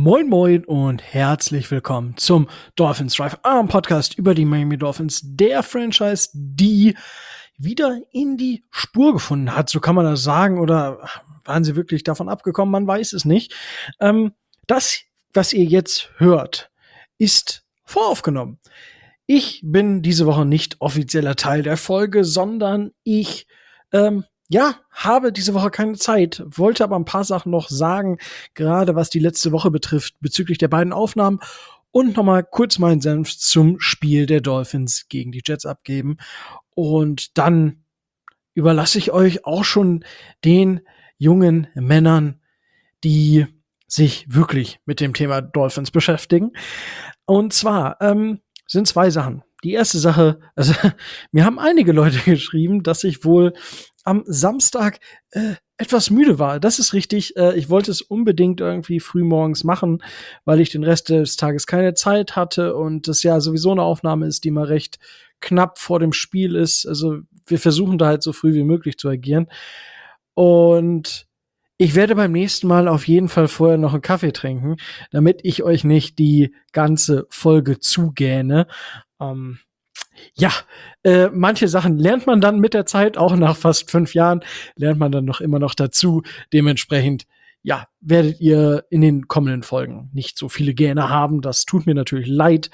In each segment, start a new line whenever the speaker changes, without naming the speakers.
Moin Moin und herzlich willkommen zum Dolphins Drive, eurem Podcast über die Miami Dolphins, der Franchise, die wieder in die Spur gefunden hat, so kann man das sagen, oder waren sie wirklich davon abgekommen, man weiß es nicht. Das, was ihr jetzt hört, ist voraufgenommen. Ich bin diese Woche nicht offizieller Teil der Folge, sondern ich habe diese Woche keine Zeit, wollte aber ein paar Sachen noch sagen, gerade was die letzte Woche betrifft, bezüglich der beiden Aufnahmen und noch mal kurz meinen Senf zum Spiel der Dolphins gegen die Jets abgeben. Und dann überlasse ich euch auch schon den jungen Männern, die sich wirklich mit dem Thema Dolphins beschäftigen. Und zwar sind zwei Sachen. Die erste Sache, also mir haben einige Leute geschrieben, dass ich wohl am Samstag etwas müde war. Das ist richtig. Ich wollte es unbedingt irgendwie frühmorgens machen, weil ich den Rest des Tages keine Zeit hatte und das ja sowieso eine Aufnahme ist, die mal recht knapp vor dem Spiel ist. Also wir versuchen da halt so früh wie möglich zu agieren. Und ich werde beim nächsten Mal auf jeden Fall vorher noch einen Kaffee trinken, damit ich euch nicht die ganze Folge zugähne. Manche Sachen lernt man dann mit der Zeit, auch nach fast 5 Jahren, lernt man dann noch immer noch dazu. Dementsprechend, ja, werdet ihr in den kommenden Folgen nicht so viele Gähne haben. Das tut mir natürlich leid.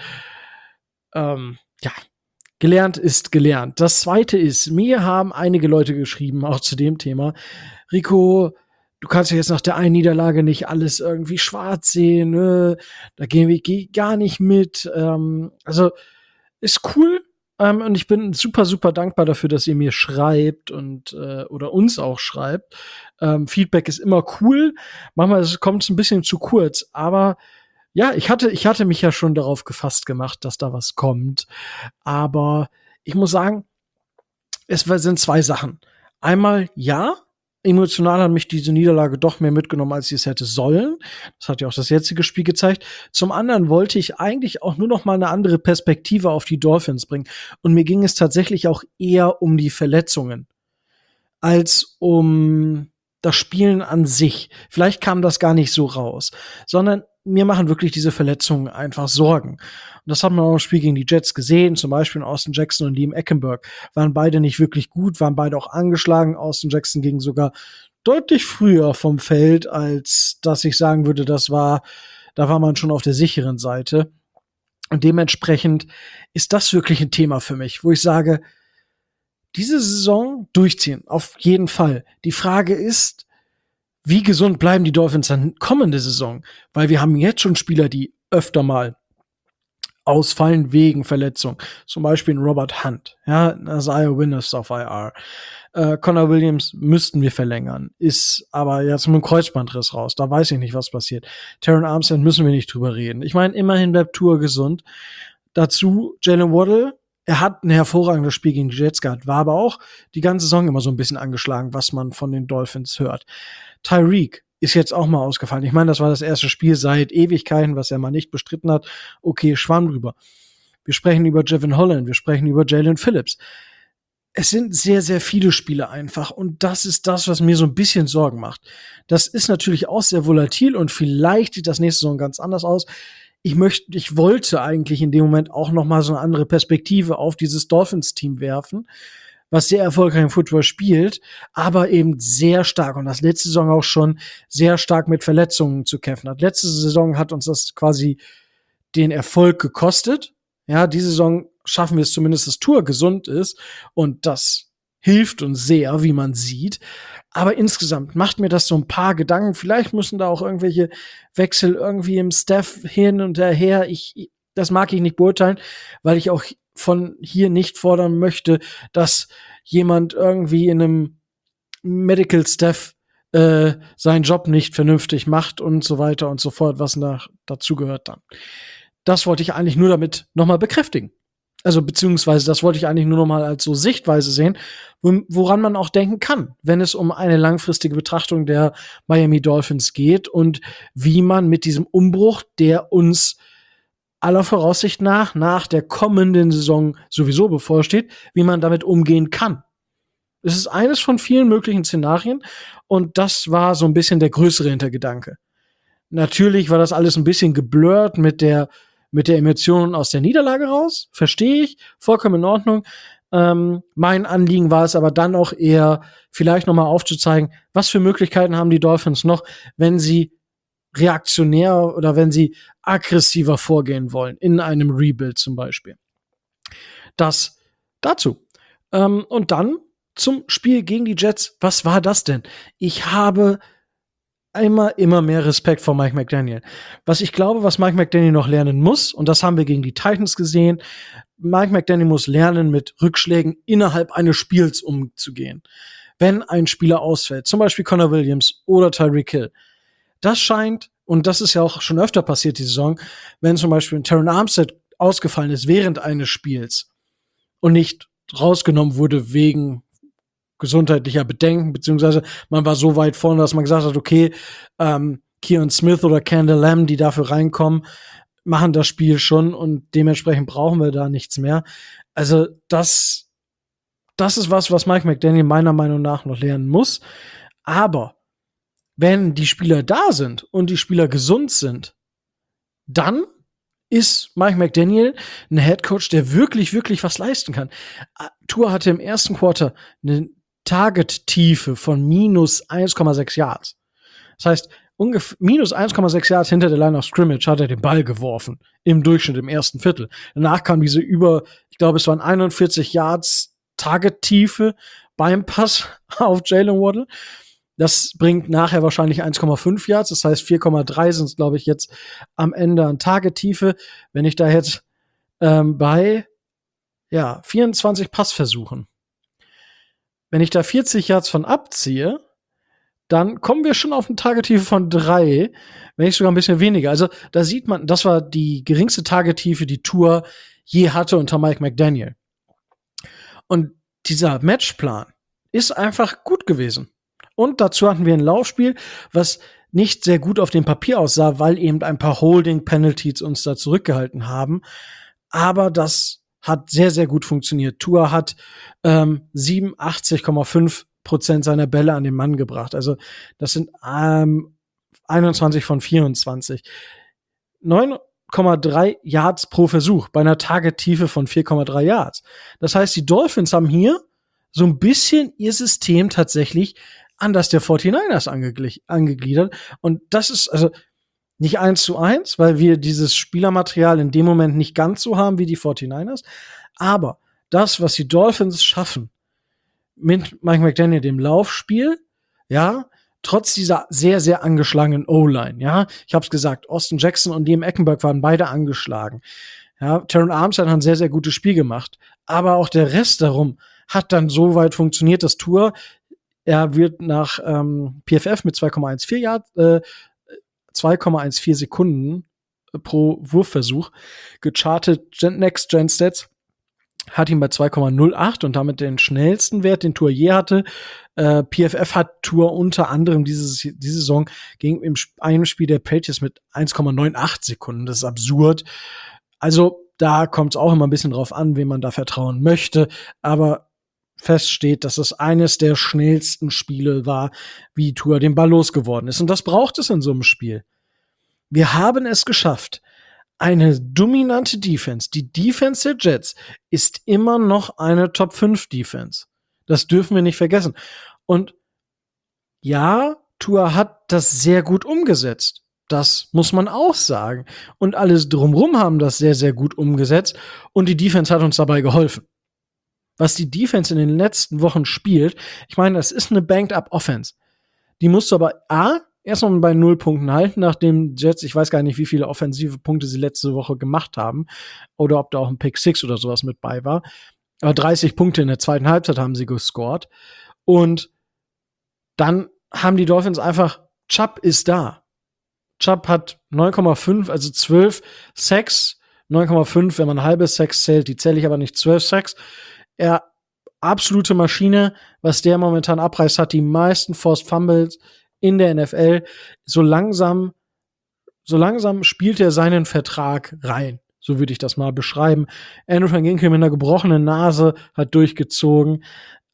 Gelernt ist gelernt. Das Zweite ist, mir haben einige Leute geschrieben, auch zu dem Thema, Rico, du kannst ja jetzt nach der einen Niederlage nicht alles irgendwie schwarz sehen, ne? Da gehen wir gar nicht mit. Also ist cool. Und ich bin super, super dankbar dafür, dass ihr mir schreibt und oder uns auch schreibt. Feedback ist immer cool. Manchmal kommt es ein bisschen zu kurz, aber ja, ich hatte mich ja schon darauf gefasst gemacht, dass da was kommt. Aber ich muss sagen, es sind zwei Sachen. Einmal, ja, emotional hat mich diese Niederlage doch mehr mitgenommen, als sie es hätte sollen. Das hat ja auch das jetzige Spiel gezeigt. Zum anderen wollte ich eigentlich auch nur noch mal eine andere Perspektive auf die Dolphins bringen. Und mir ging es tatsächlich auch eher um die Verletzungen als um das Spielen an sich. Vielleicht kam das gar nicht so raus, sondern mir machen wirklich diese Verletzungen einfach Sorgen. Und das hat man auch im Spiel gegen die Jets gesehen, zum Beispiel Austin Jackson und Liam Eckenberg. Waren beide nicht wirklich gut, waren beide auch angeschlagen. Austin Jackson ging sogar deutlich früher vom Feld, als dass ich sagen würde, da war man schon auf der sicheren Seite. Und dementsprechend ist das wirklich ein Thema für mich, wo ich sage, diese Saison durchziehen, auf jeden Fall. Die Frage ist, wie gesund bleiben die Dolphins dann kommende Saison? Weil wir haben jetzt schon Spieler, die öfter mal ausfallen wegen Verletzung. Zum Beispiel ein Robert Hunt, ja, Isaiah Wynn ist auf IR. Connor Williams müssten wir verlängern, ist aber jetzt mit dem Kreuzbandriss raus. Da weiß ich nicht, was passiert. Terron Armstead müssen wir nicht drüber reden. Ich meine, immerhin bleibt Tour gesund. Dazu Jalen Waddle. Er hat ein hervorragendes Spiel gegen die Jets gehabt, war aber auch die ganze Saison immer so ein bisschen angeschlagen, was man von den Dolphins hört. Tyreek ist jetzt auch mal ausgefallen. Ich meine, das war das erste Spiel seit Ewigkeiten, was er mal nicht bestritten hat. Okay, schwamm drüber. Wir sprechen über Jevon Holland, wir sprechen über Jalen Phillips. Es sind sehr, sehr viele Spiele einfach und das ist das, was mir so ein bisschen Sorgen macht. Das ist natürlich auch sehr volatil und vielleicht sieht das nächste Saison ganz anders aus. Ich wollte eigentlich in dem Moment auch noch mal so eine andere Perspektive auf dieses Dolphins-Team werfen, was sehr erfolgreich im Football spielt, aber eben sehr stark und das letzte Saison auch schon sehr stark mit Verletzungen zu kämpfen hat. Letzte Saison hat uns das quasi den Erfolg gekostet. Ja, diese Saison schaffen wir es zumindest, dass Tour gesund ist und das hilft uns sehr, wie man sieht. Aber insgesamt macht mir das so ein paar Gedanken. Vielleicht müssen da auch irgendwelche Wechsel irgendwie im Staff hin und her. Das mag ich nicht beurteilen, weil ich auch von hier nicht fordern möchte, dass jemand irgendwie in einem Medical Staff seinen Job nicht vernünftig macht und so weiter und so fort, was dazu gehört dann. Das wollte ich eigentlich nur damit nochmal bekräftigen. Also beziehungsweise das wollte ich eigentlich nur noch mal als so Sichtweise sehen, woran man auch denken kann, wenn es um eine langfristige Betrachtung der Miami Dolphins geht und wie man mit diesem Umbruch, der uns aller Voraussicht nach der kommenden Saison sowieso bevorsteht, wie man damit umgehen kann. Es ist eines von vielen möglichen Szenarien und das war so ein bisschen der größere Hintergedanke. Natürlich war das alles ein bisschen geblurrt mit der Emotion aus der Niederlage raus. Verstehe ich. Vollkommen in Ordnung. Mein Anliegen war es aber dann auch eher, vielleicht noch mal aufzuzeigen, was für Möglichkeiten haben die Dolphins noch, wenn sie reaktionär oder wenn sie aggressiver vorgehen wollen, in einem Rebuild zum Beispiel. Das dazu. Und dann zum Spiel gegen die Jets. Was war das denn? Ich habe immer mehr Respekt vor Mike McDaniel. Was ich glaube, was Mike McDaniel noch lernen muss, und das haben wir gegen die Titans gesehen, Mike McDaniel muss lernen, mit Rückschlägen innerhalb eines Spiels umzugehen. Wenn ein Spieler ausfällt, zum Beispiel Connor Williams oder Tyreek Hill, das scheint, und das ist ja auch schon öfter passiert die Saison, wenn zum Beispiel ein Terron Armstead ausgefallen ist während eines Spiels und nicht rausgenommen wurde wegen gesundheitlicher Bedenken, beziehungsweise man war so weit vorne, dass man gesagt hat, okay, Keon Smith oder Kendall Lamb, die dafür reinkommen, machen das Spiel schon und dementsprechend brauchen wir da nichts mehr. Also das ist was Mike McDaniel meiner Meinung nach noch lernen muss. Aber wenn die Spieler da sind und die Spieler gesund sind, dann ist Mike McDaniel ein Headcoach, der wirklich, wirklich was leisten kann. Tua hatte im ersten Quarter eine Target-Tiefe von minus 1,6 Yards. Das heißt, ungefähr minus 1,6 Yards hinter der Line of Scrimmage hat er den Ball geworfen. Im Durchschnitt im ersten Viertel. Danach kam diese ich glaube, es waren 41 Yards Target-Tiefe beim Pass auf Jalen Waddle. Das bringt nachher wahrscheinlich 1,5 Yards. Das heißt, 4,3 sind es, glaube ich, jetzt am Ende an Target-Tiefe. Wenn ich da jetzt bei 24 Passversuchen, wenn ich da 40 Yards von abziehe, dann kommen wir schon auf eine Targettiefe von 3, wenn nicht sogar ein bisschen weniger. Also da sieht man, das war die geringste Targettiefe, die Tua je hatte unter Mike McDaniel. Und dieser Matchplan ist einfach gut gewesen. Und dazu hatten wir ein Laufspiel, was nicht sehr gut auf dem Papier aussah, weil eben ein paar Holding-Penalties uns da zurückgehalten haben. Aber das hat sehr, sehr gut funktioniert. Tua hat 87,5% seiner Bälle an den Mann gebracht. Also das sind 21 von 24. 9,3 Yards pro Versuch bei einer Target-Tiefe von 4,3 Yards. Das heißt, die Dolphins haben hier so ein bisschen ihr System tatsächlich an das der 49ers angegliedert. Und das ist also nicht 1:1, weil wir dieses Spielermaterial in dem Moment nicht ganz so haben wie die 49ers. Aber das, was die Dolphins schaffen, mit Mike McDaniel, dem Laufspiel, ja, trotz dieser sehr, sehr angeschlagenen O-Line, ja. Ich hab's gesagt, Austin Jackson und Liam Eckenberg waren beide angeschlagen. Ja, Terron Armstead hat ein sehr, sehr gutes Spiel gemacht. Aber auch der Rest darum hat dann so weit funktioniert, dass Tour, er wird nach PFF mit 2,14 Sekunden pro Wurfversuch gechartet. Next Gen Stats hat ihn bei 2,08 und damit den schnellsten Wert, den Tour je hatte. PFF hat Tour unter anderem diese Saison gegen einem Spiel der Patriots mit 1,98 Sekunden. Das ist absurd. Also da kommt es auch immer ein bisschen drauf an, wem man da vertrauen möchte. Aber fest steht, dass es eines der schnellsten Spiele war, wie Tua den Ball losgeworden ist. Und das braucht es in so einem Spiel. Wir haben es geschafft. Eine dominante Defense. Die Defense der Jets ist immer noch eine Top 5 Defense. Das dürfen wir nicht vergessen. Und ja, Tua hat das sehr gut umgesetzt. Das muss man auch sagen. Und alles drumrum haben das sehr, sehr gut umgesetzt. Und die Defense hat uns dabei geholfen. Was die Defense in den letzten Wochen spielt, ich meine, das ist eine Banked-Up-Offense. Die musst du aber erstmal bei 0 Punkten halten, nachdem Jets, ich weiß gar nicht, wie viele offensive Punkte sie letzte Woche gemacht haben, oder ob da auch ein Pick 6 oder sowas mit bei war. Aber 30 Punkte in der zweiten Halbzeit haben sie gescored. Und dann haben die Dolphins einfach, Chubb ist da. Chubb hat 9,5, also 12 Sacks, 9,5, wenn man halbe Sacks zählt, die zähle ich aber nicht, 12 Sacks. Er, absolute Maschine, was der momentan abreißt, hat die meisten Forced Fumbles in der NFL. So langsam spielt er seinen Vertrag rein. So würde ich das mal beschreiben. Andrew Van Ginkel mit einer gebrochenen Nase hat durchgezogen.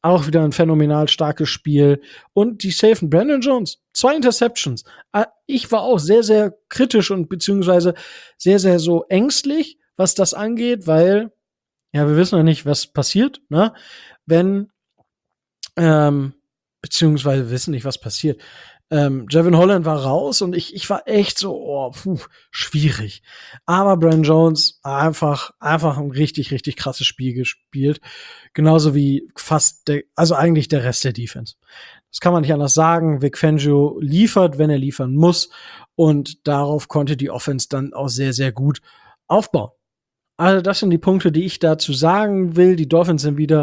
auch wieder ein phänomenal starkes Spiel. Und die safen Brandon Jones, 2 Interceptions. Ich war auch sehr, sehr kritisch und beziehungsweise sehr, sehr so ängstlich, was das angeht, weil, ja, wir wissen ja nicht, was passiert, ne? Wenn, ähm, beziehungsweise wir wissen nicht, was passiert. Javon Holland war raus und ich war echt so, oh, schwierig. Aber Brandon Jones einfach ein richtig, richtig krasses Spiel gespielt. Genauso wie also eigentlich der Rest der Defense. Das kann man nicht anders sagen. Vic Fangio liefert, wenn er liefern muss. Und darauf konnte die Offense dann auch sehr, sehr gut aufbauen. Also das sind die Punkte, die ich dazu sagen will. Die Dolphins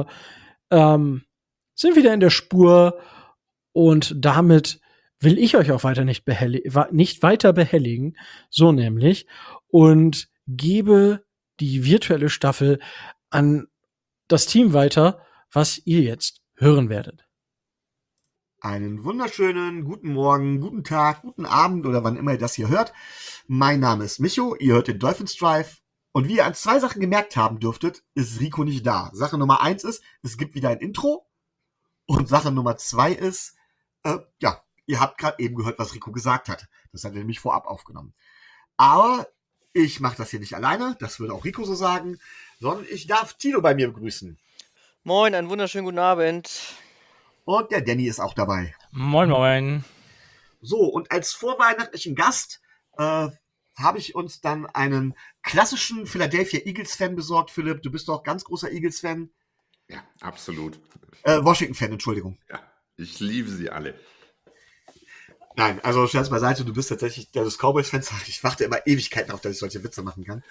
sind wieder in der Spur und damit will ich euch auch nicht weiter behelligen, so nämlich, und gebe die virtuelle Staffel an das Team weiter, was ihr jetzt hören werdet.
Einen wunderschönen guten Morgen, guten Tag, guten Abend oder wann immer ihr das hier hört. Mein Name ist Micho, ihr hört den Dolphins Drive. Und wie ihr an 2 Sachen gemerkt haben dürftet, ist Rico nicht da. Sache Nummer 1 ist, es gibt wieder ein Intro. Und Sache Nummer 2 ist, ja, ihr habt gerade eben gehört, was Rico gesagt hat. Das hat er nämlich vorab aufgenommen. Aber ich mache das hier nicht alleine, das würde auch Rico so sagen, sondern ich darf Tilo bei mir begrüßen.
Moin, einen wunderschönen guten Abend.
Und der Danny ist auch dabei.
Moin, moin.
So, und als vorweihnachtlichen Gast habe ich uns dann einen klassischen Philadelphia Eagles-Fan besorgt. Philipp, du bist doch ganz großer Eagles-Fan.
Ja, absolut.
Washington-Fan, Entschuldigung.
Ja, ich liebe sie alle.
Nein, also Scherz beiseite, du bist tatsächlich der des Cowboys-Fans. Ich warte immer Ewigkeiten auf, dass ich solche Witze machen kann.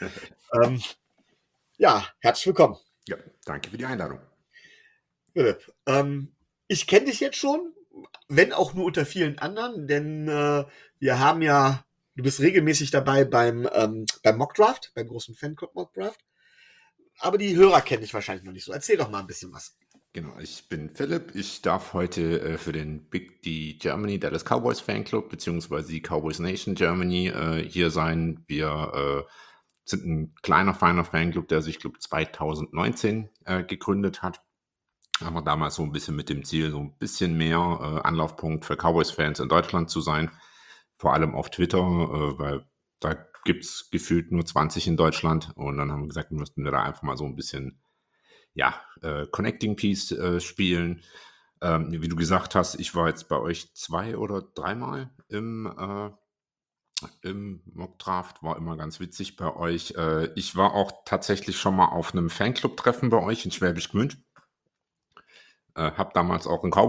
Ja, herzlich willkommen.
Ja, danke für die Einladung.
Philipp, ich kenne dich jetzt schon, wenn auch nur unter vielen anderen, denn wir haben ja, du bist regelmäßig dabei beim Mockdraft, beim großen Fanclub Mockdraft. Aber die Hörer kenne ich wahrscheinlich noch nicht so. Erzähl doch mal ein bisschen was.
Genau, ich bin Philipp. Ich darf heute für den Big D Germany, Dallas Cowboys Fanclub, beziehungsweise die Cowboys Nation Germany hier sein. Wir sind ein kleiner, feiner Fanclub, der sich, glaube ich, 2019 gegründet hat. Aber damals so ein bisschen mit dem Ziel, so ein bisschen mehr Anlaufpunkt für Cowboys-Fans in Deutschland zu sein. Vor allem auf Twitter, weil da gibt es gefühlt nur 20 in Deutschland. Und dann haben wir gesagt, müssten wir da einfach mal so ein bisschen, ja, Connecting Piece spielen. Wie du gesagt hast, ich war jetzt bei euch 2 oder 3 Mal im Mockdraft, war immer ganz witzig bei euch. Ich war auch tatsächlich schon mal auf einem Fanclub-Treffen bei euch in Schwäbisch Gmünd. Hab damals auch ein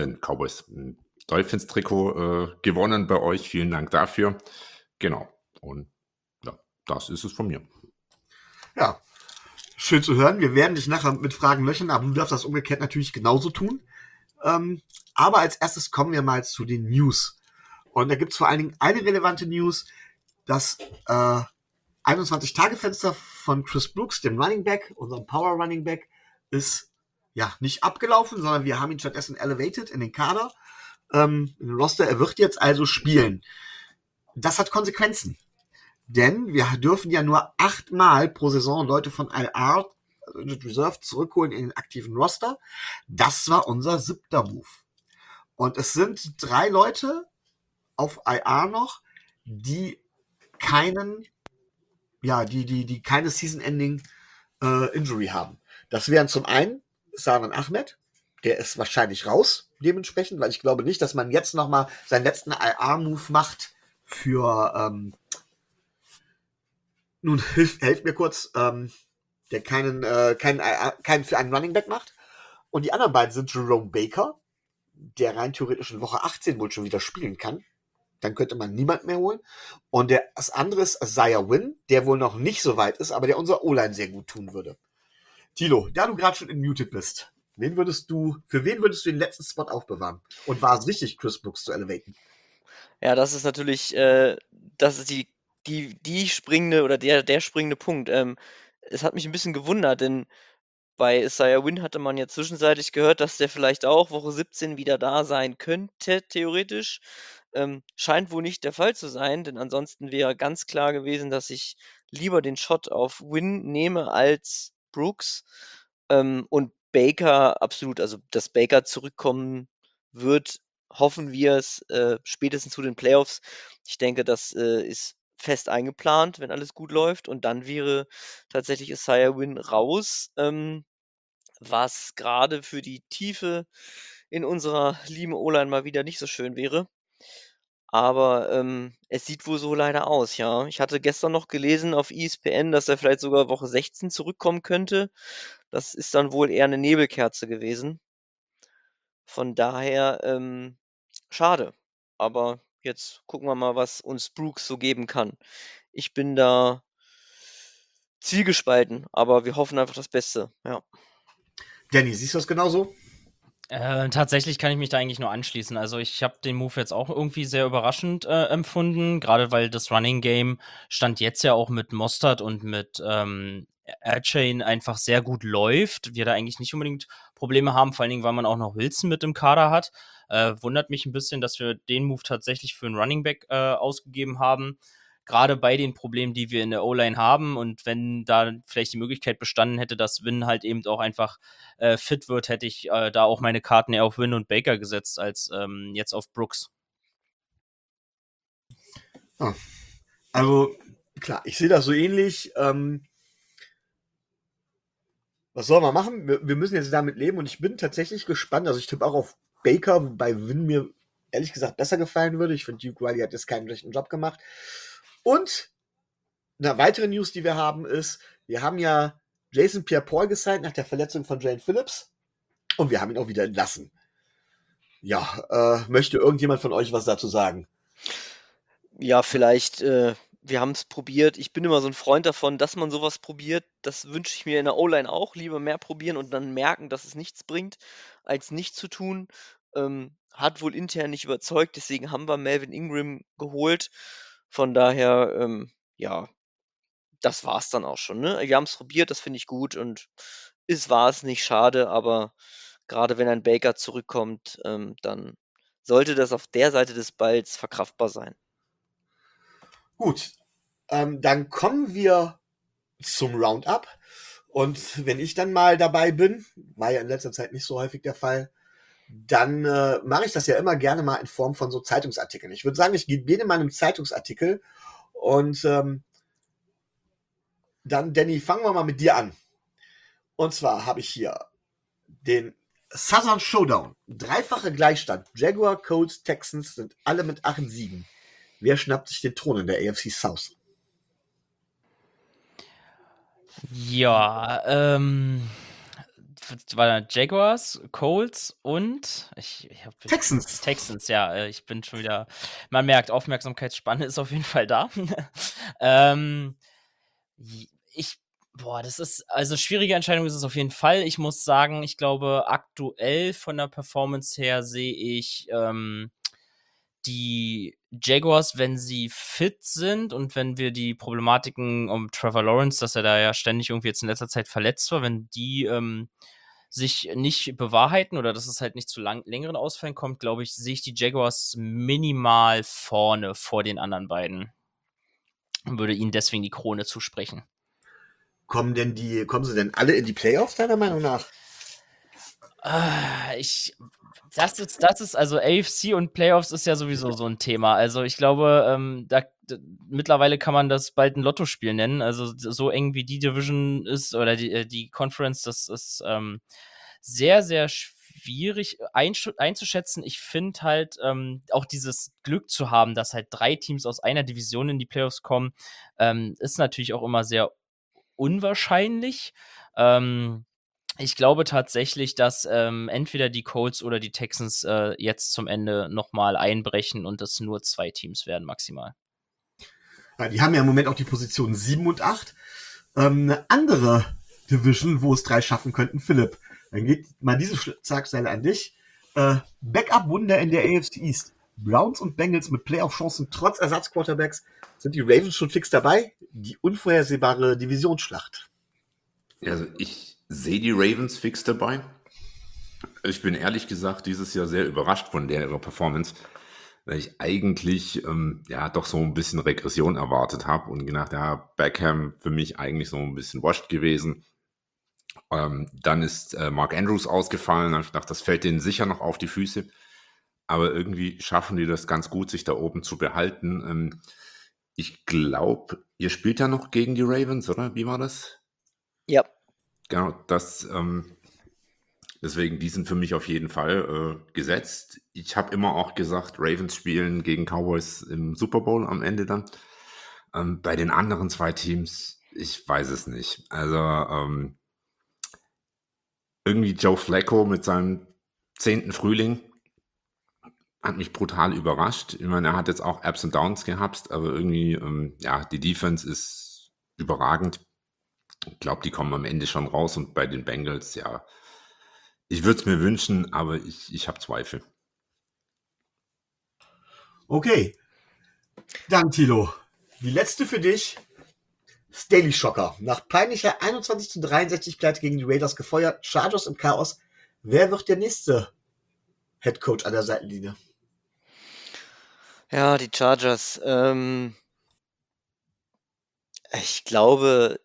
Dolphins-Trikot gewonnen bei euch. Vielen Dank dafür. Genau. Und ja, das ist es von mir.
Ja, schön zu hören. Wir werden dich nachher mit Fragen löchern, aber du darfst das umgekehrt natürlich genauso tun. Aber als erstes kommen wir mal zu den News. Und da gibt es vor allen Dingen eine relevante News, das 21-Tage-Fenster von Chris Brooks, dem Running Back, unserem Power Running Back, ist ja nicht abgelaufen, sondern wir haben ihn stattdessen elevated in den Kader, in den Roster. Er wird jetzt also spielen. Das hat Konsequenzen. Denn wir dürfen ja nur 8 Mal pro Saison Leute von IR, Reserve, zurückholen in den aktiven Roster. Das war unser 7. Move. Und es sind 3 Leute auf IR noch, die keinen, ja, die keine Season-Ending Injury haben. Das wären zum einen Salman Ahmed, der ist wahrscheinlich raus, dementsprechend, weil ich glaube nicht, dass man jetzt nochmal seinen letzten IR-Move macht für, nun, helft mir kurz, der keinen für einen Running Back macht. Und die anderen beiden sind Jerome Baker, der rein theoretisch in Woche 18 wohl schon wieder spielen kann. Dann könnte man niemand mehr holen. Und das andere ist Isaiah Wynn, der wohl noch nicht so weit ist, aber der unser O-Line sehr gut tun würde. Tilo, da du gerade schon muted bist, für wen würdest du den letzten Spot aufbewahren? Und war es wichtig, Chris Brooks zu elevaten?
Ja, das ist natürlich, das ist die springende oder der springende Punkt. Es hat mich ein bisschen gewundert, denn bei Isaiah Wynn hatte man ja zwischenzeitlich gehört, dass der vielleicht auch Woche 17 wieder da sein könnte, theoretisch. Scheint wohl nicht der Fall zu sein, denn ansonsten wäre ganz klar gewesen, dass ich lieber den Shot auf Wynn nehme als Brooks. Und Baker absolut, also dass Baker zurückkommen wird, hoffen wir es spätestens zu den Playoffs. Ich denke, das ist fest eingeplant, wenn alles gut läuft. Und dann wäre tatsächlich Isaiah Wynn raus, was gerade für die Tiefe in unserer lieben O-Line mal wieder nicht so schön wäre. Aber es sieht wohl so leider aus, ja. Ich hatte gestern noch gelesen auf ESPN, dass er vielleicht sogar Woche 16 zurückkommen könnte. Das ist dann wohl eher eine Nebelkerze gewesen. Von daher, schade. Aber jetzt gucken wir mal, was uns Brooks so geben kann. Ich bin da zwiegespalten, aber wir hoffen einfach das Beste, ja.
Danny, siehst du das genauso?
Tatsächlich kann ich mich da eigentlich nur anschließen. Also ich habe den Move jetzt auch irgendwie sehr überraschend empfunden, gerade weil das Running Game stand jetzt ja auch mit Mostert und mit Airchain einfach sehr gut läuft. Wir da eigentlich nicht unbedingt Probleme haben, vor allen Dingen, weil man auch noch Wilson mit im Kader hat. Wundert mich ein bisschen, dass wir den Move tatsächlich für einen Running Back ausgegeben haben. Gerade bei den Problemen, die wir in der O-Line haben und wenn da vielleicht die Möglichkeit bestanden hätte, dass Wynn halt eben auch einfach fit wird, hätte ich da auch meine Karten eher auf Wynn und Baker gesetzt, als jetzt auf Brooks.
Also, klar, ich sehe das so ähnlich. Was soll man machen? Wir müssen jetzt damit leben und ich bin tatsächlich gespannt. Also ich tippe auch auf Baker, wobei Wynn mir ehrlich gesagt besser gefallen würde. Ich finde, Duke Riley hat jetzt keinen schlechten Job gemacht. Und eine weitere News, die wir haben, ist, wir haben ja Jason Pierre-Paul gesigned nach der Verletzung von Jane Phillips und wir haben ihn auch wieder entlassen. Ja, möchte irgendjemand von euch was dazu sagen?
Ja, vielleicht, wir haben es probiert. Ich bin immer so ein Freund davon, dass man sowas probiert. Das wünsche ich mir in der O-Line auch. Lieber mehr probieren und dann merken, dass es nichts bringt, als nichts zu tun. Hat wohl intern nicht überzeugt, deswegen haben wir Melvin Ingram geholt. Von daher, ja, das war's dann auch schon, ne? Wir haben es probiert, das finde ich gut und war es nicht schade, aber gerade wenn ein Baker zurückkommt, dann sollte das auf der Seite des Balls verkraftbar sein.
Gut, dann kommen wir zum Roundup. Und wenn ich dann mal dabei bin, war ja in letzter Zeit nicht so häufig der Fall, dann mache ich das ja immer gerne mal in Form von so Zeitungsartikeln. Ich würde sagen, ich gebe mal einen Zeitungsartikel und dann, Danny, fangen wir mal mit dir an. Und zwar habe ich hier den Southern Showdown. Dreifache Gleichstand. Jaguar, Colts, Texans sind alle mit 8 Siegen. Wer schnappt sich den Thron in der AFC South?
Ja, war da Jaguars, Colts und
Texans.
Texans, ja, ich bin schon wieder, man merkt, Aufmerksamkeitsspanne ist auf jeden Fall da. Das ist, also schwierige Entscheidung ist es auf jeden Fall. Ich muss sagen, ich glaube, aktuell von der Performance her sehe ich die Jaguars, wenn sie fit sind und wenn wir die Problematiken um Trevor Lawrence, dass er da ja ständig irgendwie jetzt in letzter Zeit verletzt war, wenn die sich nicht bewahrheiten oder dass es halt nicht zu längeren Ausfällen kommt, glaube ich, sehe ich die Jaguars minimal vorne vor den anderen beiden und würde ihnen deswegen die Krone zusprechen.
Kommen sie denn alle in die Playoffs, deiner Meinung nach?
Das ist, also AFC und Playoffs ist ja sowieso so ein Thema. Also ich glaube, mittlerweile kann man das bald ein Lottospiel nennen. Also so eng wie die Division ist oder die Conference, das ist sehr, sehr schwierig einzuschätzen. Ich finde halt auch dieses Glück zu haben, dass halt 3 Teams aus einer Division in die Playoffs kommen, ist natürlich auch immer sehr unwahrscheinlich. Ich glaube tatsächlich, dass entweder die Colts oder die Texans jetzt zum Ende nochmal einbrechen und es nur 2 Teams werden maximal.
Ja, die haben ja im Moment auch die Position 7 und 8. Eine andere Division, wo es 3 schaffen könnten, Philipp. Dann geht mal diese Schlagzeile an dich. Backup-Wunder in der AFC East. Browns und Bengals mit Playoff-Chancen trotz Ersatzquarterbacks. Sind die Ravens schon fix dabei? Die unvorhersehbare Divisionsschlacht.
Also ich sehe die Ravens fix dabei. Ich bin ehrlich gesagt dieses Jahr sehr überrascht von ihrer Performance, weil ich eigentlich doch so ein bisschen Regression erwartet habe und gedacht, ja, Beckham für mich eigentlich so ein bisschen washed gewesen. Dann ist Mark Andrews ausgefallen. Da hab ich gedacht, das fällt denen sicher noch auf die Füße. Aber irgendwie schaffen die das ganz gut, sich da oben zu behalten. Ich glaube, ihr spielt ja noch gegen die Ravens, oder? Wie war das?
Ja,
Genau, deswegen, die sind für mich auf jeden Fall gesetzt. Ich habe immer auch gesagt, Ravens spielen gegen Cowboys im Super Bowl am Ende dann. Bei den anderen zwei Teams, ich weiß es nicht. Also irgendwie Joe Flacco mit seinem 10. Frühling hat mich brutal überrascht. Ich meine, er hat jetzt auch Ups und Downs gehabt, aber irgendwie, ja, die Defense ist überragend. Ich glaube, die kommen am Ende schon raus und bei den Bengals, ja, ich würde es mir wünschen, aber ich habe Zweifel.
Okay. Dann, Thilo. Die letzte für dich. Daily Shocker. Nach peinlicher 21:63 Pleite gegen die Raiders gefeuert. Chargers im Chaos. Wer wird der nächste Head Coach an der Seitenlinie?
ja, die Chargers. Ich glaube,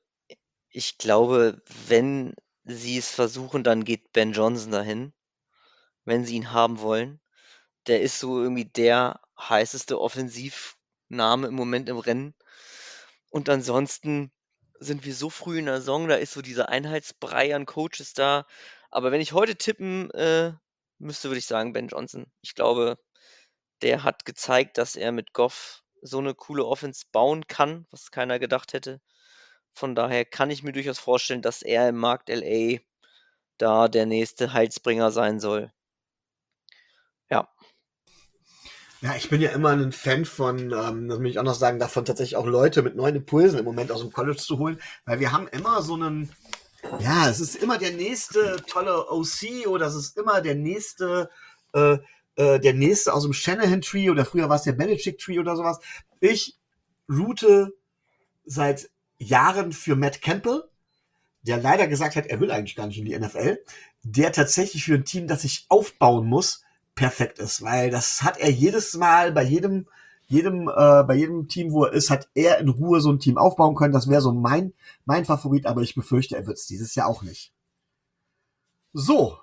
wenn sie es versuchen, dann geht Ben Johnson dahin, wenn sie ihn haben wollen. Der ist so irgendwie der heißeste Offensivname im Moment im Rennen. Und ansonsten sind wir so früh in der Saison, da ist so dieser Einheitsbrei an Coaches da. Aber wenn ich heute tippen müsste, würde ich sagen Ben Johnson. Ich glaube, der hat gezeigt, dass er mit Goff so eine coole Offense bauen kann, was keiner gedacht hätte. Von daher kann ich mir durchaus vorstellen, dass er im Markt LA da der nächste Heilsbringer sein soll. Ja.
Ja, ich bin ja immer ein Fan von, das will ich auch noch sagen, davon tatsächlich auch Leute mit neuen Impulsen im Moment aus dem College zu holen, weil wir haben immer so einen, ja, es ist immer der nächste tolle OC oder es ist immer der nächste aus dem Shanahan-Tree oder früher war es der Belichick-Tree oder sowas. Ich route seit Jahren für Matt Campbell, der leider gesagt hat, er will eigentlich gar nicht in die NFL, der tatsächlich für ein Team, das sich aufbauen muss, perfekt ist, weil das hat er jedes Mal bei jedem Team, wo er ist, hat er in Ruhe so ein Team aufbauen können. Das wäre so mein Favorit, aber ich befürchte, er wird es dieses Jahr auch nicht. So.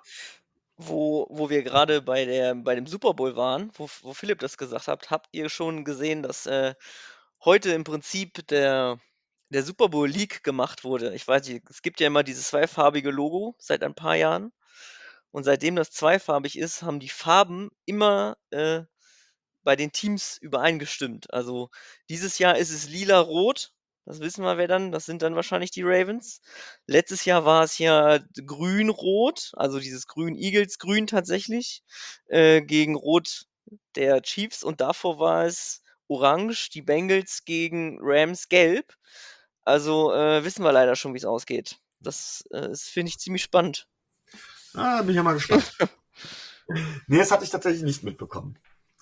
Wo wir gerade bei dem Super Bowl waren, wo Philipp das gesagt hat, habt ihr schon gesehen, dass heute im Prinzip der Super Bowl League gemacht wurde? Ich weiß nicht, es gibt ja immer dieses zweifarbige Logo seit ein paar Jahren. Und seitdem das zweifarbig ist, haben die Farben immer bei den Teams übereingestimmt. Also dieses Jahr ist es lila-rot. Das wissen wir, wer dann. Das sind dann wahrscheinlich die Ravens. Letztes Jahr war es ja grün-rot, also dieses Grün-Eagles-Grün tatsächlich, gegen Rot der Chiefs. Und davor war es orange, die Bengals gegen Rams-gelb. Also wissen wir leider schon, wie es ausgeht. Das finde ich ziemlich spannend.
Bin ich ja mal gespannt. Nee, das hatte ich tatsächlich nicht mitbekommen.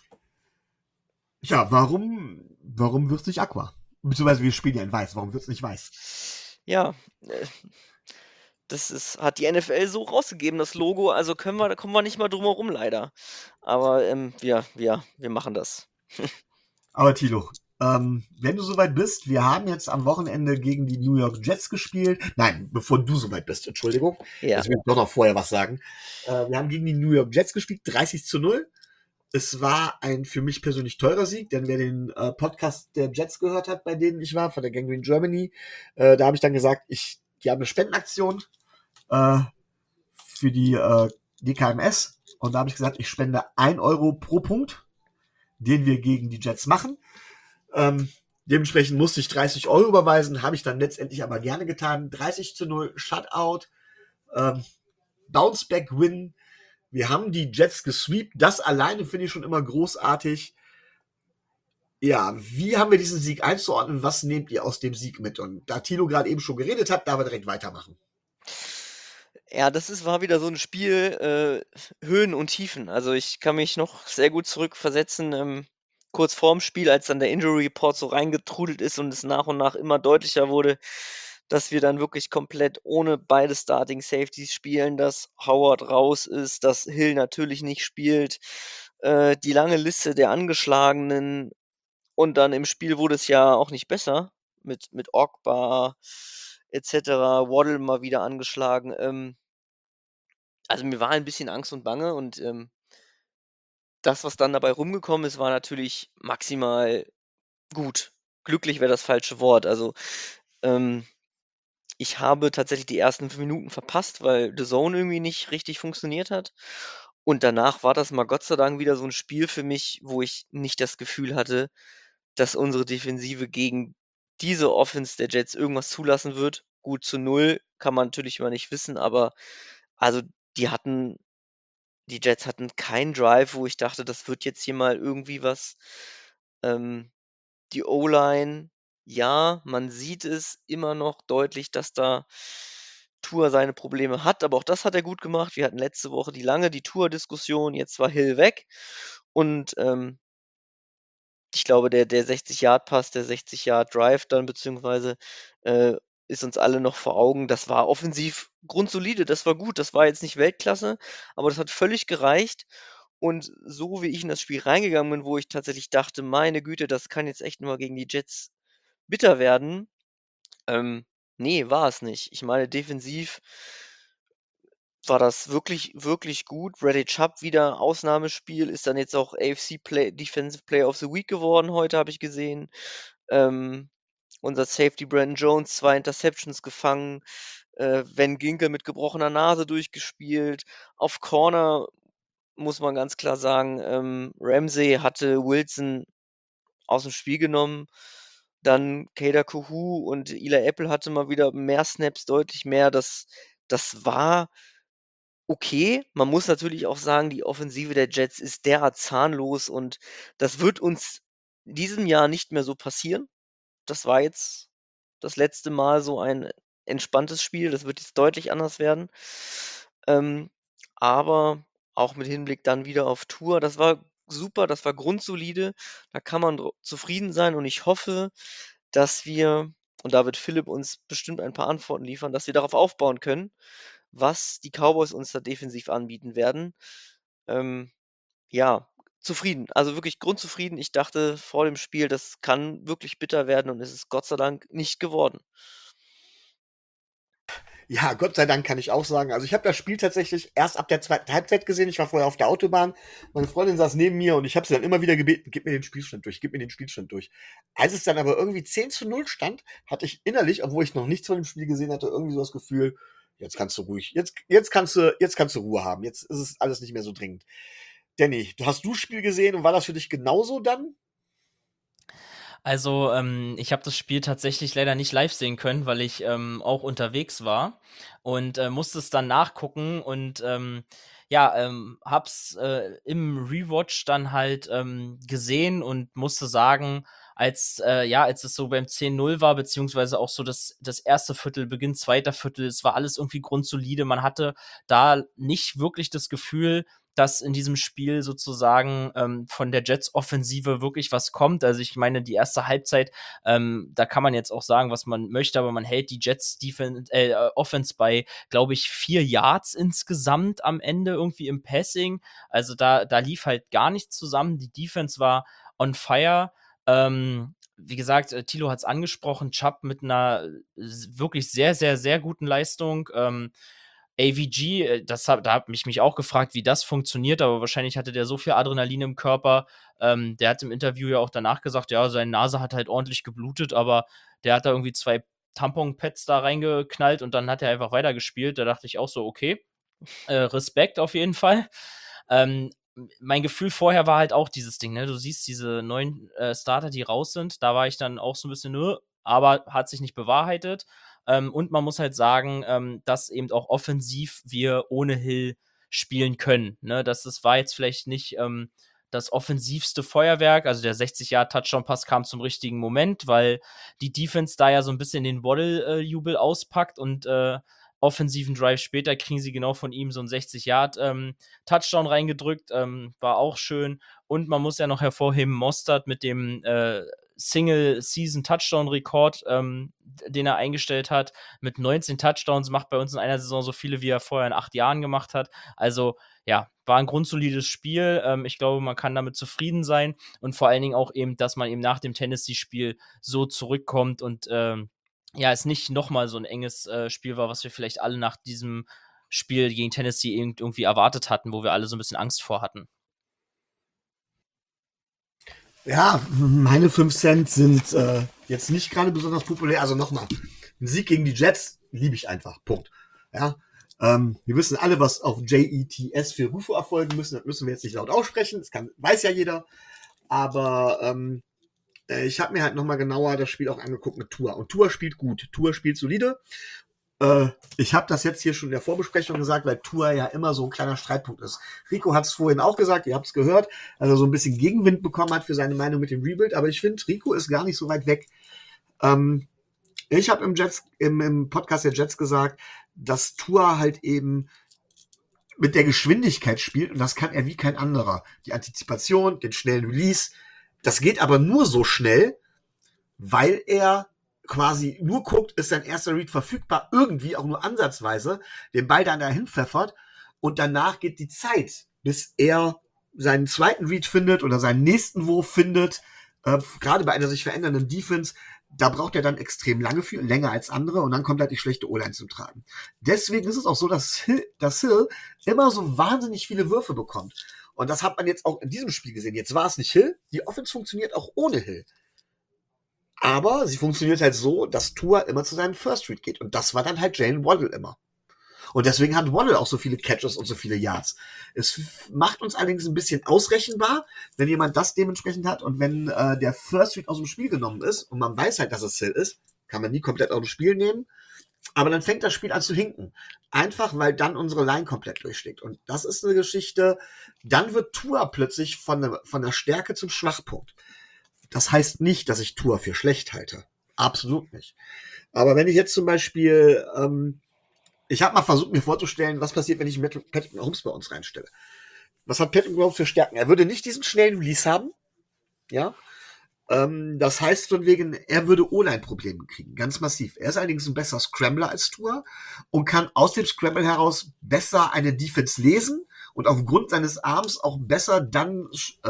Ja, warum wird es nicht Aqua? Beziehungsweise wir spielen ja in Weiß. Warum wird es nicht Weiß?
Ja, hat die NFL so rausgegeben, das Logo, also da kommen wir nicht mal drum herum, leider. Aber wir machen das.
Aber Thilo, wenn du soweit bist, wir haben jetzt am Wochenende gegen die New York Jets gespielt. Nein, bevor du soweit bist, Entschuldigung.
Ja.
Jetzt will ich doch noch vorher was sagen. Wir haben gegen die New York Jets gespielt, 30:0. Es war ein für mich persönlich teurer Sieg, denn wer den Podcast der Jets gehört hat, bei denen ich war, von der Gangrene Germany, da habe ich dann gesagt, die haben eine Spendenaktion für die DKMS und da habe ich gesagt, ich spende 1 Euro pro Punkt, den wir gegen die Jets machen. Dementsprechend musste ich 30 Euro überweisen, habe ich dann letztendlich aber gerne getan. 30:0, Shutout, Bounceback-Win. Wir haben die Jets gesweept. Das alleine finde ich schon immer großartig. Ja, wie haben wir diesen Sieg einzuordnen? Was nehmt ihr aus dem Sieg mit? Und da Tilo gerade eben schon geredet hat, da wir direkt weitermachen.
Ja, war wieder so ein Spiel, Höhen und Tiefen. Also, ich kann mich noch sehr gut zurückversetzen, kurz vorm Spiel, als dann der Injury Report so reingetrudelt ist und es nach und nach immer deutlicher wurde, dass wir dann wirklich komplett ohne beide Starting Safeties spielen, dass Howard raus ist, dass Hill natürlich nicht spielt, die lange Liste der Angeschlagenen und dann im Spiel wurde es ja auch nicht besser mit Ogba, et cetera. Waddle mal wieder angeschlagen. Also, mir war ein bisschen Angst und Bange und, das, was dann dabei rumgekommen ist, war natürlich maximal gut. Glücklich wäre das falsche Wort. Also, ähm, ich habe tatsächlich die ersten 5 Minuten verpasst, weil The Zone irgendwie nicht richtig funktioniert hat. Und danach war das mal Gott sei Dank wieder so 'n Spiel für mich, wo ich nicht das Gefühl hatte, dass unsere Defensive gegen diese Offense der Jets irgendwas zulassen wird. Gut, zu 0 kann man natürlich immer nicht wissen, aber also, die hatten die Jets hatten keinen Drive, wo ich dachte, das wird jetzt hier mal irgendwie was. Ähm, die O-Line, ja, man sieht es immer noch deutlich, dass da Tua seine Probleme hat, aber auch das hat er gut gemacht. Wir hatten letzte Woche die Tua-Diskussion, jetzt war Hill weg und, ich glaube, der 60-Yard-Pass, der 60-Yard-Drive dann beziehungsweise, äh, ist uns alle noch vor Augen. Das war offensiv grundsolide, das war gut. Das war jetzt nicht Weltklasse, aber das hat völlig gereicht. Und so wie ich in das Spiel reingegangen bin, wo ich tatsächlich dachte: „Meine Güte, das kann jetzt echt nur mal gegen die Jets bitter werden“, ne, war es nicht. Ich meine, defensiv war das wirklich, wirklich gut. Bradley Chubb wieder Ausnahmespiel, ist dann jetzt auch AFC Defensive Player of the Week geworden heute, habe ich gesehen. Ähm, unser Safety Brandon Jones 2 Interceptions gefangen, Van Ginkel mit gebrochener Nase durchgespielt. Auf Corner muss man ganz klar sagen, Ramsey hatte Wilson aus dem Spiel genommen. Dann Kader Kohou und Eli Apple hatte mal wieder mehr Snaps, deutlich mehr. Das war okay. Man muss natürlich auch sagen, die Offensive der Jets ist derart zahnlos und das wird uns in diesem Jahr nicht mehr so passieren. Das war jetzt das letzte Mal so ein entspanntes Spiel. Das wird jetzt deutlich anders werden. Ähm, aber auch mit Hinblick dann wieder auf Tour, das war super, das war grundsolide. Da kann man zufrieden sein und ich hoffe, dass wir, und da wird Philipp uns bestimmt ein paar Antworten liefern, dass wir darauf aufbauen können, was die Cowboys uns da defensiv anbieten werden. Ähm, ja, zufrieden, also wirklich grundzufrieden. Ich dachte vor dem Spiel, das kann wirklich bitter werden und es ist Gott sei Dank nicht geworden.
Ja, Gott sei Dank kann ich auch sagen. Also ich habe das Spiel tatsächlich erst ab der zweiten Halbzeit gesehen. Ich war vorher auf der Autobahn. Meine Freundin saß neben mir und ich habe sie dann immer wieder gebeten, gib mir den Spielstand durch, gib mir den Spielstand durch. Als es dann aber irgendwie 10:0 stand, hatte ich innerlich, obwohl ich noch nichts von dem Spiel gesehen hatte, irgendwie so das Gefühl, jetzt kannst du ruhig, jetzt kannst du Ruhe haben. Jetzt ist es alles nicht mehr so dringend. Danny, hast du das Spiel gesehen und war das für dich genauso dann?
Also, ich habe das Spiel tatsächlich leider nicht live sehen können, weil ich, auch unterwegs war und, musste es dann nachgucken und, ja, habe es, im Rewatch dann halt, gesehen und musste sagen, als es so beim 10:0 war, beziehungsweise auch so das erste Viertel, Beginn zweiter Viertel, es war alles irgendwie grundsolide. Man hatte da nicht wirklich das Gefühl, dass in diesem Spiel sozusagen, von der Jets-Offensive wirklich was kommt. Also, ich meine, die erste Halbzeit, da kann man jetzt auch sagen, was man möchte, aber man hält die Offense bei, glaube ich, 4 Yards insgesamt am Ende irgendwie im Passing. Also, da lief halt gar nichts zusammen. Die Defense war on fire. Wie gesagt, Thilo hat's angesprochen, Chubb mit einer wirklich sehr, sehr, sehr guten Leistung. AVG, da habe ich mich auch gefragt, wie das funktioniert, aber wahrscheinlich hatte der so viel Adrenalin im Körper. Der hat im Interview ja auch danach gesagt, ja, seine Nase hat halt ordentlich geblutet, aber der hat da irgendwie 2 Tampon-Pads da reingeknallt und dann hat er einfach weitergespielt. Da dachte ich auch so: „Okay, Respekt auf jeden Fall.“ mein Gefühl vorher war halt auch dieses Ding, ne? Du siehst diese neuen, Starter, die raus sind, da war ich dann auch so ein bisschen: aber hat sich nicht bewahrheitet. Und man muss halt sagen, dass eben auch offensiv wir ohne Hill spielen können, ne? Das war jetzt vielleicht nicht, das offensivste Feuerwerk. Also, der 60-Yard-Touchdown-Pass kam zum richtigen Moment, weil die Defense da ja so ein bisschen den Waddle, Jubel auspackt und, offensiven Drive später kriegen sie genau von ihm so 'n 60 Yard, Touchdown reingedrückt, war auch schön. Und man muss ja noch hervorheben, Mostert mit dem, Single-Season-Touchdown-Rekord, den er eingestellt hat, mit 19 Touchdowns, macht bei uns in einer Saison so viele, wie er vorher in 8 Jahren gemacht hat. Also, ja, war ein grundsolides Spiel. Ich glaube, man kann damit zufrieden sein und vor allen Dingen auch eben, dass man eben nach dem Tennessee-Spiel so zurückkommt und, ja, es nicht nochmal so ein enges Spiel war, was wir vielleicht alle nach diesem Spiel gegen Tennessee irgendwie erwartet hatten, wo wir alle so ein bisschen Angst vor hatten.
Ja, meine 5 Cent sind jetzt nicht gerade besonders populär. Also nochmal, ein Sieg gegen die Jets liebe ich einfach. Punkt. Ja, wir wissen alle, was auf JETS für Rufe erfolgen müssen. Das müssen wir jetzt nicht laut aussprechen. Das weiß ja jeder. Aber ich habe mir halt nochmal genauer das Spiel auch angeguckt mit Tua. Und Tua spielt gut. Tua spielt solide. Ich habe das jetzt hier schon in der Vorbesprechung gesagt, weil Tua ja immer so ein kleiner Streitpunkt ist. Rico hat es vorhin auch gesagt, ihr habt es gehört, also so ein bisschen Gegenwind bekommen hat für seine Meinung mit dem Rebuild, aber ich finde, Rico ist gar nicht so weit weg. Ich habe im Podcast der Jets gesagt, dass Tua halt eben mit der Geschwindigkeit spielt und das kann er wie kein anderer. Die Antizipation, den schnellen Release, das geht aber nur so schnell, weil er quasi nur guckt, ist sein erster Read verfügbar, irgendwie auch nur ansatzweise, den Ball dann dahin pfeffert und danach geht die Zeit, bis er seinen zweiten Read findet oder seinen nächsten Wurf findet. Gerade bei einer sich verändernden Defense, da braucht er dann extrem lange für, länger als andere und dann kommt halt die schlechte O-Line zum Tragen. Deswegen ist es auch so, dass Hill immer so wahnsinnig viele Würfe bekommt. Und das hat man jetzt auch in diesem Spiel gesehen. Jetzt war es nicht Hill, die Offense funktioniert auch ohne Hill. Aber sie funktioniert halt so, dass Tua immer zu seinem First Read geht. Und das war dann halt Jalen Waddle immer. Und deswegen hat Waddle auch so viele Catches und so viele Yards. Es macht uns allerdings ein bisschen ausrechenbar, wenn jemand das dementsprechend hat. Und wenn der First Read aus dem Spiel genommen ist und man weiß halt, dass es Hill ist, kann man nie komplett aus dem Spiel nehmen. Aber dann fängt das Spiel an zu hinken. Einfach, weil dann unsere Line komplett durchschlägt. Und das ist eine Geschichte, dann wird Tua plötzlich von der Stärke zum Schwachpunkt. Das heißt nicht, dass ich Tua für schlecht halte. Absolut nicht. Aber wenn ich jetzt zum Beispiel, ich habe mal versucht, mir vorzustellen, was passiert, wenn ich Patrick Mahomes bei uns reinstelle. Was hat Patrick Mahomes für Stärken? Er würde nicht diesen schnellen Release haben. Ja. Das heißt von wegen, er würde O-Line-Probleme kriegen. Ganz massiv. Er ist allerdings ein besserer Scrambler als Tua und kann aus dem Scramble heraus besser eine Defense lesen und aufgrund seines Arms auch besser dann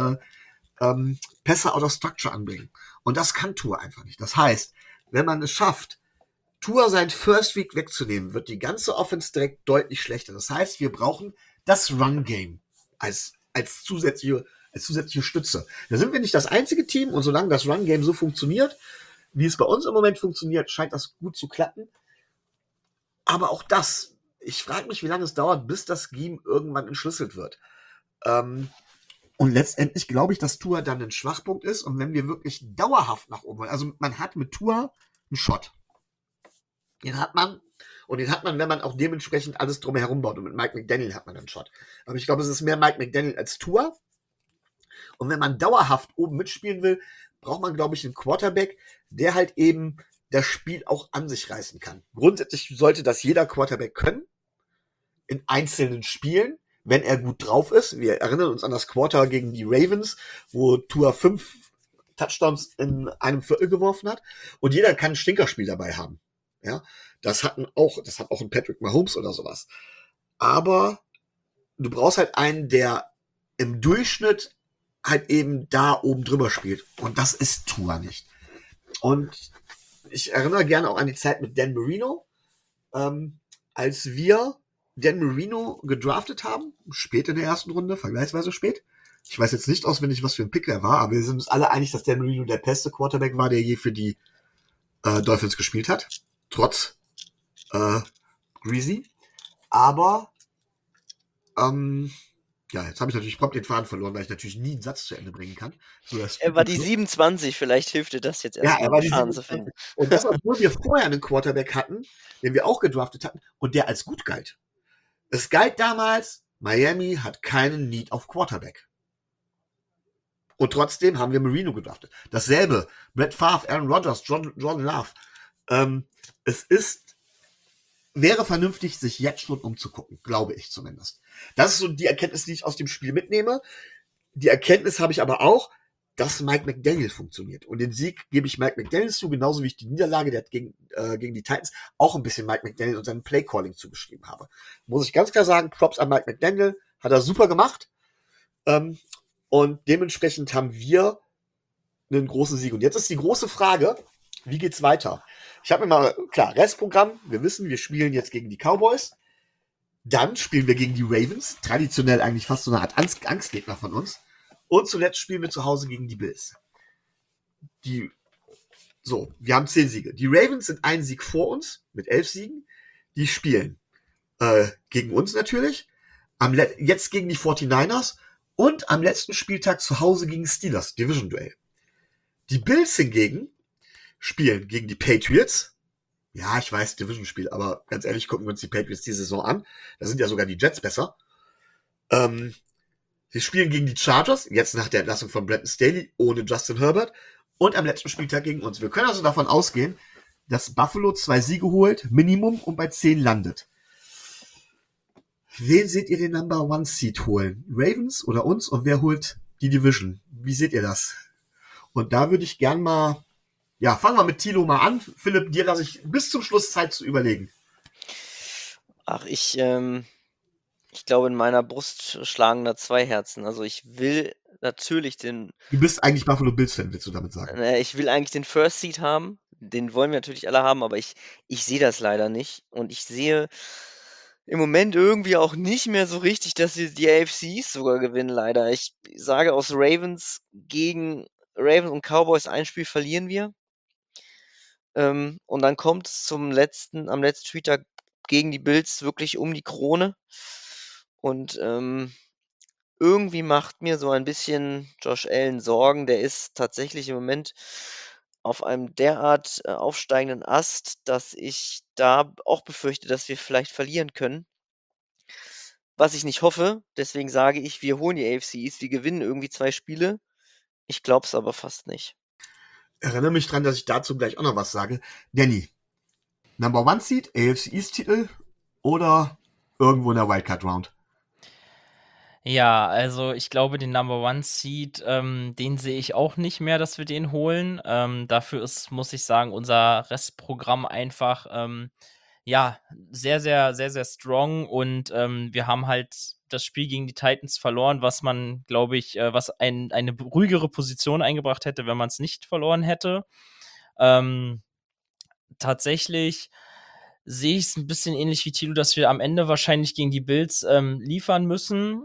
Pässe out of structure anbringen. Und das kann Tua einfach nicht. Das heißt, wenn man es schafft, Tua seinen First Week wegzunehmen, wird die ganze Offense direkt deutlich schlechter. Das heißt, wir brauchen das Run-Game als zusätzliche Stütze. Da sind wir nicht das einzige Team und solange das Run-Game so funktioniert, wie es bei uns im Moment funktioniert, scheint das gut zu klappen. Aber auch das, ich frage mich, wie lange es dauert, bis das Scheme irgendwann entschlüsselt wird. Und letztendlich glaube ich, dass Tua dann ein Schwachpunkt ist. Und wenn wir wirklich dauerhaft nach oben wollen, also man hat mit Tua einen Shot. Den hat man. Und den hat man, wenn man auch dementsprechend alles drumherum baut. Und mit Mike McDaniel hat man einen Shot. Aber ich glaube, es ist mehr Mike McDaniel als Tua. Und wenn man dauerhaft oben mitspielen will, braucht man, glaube ich, einen Quarterback, der halt eben das Spiel auch an sich reißen kann. Grundsätzlich sollte das jeder Quarterback können. In einzelnen Spielen. Wenn er gut drauf ist. Wir erinnern uns an das Quarter gegen die Ravens, wo Tua 5 Touchdowns in einem Viertel geworfen hat. Und jeder kann ein Stinkerspiel dabei haben. Ja, das hat auch ein Patrick Mahomes oder sowas. Aber du brauchst halt einen, der im Durchschnitt halt eben da oben drüber spielt. Und das ist Tua nicht. Und ich erinnere gerne auch an die Zeit mit Dan Marino, als wir Dan Marino gedraftet haben, spät in der ersten Runde, vergleichsweise spät. Ich weiß jetzt nicht auswendig, was für ein Pick er war, aber wir sind uns alle einig, dass Dan Marino der beste Quarterback war, der je für die Dolphins gespielt hat. Trotz Greasy. Aber ja, jetzt habe ich natürlich prompt den Faden verloren, weil ich natürlich nie einen Satz zu Ende bringen kann. So,
Er war die 27, vielleicht hilft dir das jetzt
Ja,
erstmal,
er war die
Faden zu
27.
finden.
Und das, obwohl wir vorher einen Quarterback hatten, den wir auch gedraftet hatten und der als gut galt. Es galt damals, Miami hat keinen Need auf Quarterback. Und trotzdem haben wir Marino gedraftet. Dasselbe, Brett Favre, Aaron Rodgers, Jordan Love. Wäre vernünftig, sich jetzt schon umzugucken, glaube ich zumindest. Das ist so die Erkenntnis, die ich aus dem Spiel mitnehme. Die Erkenntnis habe ich aber auch, dass Mike McDaniel funktioniert. Und den Sieg gebe ich Mike McDaniel zu, genauso wie ich die Niederlage, der hat gegen die Titans, auch ein bisschen Mike McDaniel und seinem Playcalling zugeschrieben habe. Muss ich ganz klar sagen, Props an Mike McDaniel, hat er super gemacht. Und dementsprechend haben wir einen großen Sieg. Und jetzt ist die große Frage, wie geht's weiter? Ich habe mir mal, klar, Restprogramm. Wir wissen, wir spielen jetzt gegen die Cowboys. Dann spielen wir gegen die Ravens. Traditionell eigentlich fast so eine Art Angstgegner von uns. Und zuletzt spielen wir zu Hause gegen die Bills. Wir haben 10 Siege. Die Ravens sind einen Sieg vor uns mit 11 Siegen. Die spielen gegen uns natürlich. Jetzt gegen die 49ers. Und am letzten Spieltag zu Hause gegen Steelers. Division-Duell. Die Bills hingegen spielen gegen die Patriots. Ja, ich weiß, Division-Spiel, aber ganz ehrlich, gucken wir uns die Patriots die Saison an. Da sind ja sogar die Jets besser. Sie spielen gegen die Chargers, jetzt nach der Entlassung von Brandon Staley, ohne Justin Herbert. Und am letzten Spieltag gegen uns. Wir können also davon ausgehen, dass Buffalo 2 Siege holt, Minimum, und bei 10 landet. Wen seht ihr den Number One Seed holen? Ravens oder uns? Und wer holt die Division? Wie seht ihr das? Und da würde ich gern mal, fangen wir mit Thilo mal an. Philipp, dir lasse ich bis zum Schluss Zeit zu überlegen.
Ach, ich glaube, in meiner Brust schlagen da 2 Herzen. Also ich will natürlich
Du bist eigentlich Buffalo Bills-Fan, willst du damit sagen?
ich will eigentlich den First Seed haben. Den wollen wir natürlich alle haben, aber ich sehe das leider nicht. Und ich sehe im Moment irgendwie auch nicht mehr so richtig, dass wir die AFC East sogar gewinnen, leider. Ich sage, aus Ravens und Cowboys ein Spiel verlieren wir. Und dann kommt es am letzten Spieltag gegen die Bills wirklich um die Krone. Und irgendwie macht mir so ein bisschen Josh Allen Sorgen. Der ist tatsächlich im Moment auf einem derart aufsteigenden Ast, dass ich da auch befürchte, dass wir vielleicht verlieren können. Was ich nicht hoffe, deswegen sage ich, wir holen die AFC East, wir gewinnen irgendwie 2 Spiele. Ich glaube es aber fast nicht.
Erinnere mich dran, dass ich dazu gleich auch noch was sage. Danny, Number One Seed, AFC East Titel oder irgendwo in der Wildcard Round?
Ja, also ich glaube, den Number One Seed, den sehe ich auch nicht mehr, dass wir den holen. Dafür ist, muss ich sagen, unser Restprogramm einfach sehr, sehr, sehr, sehr strong, und wir haben halt das Spiel gegen die Titans verloren, was man, glaube ich, was eine ruhigere Position eingebracht hätte, wenn man es nicht verloren hätte. Tatsächlich sehe ich es ein bisschen ähnlich wie Thilo, dass wir am Ende wahrscheinlich gegen die Bills liefern müssen.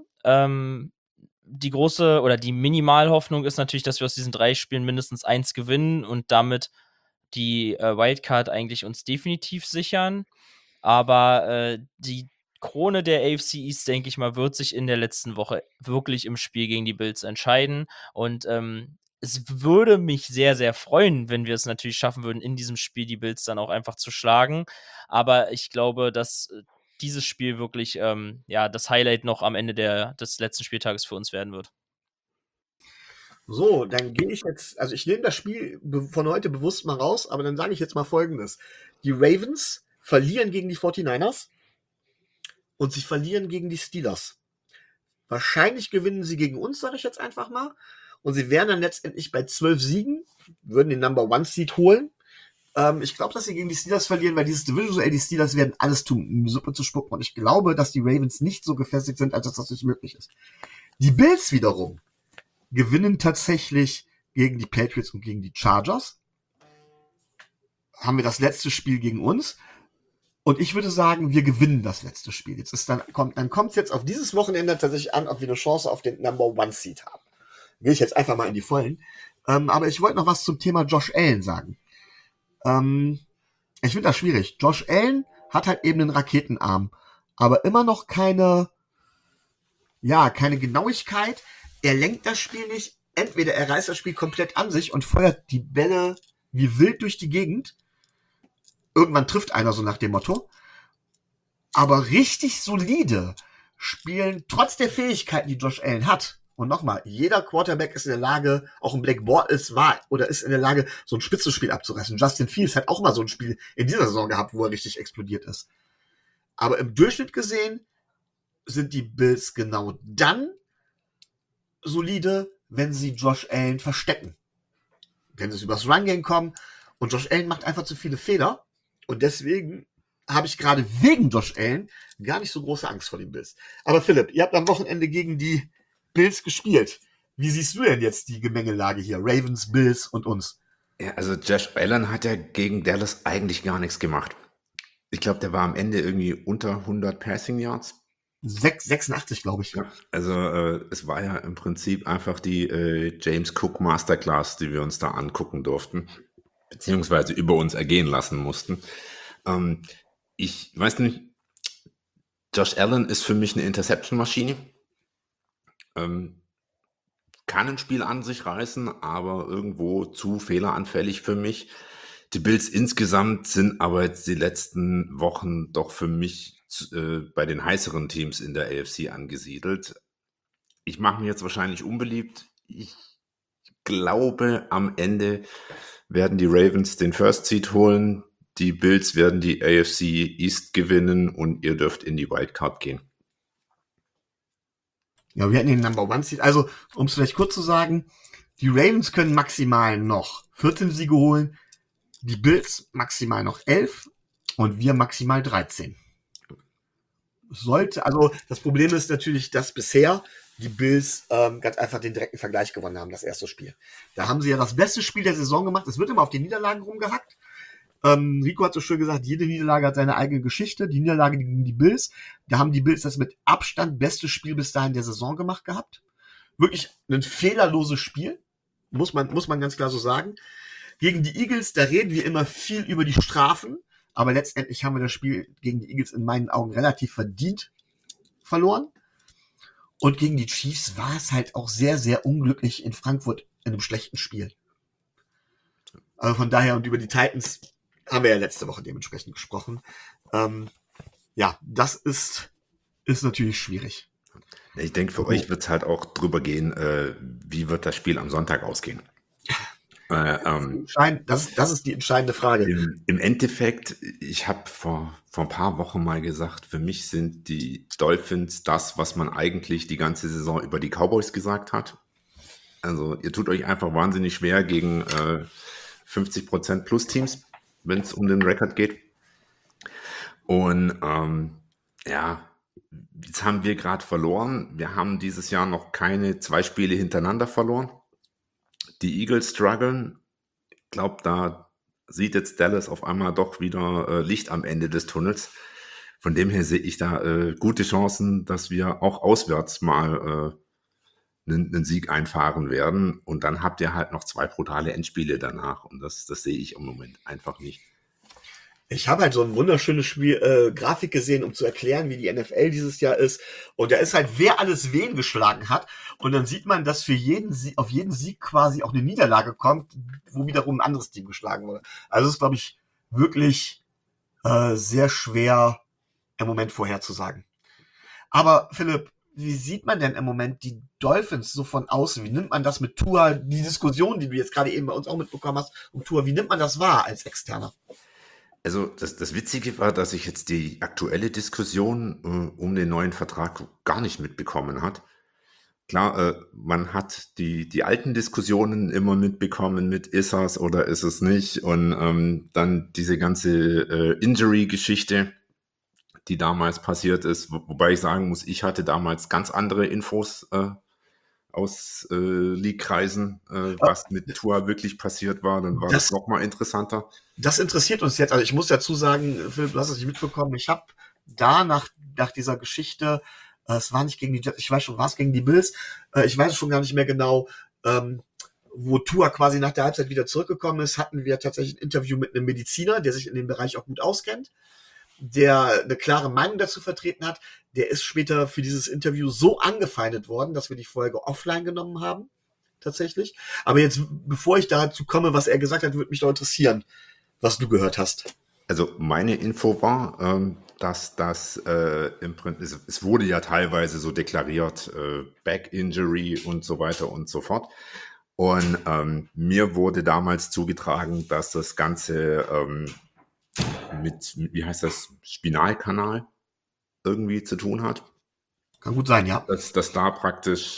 Die große oder die Minimalhoffnung ist natürlich, dass wir aus diesen 3 Spielen mindestens 1 gewinnen und damit die Wildcard eigentlich uns definitiv sichern. Aber die Krone der AFC East, denke ich mal, wird sich in der letzten Woche wirklich im Spiel gegen die Bills entscheiden. Und es würde mich sehr, sehr freuen, wenn wir es natürlich schaffen würden, in diesem Spiel die Bills dann auch einfach zu schlagen. Aber ich glaube, dass dieses Spiel wirklich das Highlight noch am Ende des letzten Spieltages für uns werden wird.
So, dann gehe ich jetzt, also ich nehme das Spiel von heute bewusst mal raus, aber dann sage ich jetzt mal Folgendes. Die Ravens verlieren gegen die 49ers und sie verlieren gegen die Steelers. Wahrscheinlich gewinnen sie gegen uns, sage ich jetzt einfach mal. Und sie wären dann letztendlich bei 12 Siegen, würden den Number One Seed holen. Ich glaube, dass sie gegen die Steelers verlieren, weil dieses Division-Duell, die Steelers werden alles tun, um die Suppe zu spucken. Und ich glaube, dass die Ravens nicht so gefestigt sind, als dass das nicht möglich ist. Die Bills wiederum gewinnen tatsächlich gegen die Patriots und gegen die Chargers. Haben wir das letzte Spiel gegen uns. Und ich würde sagen, wir gewinnen das letzte Spiel. Dann kommt es jetzt auf dieses Wochenende tatsächlich an, ob wir eine Chance auf den Number One Seed haben. Gehe ich jetzt einfach mal in die Vollen. Aber ich wollte noch was zum Thema Josh Allen sagen. Ich finde das schwierig. Josh Allen hat halt eben einen Raketenarm, aber immer noch keine Genauigkeit. Er lenkt das Spiel nicht. Entweder er reißt das Spiel komplett an sich und feuert die Bälle wie wild durch die Gegend. Irgendwann trifft einer, so nach dem Motto. Aber richtig solide spielen, trotz der Fähigkeiten, die Josh Allen hat. Und nochmal, jeder Quarterback ist in der Lage, auch ein Blake Bortles ist in der Lage, so ein Spitzenspiel abzureißen. Justin Fields hat auch mal so ein Spiel in dieser Saison gehabt, wo er richtig explodiert ist. Aber im Durchschnitt gesehen sind die Bills genau dann solide, wenn sie Josh Allen verstecken. Wenn sie übers Run-Game kommen und Josh Allen macht einfach zu viele Fehler. Und deswegen habe ich gerade wegen Josh Allen gar nicht so große Angst vor den Bills. Aber Philipp, ihr habt am Wochenende gegen die Bills gespielt. Wie siehst du denn jetzt die Gemengelage hier? Ravens, Bills und uns.
Ja, also Josh Allen hat ja gegen Dallas eigentlich gar nichts gemacht. Ich glaube, der war am Ende irgendwie unter 100 Passing Yards.
86, glaube ich.
Ja, also es war ja im Prinzip einfach die James Cook Masterclass, die wir uns da angucken durften, beziehungsweise über uns ergehen lassen mussten. Ich weiß nicht, Josh Allen ist für mich eine Interception-Maschine. Kann ein Spiel an sich reißen, aber irgendwo zu fehleranfällig für mich. Die Bills insgesamt sind aber jetzt die letzten Wochen doch für mich bei den heißeren Teams in der AFC angesiedelt. Ich mache mir jetzt wahrscheinlich unbeliebt. Ich glaube, am Ende werden die Ravens den First Seed holen. Die Bills werden die AFC East gewinnen und ihr dürft in die Wildcard gehen.
Ja, wir hatten den Number One Seed. Also, um es vielleicht kurz zu sagen, die Ravens können maximal noch 14 Siege holen, die Bills maximal noch 11 und wir maximal 13. Also das Problem ist natürlich, dass bisher die Bills ganz einfach den direkten Vergleich gewonnen haben, das erste Spiel. Da haben sie ja das beste Spiel der Saison gemacht. Es wird immer auf den Niederlagen rumgehackt. Rico hat so schön gesagt, jede Niederlage hat seine eigene Geschichte. Die Niederlage gegen die Bills, da haben die Bills das mit Abstand beste Spiel bis dahin der Saison gemacht gehabt. Wirklich ein fehlerloses Spiel, muss man ganz klar so sagen. Gegen die Eagles, da reden wir immer viel über die Strafen, aber letztendlich haben wir das Spiel gegen die Eagles in meinen Augen relativ verdient verloren. Und gegen die Chiefs war es halt auch sehr, sehr unglücklich in Frankfurt in einem schlechten Spiel. Also von daher, und über die Titans haben wir ja letzte Woche dementsprechend gesprochen. Ja, das ist natürlich schwierig.
Ich denke, für euch wird es halt auch drüber gehen, wie wird das Spiel am Sonntag ausgehen.
Das ist die entscheidende Frage.
Im Endeffekt, ich habe vor ein paar Wochen mal gesagt, für mich sind die Dolphins das, was man eigentlich die ganze Saison über die Cowboys gesagt hat. Also ihr tut euch einfach wahnsinnig schwer gegen 50% plus Teams, wenn es um den Rekord geht. Und ja, jetzt haben wir gerade verloren. Wir haben dieses Jahr noch keine 2 Spiele hintereinander verloren. Die Eagles strugglen. Ich glaube, da sieht jetzt Dallas auf einmal doch wieder Licht am Ende des Tunnels. Von dem her sehe ich da gute Chancen, dass wir auch auswärts mal einen Sieg einfahren werden. Und dann habt ihr halt noch 2 brutale Endspiele danach. Und das sehe ich im Moment einfach nicht.
Ich habe halt so ein wunderschönes Grafik gesehen, um zu erklären, wie die NFL dieses Jahr ist. Und da ist halt, wer alles wen geschlagen hat. Und dann sieht man, dass auf jeden Sieg quasi auch eine Niederlage kommt, wo wiederum ein anderes Team geschlagen wurde. Also es ist, glaube ich, wirklich sehr schwer im Moment vorherzusagen. Aber Philipp, wie sieht man denn im Moment die Dolphins so von außen? Wie nimmt man das mit Tua, die Diskussion, die du jetzt gerade eben bei uns auch mitbekommen hast, um Tua, wie nimmt man das wahr als Externer?
Also das Witzige war, dass ich jetzt die aktuelle Diskussion um den neuen Vertrag gar nicht mitbekommen hat. Klar, man hat die alten Diskussionen immer mitbekommen mit ist es oder ist es nicht und dann diese ganze Injury-Geschichte, die damals passiert ist, wobei ich sagen muss, ich hatte damals ganz andere Infos aus League-Kreisen, was mit Tua wirklich passiert war, dann war das noch mal interessanter.
Das interessiert uns jetzt. Also ich muss dazu sagen, Philipp, du hast es nicht mitbekommen, ich habe da nach dieser Geschichte, es war nicht gegen die Jets, ich weiß schon, war es gegen die Bills, ich weiß es schon gar nicht mehr genau, wo Tua quasi nach der Halbzeit wieder zurückgekommen ist, hatten wir tatsächlich ein Interview mit einem Mediziner, der sich in dem Bereich auch gut auskennt, der eine klare Meinung dazu vertreten hat. Der ist später für dieses Interview so angefeindet worden, dass wir die Folge offline genommen haben, tatsächlich. Aber jetzt, bevor ich dazu komme, was er gesagt hat, würde mich doch interessieren, was du gehört hast.
Also meine Info war, dass das im Prinzip, es wurde ja teilweise so deklariert, Back Injury und so weiter und so fort. Und mir wurde damals zugetragen, dass das Ganze mit, wie heißt das, Spinalkanal irgendwie zu tun hat.
Kann gut sein, ja.
Dass da praktisch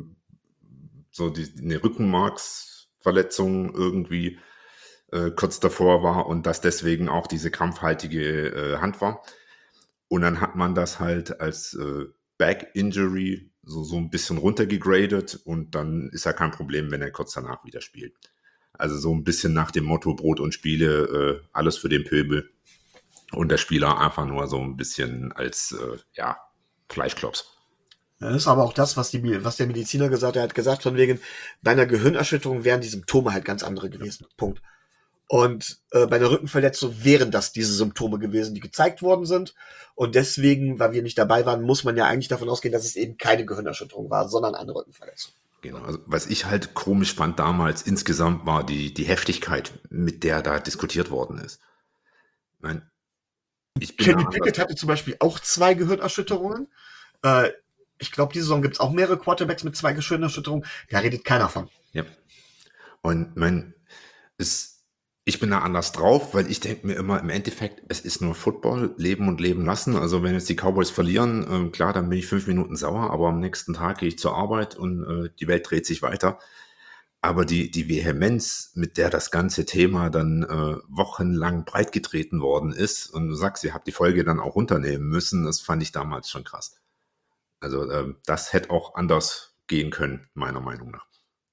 so eine Rückenmarksverletzung irgendwie kurz davor war und dass deswegen auch diese krampfhaltige Hand war. Und dann hat man das halt als Back Injury so ein bisschen runtergegradet und dann ist ja kein Problem, wenn er kurz danach wieder spielt. Also so ein bisschen nach dem Motto Brot und Spiele, alles für den Pöbel. Und der Spieler einfach nur so ein bisschen als, Fleischklops.
Das ist aber auch das, was der Mediziner gesagt hat. Er hat gesagt, von wegen, bei einer Gehirnerschütterung wären die Symptome halt ganz andere gewesen. Punkt. Und bei einer Rückenverletzung wären das diese Symptome gewesen, die gezeigt worden sind. Und deswegen, weil wir nicht dabei waren, muss man ja eigentlich davon ausgehen, dass es eben keine Gehirnerschütterung war, sondern eine Rückenverletzung.
Genau. Also, was ich halt komisch fand damals insgesamt war die Heftigkeit, mit der da diskutiert worden ist. Ich meine, ich bin
Kenny
da
Pickett hatte zum Beispiel auch 2 Gehirnerschütterungen. Ich glaube, diese Saison gibt es auch mehrere Quarterbacks mit 2 Gehirnerschütterungen. Da redet keiner von.
Ja. Und ich bin da anders drauf, weil ich denke mir immer, im Endeffekt, es ist nur Football, leben und leben lassen. Also wenn jetzt die Cowboys verlieren, klar, dann bin ich 5 Minuten sauer, aber am nächsten Tag gehe ich zur Arbeit und die Welt dreht sich weiter. Aber die Vehemenz, mit der das ganze Thema dann wochenlang breitgetreten worden ist, und du sagst, ihr habt die Folge dann auch runternehmen müssen, das fand ich damals schon krass. Also das hätte auch anders gehen können, meiner Meinung nach.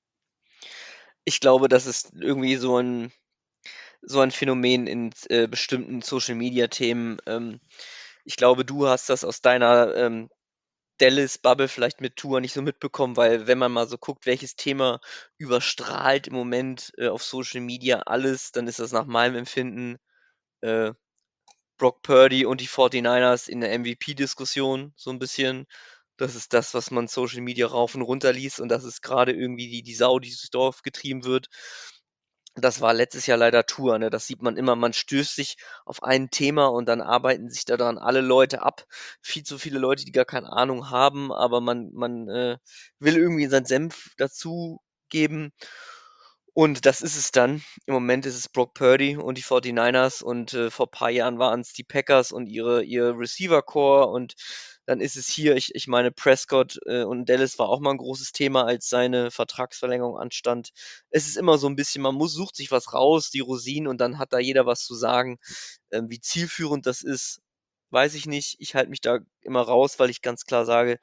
Ich glaube, das ist irgendwie so ein Phänomen in bestimmten Social-Media-Themen. Ich glaube, du hast das aus deiner Dallas-Bubble vielleicht mit Tua nicht so mitbekommen, weil wenn man mal so guckt, welches Thema überstrahlt im Moment auf Social Media alles, dann ist das nach meinem Empfinden äh, Brock Purdy und die 49ers in der MVP-Diskussion so ein bisschen. Das ist das, was man Social Media rauf und runter liest, und das ist gerade irgendwie die Sau, die durchs Dorf getrieben wird. Das war letztes Jahr leider Tua, ne? Das sieht man immer. Man stößt sich auf ein Thema und dann arbeiten sich daran alle Leute ab. Viel zu viele Leute, die gar keine Ahnung haben, aber man will irgendwie seinen Senf dazugeben. Und das ist es dann. Im Moment ist es Brock Purdy und die 49ers, und vor ein paar Jahren waren es die Packers und ihr Receiver-Core, und dann ist es hier, ich meine, Prescott und Dallas war auch mal ein großes Thema, als seine Vertragsverlängerung anstand. Es ist immer so ein bisschen, sucht sich was raus, die Rosinen, und dann hat da jeder was zu sagen. Wie zielführend das ist, weiß ich nicht. Ich halte mich da immer raus, weil ich ganz klar sage,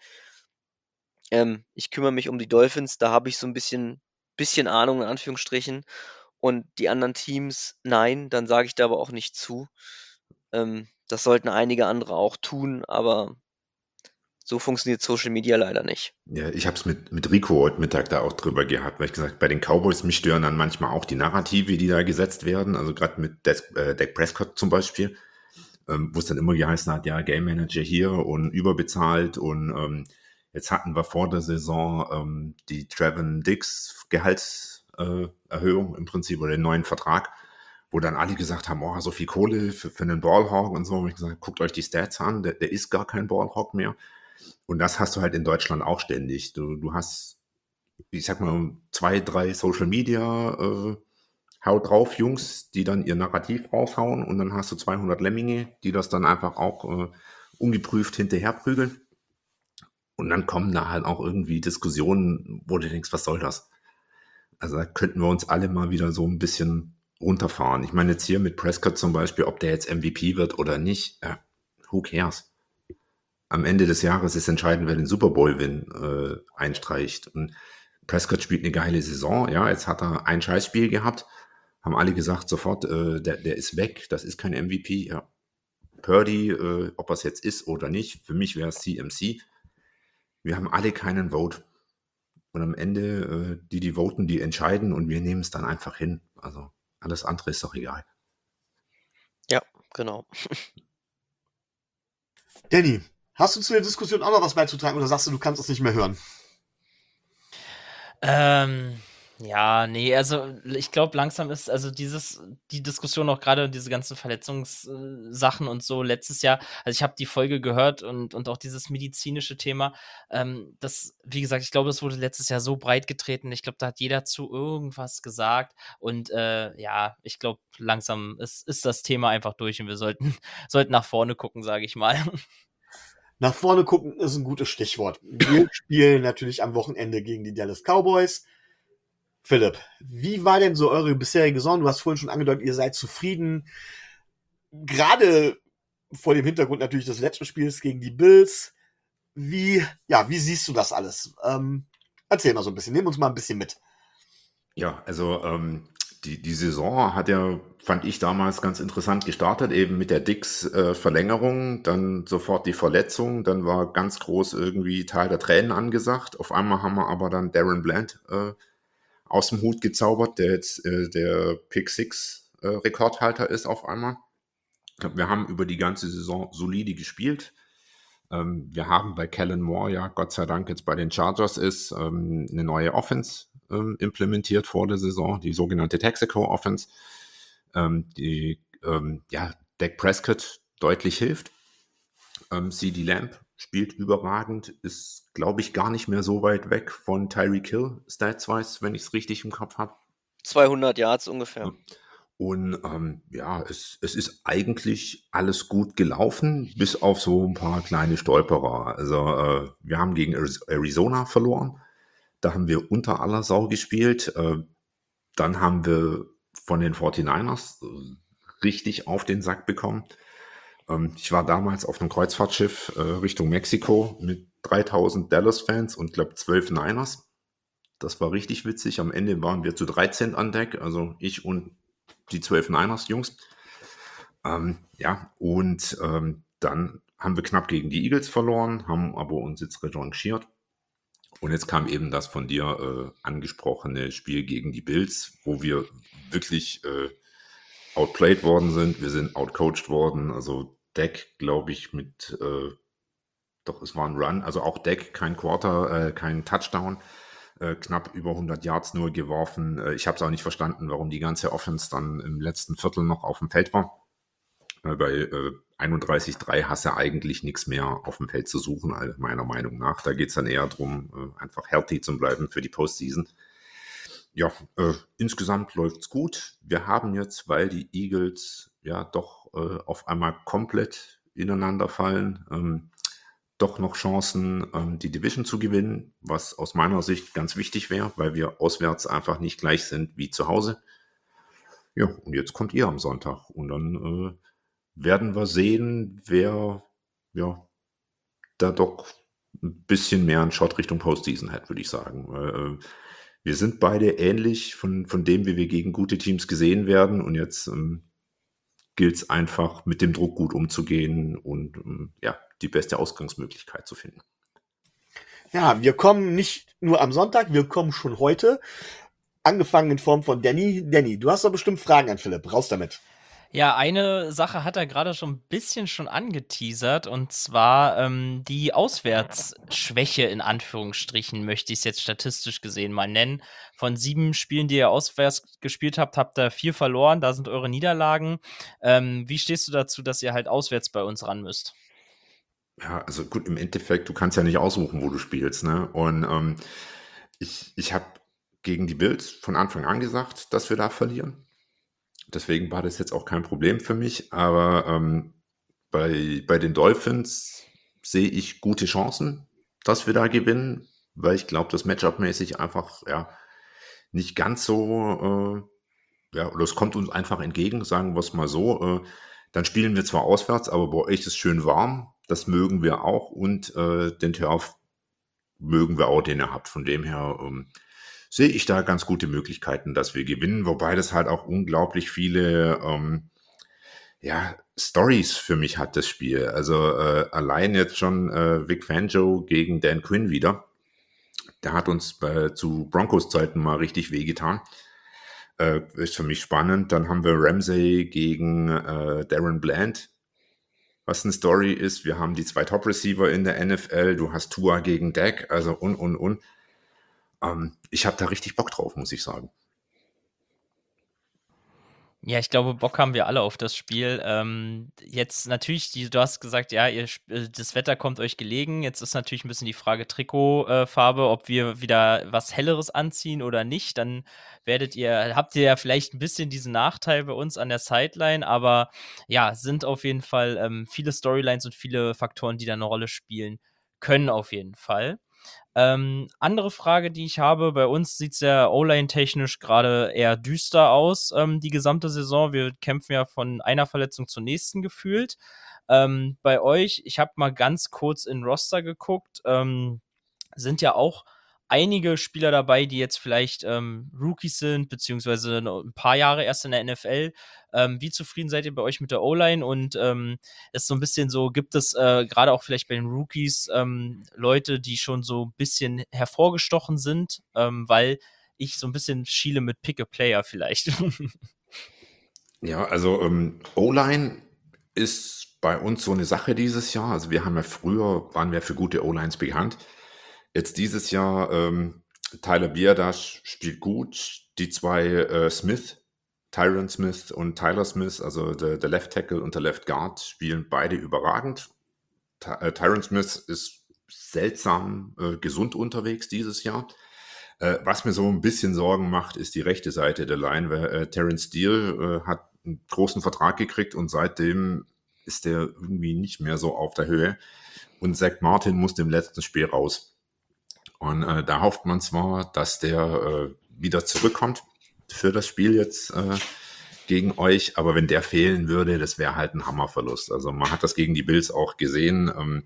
ich kümmere mich um die Dolphins, da habe ich so ein bisschen Ahnung in Anführungsstrichen, und die anderen Teams, nein, dann sage ich da aber auch nicht zu. Das sollten einige andere auch tun, aber so funktioniert Social Media leider nicht.
Ja, ich habe es mit Rico heute Mittag da auch drüber gehabt, weil ich gesagt, bei den Cowboys, mich stören dann manchmal auch die Narrative, die da gesetzt werden. Also gerade mit Dak Prescott zum Beispiel, wo es dann immer geheißen hat, ja, Game Manager hier und überbezahlt. Und jetzt hatten wir vor der Saison die Trevon Diggs Gehaltserhöhung im Prinzip oder den neuen Vertrag, wo dann alle gesagt haben, oh, so viel Kohle für einen Ballhawk und so. Und ich gesagt, guckt euch die Stats an, der ist gar kein Ballhawk mehr. Und das hast du halt in Deutschland auch ständig. Du hast, ich sag mal, 2, 3 Social Media Haut drauf Jungs, die dann ihr Narrativ raushauen, und dann hast du 200 Lemminge, die das dann einfach auch ungeprüft hinterher prügeln. Und dann kommen da halt auch irgendwie Diskussionen, wo du denkst, was soll das? Also da könnten wir uns alle mal wieder so ein bisschen runterfahren. Ich meine jetzt hier mit Prescott zum Beispiel, ob der jetzt MVP wird oder nicht, who cares? Am Ende des Jahres ist entscheidend, wer den Super Bowl-Win einstreicht. Und Prescott spielt eine geile Saison. Ja, jetzt hat er ein Scheißspiel gehabt. Haben alle gesagt sofort, der ist weg. Das ist kein MVP. Ja. Purdy, ob er es jetzt ist oder nicht, für mich wäre es CMC. Wir haben alle keinen Vote. Und am Ende, die voten, die entscheiden, und wir nehmen es dann einfach hin. Also alles andere ist doch egal.
Ja, genau.
Danny, hast du zu der Diskussion auch noch was beizutragen oder sagst du kannst es nicht mehr hören?
Ja, nee, also ich glaube, langsam ist also die Diskussion auch gerade diese ganzen Verletzungssachen und so letztes Jahr, also ich habe die Folge gehört und auch dieses medizinische Thema, das, wie gesagt, ich glaube, es wurde letztes Jahr so breit getreten. Ich glaube, da hat jeder zu irgendwas gesagt, und ja, ich glaube, langsam ist das Thema einfach durch, und wir sollten nach vorne gucken, sage ich mal.
Nach vorne gucken ist ein gutes Stichwort. Wir spielen natürlich am Wochenende gegen die Dallas Cowboys. Philipp, wie war denn so eure bisherige Saison? Du hast vorhin schon angedeutet, ihr seid zufrieden. Gerade vor dem Hintergrund natürlich des letzten Spiels gegen die Bills. Wie siehst du das alles? Erzähl mal so ein bisschen, nimm uns mal ein bisschen mit.
Ja, also Die Saison hat ja, fand ich damals ganz interessant gestartet, eben mit der Dix-Verlängerung, dann sofort die Verletzung, dann war ganz groß irgendwie Teil der Tränen angesagt. Auf einmal haben wir aber dann Darren Bland aus dem Hut gezaubert, der jetzt der Pick-Six-Rekordhalter ist auf einmal. Wir haben über die ganze Saison solide gespielt. Wir haben bei Kellen Moore ja Gott sei Dank jetzt bei den Chargers eine neue Offense implementiert vor der Saison, die sogenannte Texaco Offense, die Dak Prescott deutlich hilft. CeeDee Lamb spielt überragend, ist, glaube ich, gar nicht mehr so weit weg von Tyreek Hill, stats-wise, wenn ich es richtig im Kopf habe.
200 Yards ungefähr.
Und es ist eigentlich alles gut gelaufen, bis auf so ein paar kleine Stolperer. Also wir haben gegen Arizona verloren. Da haben wir unter aller Sau gespielt. Dann haben wir von den 49ers richtig auf den Sack bekommen. Ich war damals auf einem Kreuzfahrtschiff Richtung Mexiko mit 3000 Dallas-Fans und glaube 12 Niners. Das war richtig witzig. Am Ende waren wir zu 13 an Deck, also ich und die 12 Niners-Jungs. Dann haben wir knapp gegen die Eagles verloren, haben aber uns jetzt revanchiert. Und jetzt kam eben das von dir angesprochene Spiel gegen die Bills, wo wir wirklich outplayed worden sind. Wir sind outcoached worden. Also Dak, glaube ich, es war ein Run. Also auch Dak, kein kein Touchdown. Knapp über 100 Yards nur geworfen. Ich habe es auch nicht verstanden, warum die ganze Offense dann im letzten Viertel noch auf dem Feld war. Bei 31-3 hast du eigentlich nichts mehr auf dem Feld zu suchen, meiner Meinung nach. Da geht es dann eher darum, einfach healthy zu bleiben für die Postseason. Ja, insgesamt läuft es gut. Wir haben jetzt, weil die Eagles ja doch auf einmal komplett ineinander fallen, doch noch Chancen, die Division zu gewinnen, was aus meiner Sicht ganz wichtig wäre, weil wir auswärts einfach nicht gleich sind wie zu Hause. Ja, und jetzt kommt ihr am Sonntag und dann werden wir sehen, wer da doch ein bisschen mehr einen Shot Richtung Postseason hat, würde ich sagen. Wir sind beide ähnlich von dem, wie wir gegen gute Teams gesehen werden und jetzt gilt es einfach, mit dem Druck gut umzugehen und die beste Ausgangsmöglichkeit zu finden.
Ja, wir kommen nicht nur am Sonntag, wir kommen schon heute. Angefangen in Form von Danny. Danny, du hast doch bestimmt Fragen an Philipp. Raus damit.
Ja, eine Sache hat er gerade schon ein bisschen schon angeteasert, und zwar die Auswärtsschwäche in Anführungsstrichen, möchte ich es jetzt statistisch gesehen mal nennen. Von 7 Spielen, die ihr auswärts gespielt habt, habt ihr 4 verloren, da sind eure Niederlagen. Wie stehst du dazu, dass ihr halt auswärts bei uns ran müsst?
Ja, also gut, im Endeffekt, du kannst ja nicht aussuchen, wo du spielst, ne? Und ich habe gegen die Bills von Anfang an gesagt, dass wir da verlieren. Deswegen war das jetzt auch kein Problem für mich. Aber bei den Dolphins sehe ich gute Chancen, dass wir da gewinnen, weil ich glaube, das Matchup-mäßig einfach nicht ganz so, oder es kommt uns einfach entgegen, sagen wir es mal so. Dann spielen wir zwar auswärts, aber bei euch ist es schön warm. Das mögen wir auch und den Turf mögen wir auch, den ihr habt. Von dem her sehe ich da ganz gute Möglichkeiten, dass wir gewinnen, wobei das halt auch unglaublich viele Stories für mich hat, das Spiel. Also allein jetzt schon Vic Fangio gegen Dan Quinn wieder. Der hat uns zu Broncos-Zeiten mal richtig wehgetan. Ist für mich spannend. Dann haben wir Ramsey gegen Darren Bland, was eine Story ist. Wir haben die 2 Top-Receiver in der NFL. Du hast Tua gegen Dak, also und. Ich habe da richtig Bock drauf, muss ich sagen.
Ja, ich glaube, Bock haben wir alle auf das Spiel. Jetzt natürlich, du hast gesagt, ja, das Wetter kommt euch gelegen. Jetzt ist natürlich ein bisschen die Frage Trikotfarbe, ob wir wieder was Helleres anziehen oder nicht. Dann habt ihr ja vielleicht ein bisschen diesen Nachteil bei uns an der Sideline, aber ja, sind auf jeden Fall viele Storylines und viele Faktoren, die da eine Rolle spielen können, auf jeden Fall. Andere Frage, die ich habe, bei uns sieht es ja O-Line-technisch gerade eher düster aus, die gesamte Saison. Wir kämpfen ja von einer Verletzung zur nächsten gefühlt. Bei euch, ich habe mal ganz kurz in Roster geguckt, sind ja auch einige Spieler dabei, die jetzt vielleicht Rookies sind, beziehungsweise noch ein paar Jahre erst in der NFL. Wie zufrieden seid ihr bei euch mit der O-Line? Und ist so ein bisschen so, gibt es gerade auch vielleicht bei den Rookies Leute, die schon so ein bisschen hervorgestochen sind, weil ich so ein bisschen schiele mit Pick-a-Player vielleicht.
Ja, also O-Line ist bei uns so eine Sache dieses Jahr. Also wir haben ja früher, waren wir für gute O-Lines bekannt. Jetzt dieses Jahr, Tyler Biadasz spielt gut. Die zwei Smith, Tyron Smith und Tyler Smith, also der Left Tackle und der Left Guard, spielen beide überragend. Tyron Smith ist seltsam gesund unterwegs dieses Jahr. Was mir so ein bisschen Sorgen macht, ist die rechte Seite der Line, weil Terrence Steele hat einen großen Vertrag gekriegt und seitdem ist der irgendwie nicht mehr so auf der Höhe. Und Zach Martin musste im letzten Spiel raus. Und da hofft man zwar, dass der wieder zurückkommt für das Spiel jetzt gegen euch, aber wenn der fehlen würde, das wäre halt ein Hammerverlust. Also man hat das gegen die Bills auch gesehen.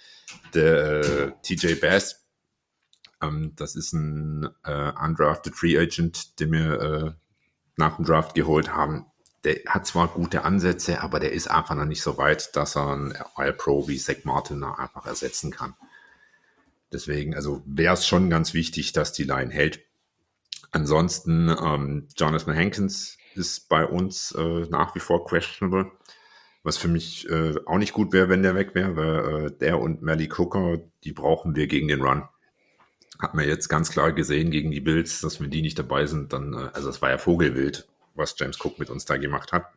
Der TJ Bass, das ist ein undrafted Free Agent, den wir nach dem Draft geholt haben. Der hat zwar gute Ansätze, aber der ist einfach noch nicht so weit, dass er einen All-Pro wie Zach Martin einfach ersetzen kann. Deswegen, also wäre es schon ganz wichtig, dass die Line hält. Ansonsten, Jonathan Hankins ist bei uns nach wie vor questionable, was für mich auch nicht gut wäre, wenn der weg wäre, weil der und Malik Hooker, die brauchen wir gegen den Run. Hat man jetzt ganz klar gesehen gegen die Bills, dass wenn die nicht dabei sind, dann, also es war ja Vogelwild, was James Cook mit uns da gemacht hat.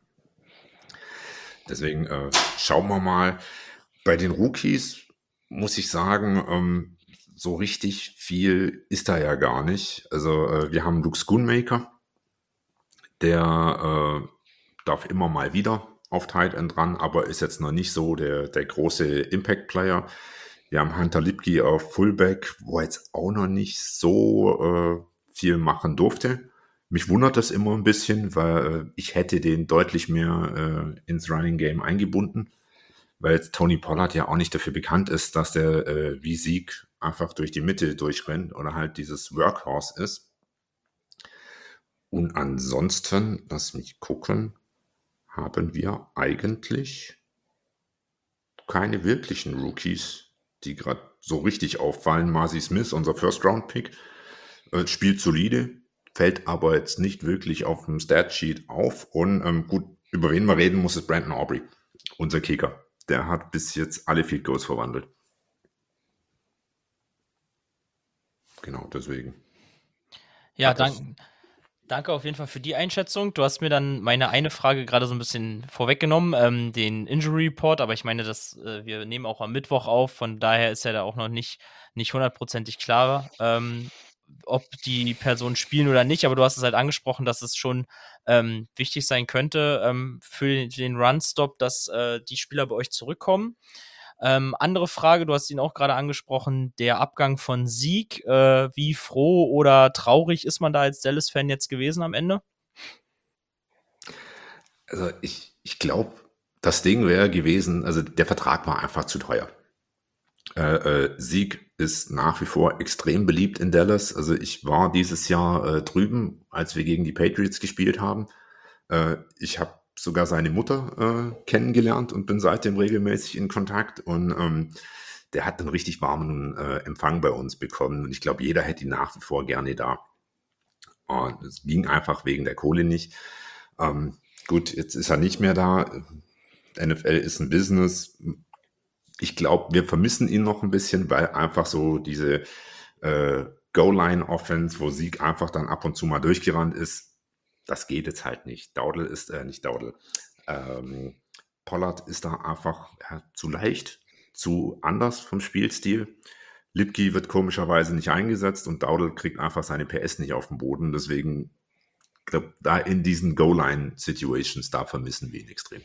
Deswegen schauen wir mal. Bei den Rookies muss ich sagen, so richtig viel ist da ja gar nicht. Also wir haben Luke Schoonmaker, der darf immer mal wieder auf Tight End ran, aber ist jetzt noch nicht so der große Impact-Player. Wir haben Hunter Lipke auf Fullback, wo er jetzt auch noch nicht so viel machen durfte. Mich wundert das immer ein bisschen, weil ich hätte den deutlich mehr ins Running Game eingebunden, weil jetzt Tony Pollard ja auch nicht dafür bekannt ist, dass der wie Sieg einfach durch die Mitte durchrennt oder halt dieses Workhorse ist. Und ansonsten, lass mich gucken, haben wir eigentlich keine wirklichen Rookies, die gerade so richtig auffallen. Marcy Smith, unser First-Round-Pick, spielt solide, fällt aber jetzt nicht wirklich auf dem Statsheet auf. Und gut, über wen wir reden, muss es Brandon Aubrey, unser Kicker. Der hat bis jetzt alle Field Goals verwandelt. Genau, deswegen.
Ja, danke auf jeden Fall für die Einschätzung. Du hast mir dann meine eine Frage gerade so ein bisschen vorweggenommen, den Injury Report, aber ich meine, wir nehmen auch am Mittwoch auf, von daher ist ja da auch noch nicht hundertprozentig klar, ob die Personen spielen oder nicht, aber du hast es halt angesprochen, dass es schon wichtig sein könnte für den Run-Stop, dass die Spieler bei euch zurückkommen. Andere Frage, du hast ihn auch gerade angesprochen, der Abgang von Sieg. Wie froh oder traurig ist man da als Dallas-Fan jetzt gewesen am Ende?
Also ich glaube, das Ding wäre gewesen, also der Vertrag war einfach zu teuer. Sieg ist nach wie vor extrem beliebt in Dallas. Also ich war dieses Jahr drüben, als wir gegen die Patriots gespielt haben. Ich habe sogar seine Mutter kennengelernt und bin seitdem regelmäßig in Kontakt. Und der hat einen richtig warmen Empfang bei uns bekommen. Und ich glaube, jeder hätte ihn nach wie vor gerne da. Und es ging einfach wegen der Kohle nicht. Gut, jetzt ist er nicht mehr da. NFL ist ein Business. Ich glaube, wir vermissen ihn noch ein bisschen, weil einfach so diese Goal-Line-Offense, wo Sieg einfach dann ab und zu mal durchgerannt ist, das geht jetzt halt nicht. Pollard ist da einfach zu leicht, zu anders vom Spielstil. Lipke wird komischerweise nicht eingesetzt und Dowdle kriegt einfach seine PS nicht auf den Boden. Deswegen, glaube da in diesen Goal-Line-Situations, da vermissen wir ihn extrem.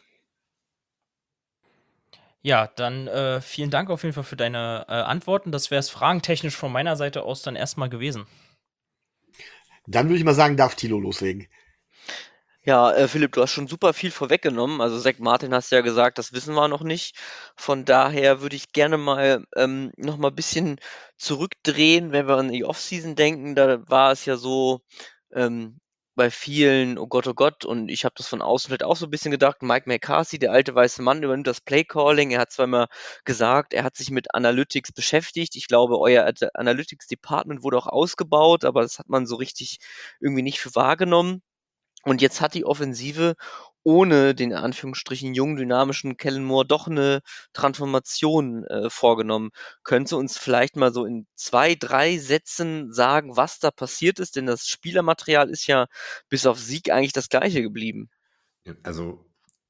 Ja, dann vielen Dank auf jeden Fall für deine Antworten. Das wäre es fragentechnisch von meiner Seite aus dann erstmal gewesen.
Dann würde ich mal sagen, darf Thilo loslegen.
Ja, Philipp, du hast schon super viel vorweggenommen. Also Zach Martin hast ja gesagt, das wissen wir noch nicht. Von daher würde ich gerne mal noch mal ein bisschen zurückdrehen, wenn wir an die Offseason denken. Da war es ja so bei vielen, oh Gott, und ich habe das von außen vielleicht auch so ein bisschen gedacht, Mike McCarthy, der alte weiße Mann, übernimmt das Playcalling. Er hat zwar immer gesagt, er hat sich mit Analytics beschäftigt. Ich glaube, euer Analytics-Department wurde auch ausgebaut, aber das hat man so richtig irgendwie nicht für wahrgenommen. Und jetzt hat die Offensive ohne den in Anführungsstrichen jungen, dynamischen Kellen Moore doch eine Transformation, vorgenommen. Könntest du uns vielleicht mal so in 2, 3 Sätzen sagen, was da passiert ist? Denn das Spielermaterial ist ja bis auf Sieg eigentlich das Gleiche geblieben.
Ja, also,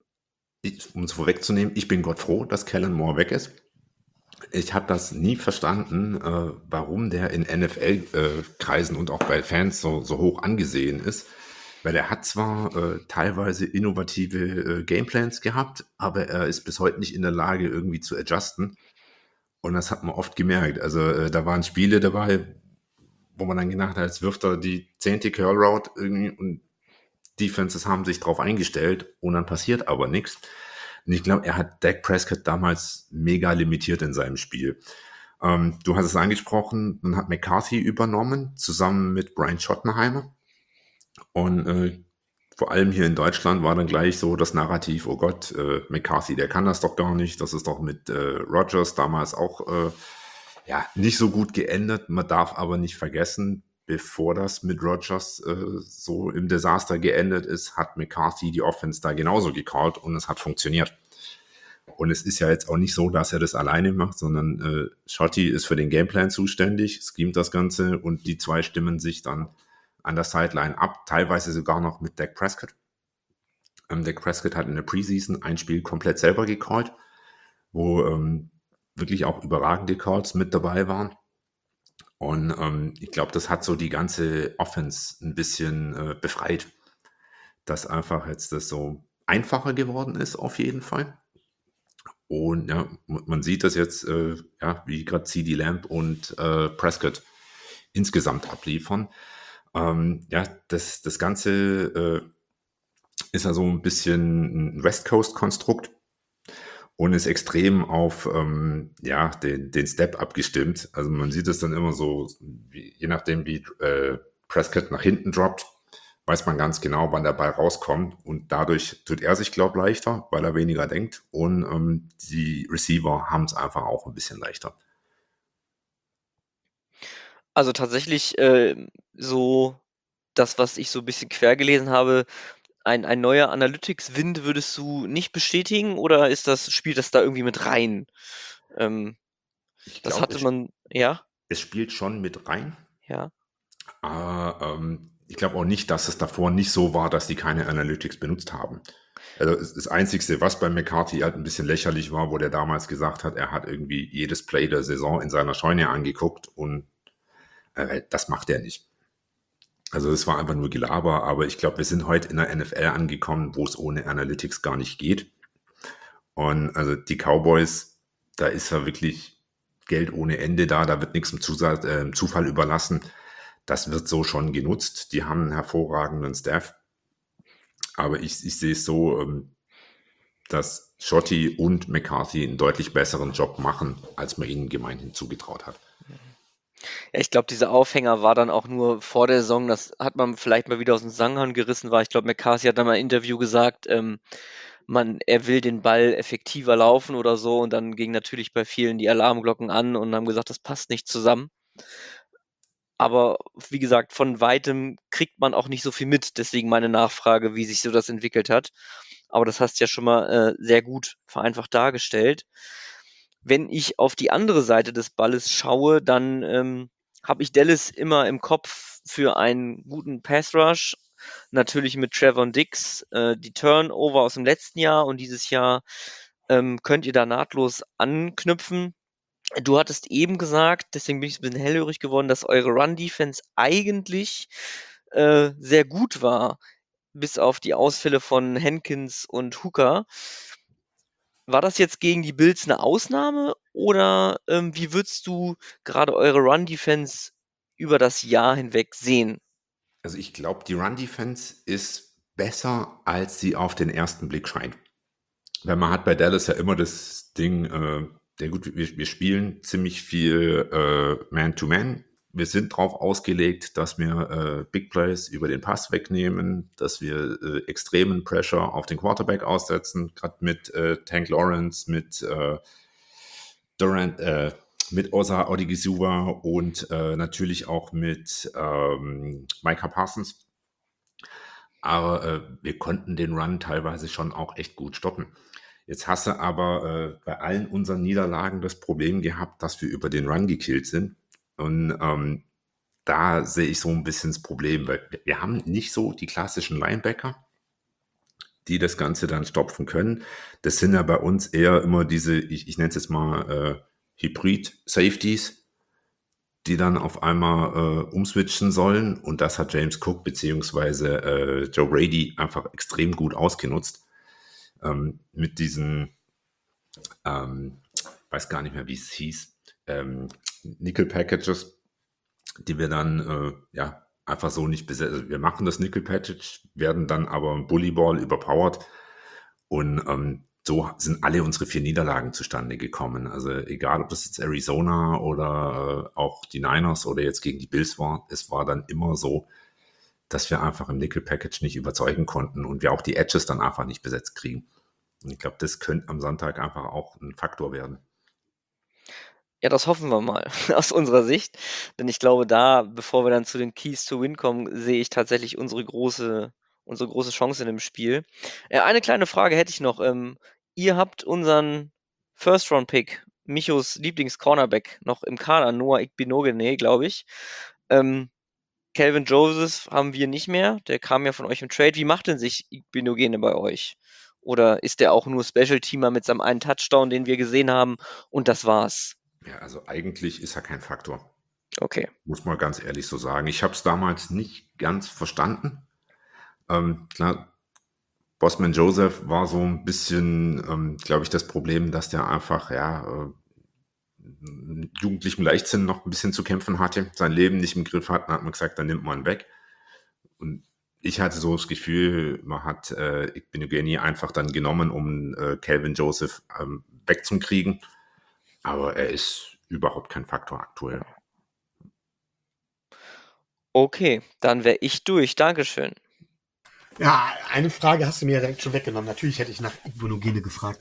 um es vorwegzunehmen, ich bin Gott froh, dass Kellen Moore weg ist. Ich habe das nie verstanden, warum der in NFL-Kreisen und auch bei Fans so hoch angesehen ist. Weil er hat zwar teilweise innovative Gameplans gehabt, aber er ist bis heute nicht in der Lage, irgendwie zu adjusten. Und das hat man oft gemerkt. Also da waren Spiele dabei, wo man dann gedacht hat, jetzt wirft er die 10. Curl Route irgendwie und Defenses haben sich drauf eingestellt und dann passiert aber nichts. Und ich glaube, er hat Dak Prescott damals mega limitiert in seinem Spiel. Du hast es angesprochen, man hat McCarthy übernommen, zusammen mit Brian Schottenheimer. Und vor allem hier in Deutschland war dann gleich so das Narrativ, oh Gott, McCarthy, der kann das doch gar nicht. Das ist doch mit Rodgers damals auch ja, nicht so gut geendet. Man darf aber nicht vergessen, bevor das mit Rodgers so im Desaster geendet ist, hat McCarthy die Offense da genauso gecallt und es hat funktioniert. Und es ist ja jetzt auch nicht so, dass er das alleine macht, sondern Schotti ist für den Gameplan zuständig, schemt das Ganze und die zwei stimmen sich dann an der Sideline ab, teilweise sogar noch mit Dak Prescott. Dak Prescott hat in der Preseason ein Spiel komplett selber gecallt, wo wirklich auch überragende Calls mit dabei waren. Und ich glaube, das hat so die ganze Offense ein bisschen befreit, dass einfach jetzt das so einfacher geworden ist, auf jeden Fall. Und ja, man sieht das jetzt, ja, wie gerade CD Lamb und Prescott insgesamt abliefern. Ja, das Ganze ist ja so ein bisschen ein West Coast-Konstrukt und ist extrem auf ja, den Step abgestimmt. Also man sieht es dann immer so, je nachdem wie Prescott nach hinten droppt, weiß man ganz genau, wann der Ball rauskommt. Und dadurch tut er sich, glaube ich, leichter, weil er weniger denkt. Und die Receiver haben es einfach auch ein bisschen leichter.
Also tatsächlich so das, was ich so ein bisschen quer gelesen habe, ein neuer Analytics-Wind würdest du nicht bestätigen oder spielt das da irgendwie mit rein?
Ich
Das
glaube,
hatte man, ja,
es spielt schon mit rein.
ja.
Aber ich glaube auch nicht, dass es davor nicht so war, dass sie keine Analytics benutzt haben. Also das Einzige, was bei McCarthy halt ein bisschen lächerlich war, wo der damals gesagt hat, er hat irgendwie jedes Play der Saison in seiner Scheune angeguckt und das macht er nicht. Also das war einfach nur Gelaber, aber ich glaube, wir sind heute in der NFL angekommen, wo es ohne Analytics gar nicht geht. Und also die Cowboys, da ist ja wirklich Geld ohne Ende da wird nichts im Zufall überlassen. Das wird so schon genutzt. Die haben einen hervorragenden Staff. Aber ich sehe es so, dass Schotti und McCarthy einen deutlich besseren Job machen, als man ihnen gemeinhin zugetraut hat.
Ja, ich glaube, dieser Aufhänger war dann auch nur vor der Saison. Das hat man vielleicht mal wieder aus dem Zusammenhang gerissen, weil ich glaube, McCarthy hat dann mal im Interview gesagt, er will den Ball effektiver laufen oder so. Und dann gingen natürlich bei vielen die Alarmglocken an und haben gesagt, das passt nicht zusammen. Aber wie gesagt, von weitem kriegt man auch nicht so viel mit. Deswegen meine Nachfrage, wie sich so das entwickelt hat. Aber das hast du ja schon mal sehr gut vereinfacht dargestellt. Wenn ich auf die andere Seite des Balles schaue, dann habe ich Dallas immer im Kopf für einen guten Pass Rush. Natürlich mit Trevon Diggs, die Turnover aus dem letzten Jahr und dieses Jahr könnt ihr da nahtlos anknüpfen. Du hattest eben gesagt, deswegen bin ich ein bisschen hellhörig geworden, dass eure Run-Defense eigentlich sehr gut war, bis auf die Ausfälle von Hankins und Hooker. War das jetzt gegen die Bills eine Ausnahme oder wie würdest du gerade eure Run-Defense über das Jahr hinweg sehen?
Also ich glaube, die Run-Defense ist besser, als sie auf den ersten Blick scheint. Weil man hat bei Dallas ja immer das Ding, wir spielen ziemlich viel Man-to-Man. Wir sind darauf ausgelegt, dass wir Big Plays über den Pass wegnehmen, dass wir extremen Pressure auf den Quarterback aussetzen, gerade mit Tank Lawrence, mit Durant, mit Osa Odigizua und natürlich auch mit Micah Parsons. Aber wir konnten den Run teilweise schon auch echt gut stoppen. Jetzt hast du aber bei allen unseren Niederlagen das Problem gehabt, dass wir über den Run gekillt sind. Und da sehe ich so ein bisschen das Problem, weil wir haben nicht so die klassischen Linebacker, die das Ganze dann stopfen können. Das sind ja bei uns eher immer diese, ich nenne es jetzt mal Hybrid-Safeties, die dann auf einmal umswitchen sollen. Und das hat James Cook beziehungsweise Joe Brady einfach extrem gut ausgenutzt. Mit diesen, weiß gar nicht mehr, wie es hieß, Nickel-Packages, die wir dann einfach so nicht besetzen. Also wir machen das Nickel-Package, werden dann aber im Bullyball überpowered. Und so sind alle unsere 4 Niederlagen zustande gekommen. Also egal, ob das jetzt Arizona oder auch die Niners oder jetzt gegen die Bills war, es war dann immer so, dass wir einfach im Nickel-Package nicht überzeugen konnten und wir auch die Edges dann einfach nicht besetzt kriegen. Und ich glaube, das könnte am Sonntag einfach auch ein Faktor werden.
Ja, das hoffen wir mal aus unserer Sicht. Denn ich glaube, da, bevor wir dann zu den Keys to Win kommen, sehe ich tatsächlich unsere große Chance in dem Spiel. Eine kleine Frage hätte ich noch. Ihr habt unseren First-Round-Pick, Michos Lieblings-Cornerback, noch im Kader, Noah Igbinoghene, glaube ich. Calvin Joseph haben wir nicht mehr. Der kam ja von euch im Trade. Wie macht denn sich Igbinoghene bei euch? Oder ist der auch nur Special-Teamer mit seinem einen Touchdown, den wir gesehen haben, und das war's?
Ja, also eigentlich ist er kein Faktor.
Okay.
Muss man ganz ehrlich so sagen. Ich habe es damals nicht ganz verstanden. Klar, Bossman Joseph war so ein bisschen, glaube ich, das Problem, dass der einfach, mit jugendlichem Leichtsinn noch ein bisschen zu kämpfen hatte, sein Leben nicht im Griff hat. Dann hat man gesagt, dann nimmt man ihn weg. Und ich hatte so das Gefühl, man hat Igbinoghene einfach dann genommen, um Calvin Joseph wegzukriegen. Aber er ist überhaupt kein Faktor aktuell.
Okay, dann wäre ich durch. Dankeschön.
Ja, eine Frage hast du mir ja direkt schon weggenommen. Natürlich hätte ich nach Igbinoghene gefragt.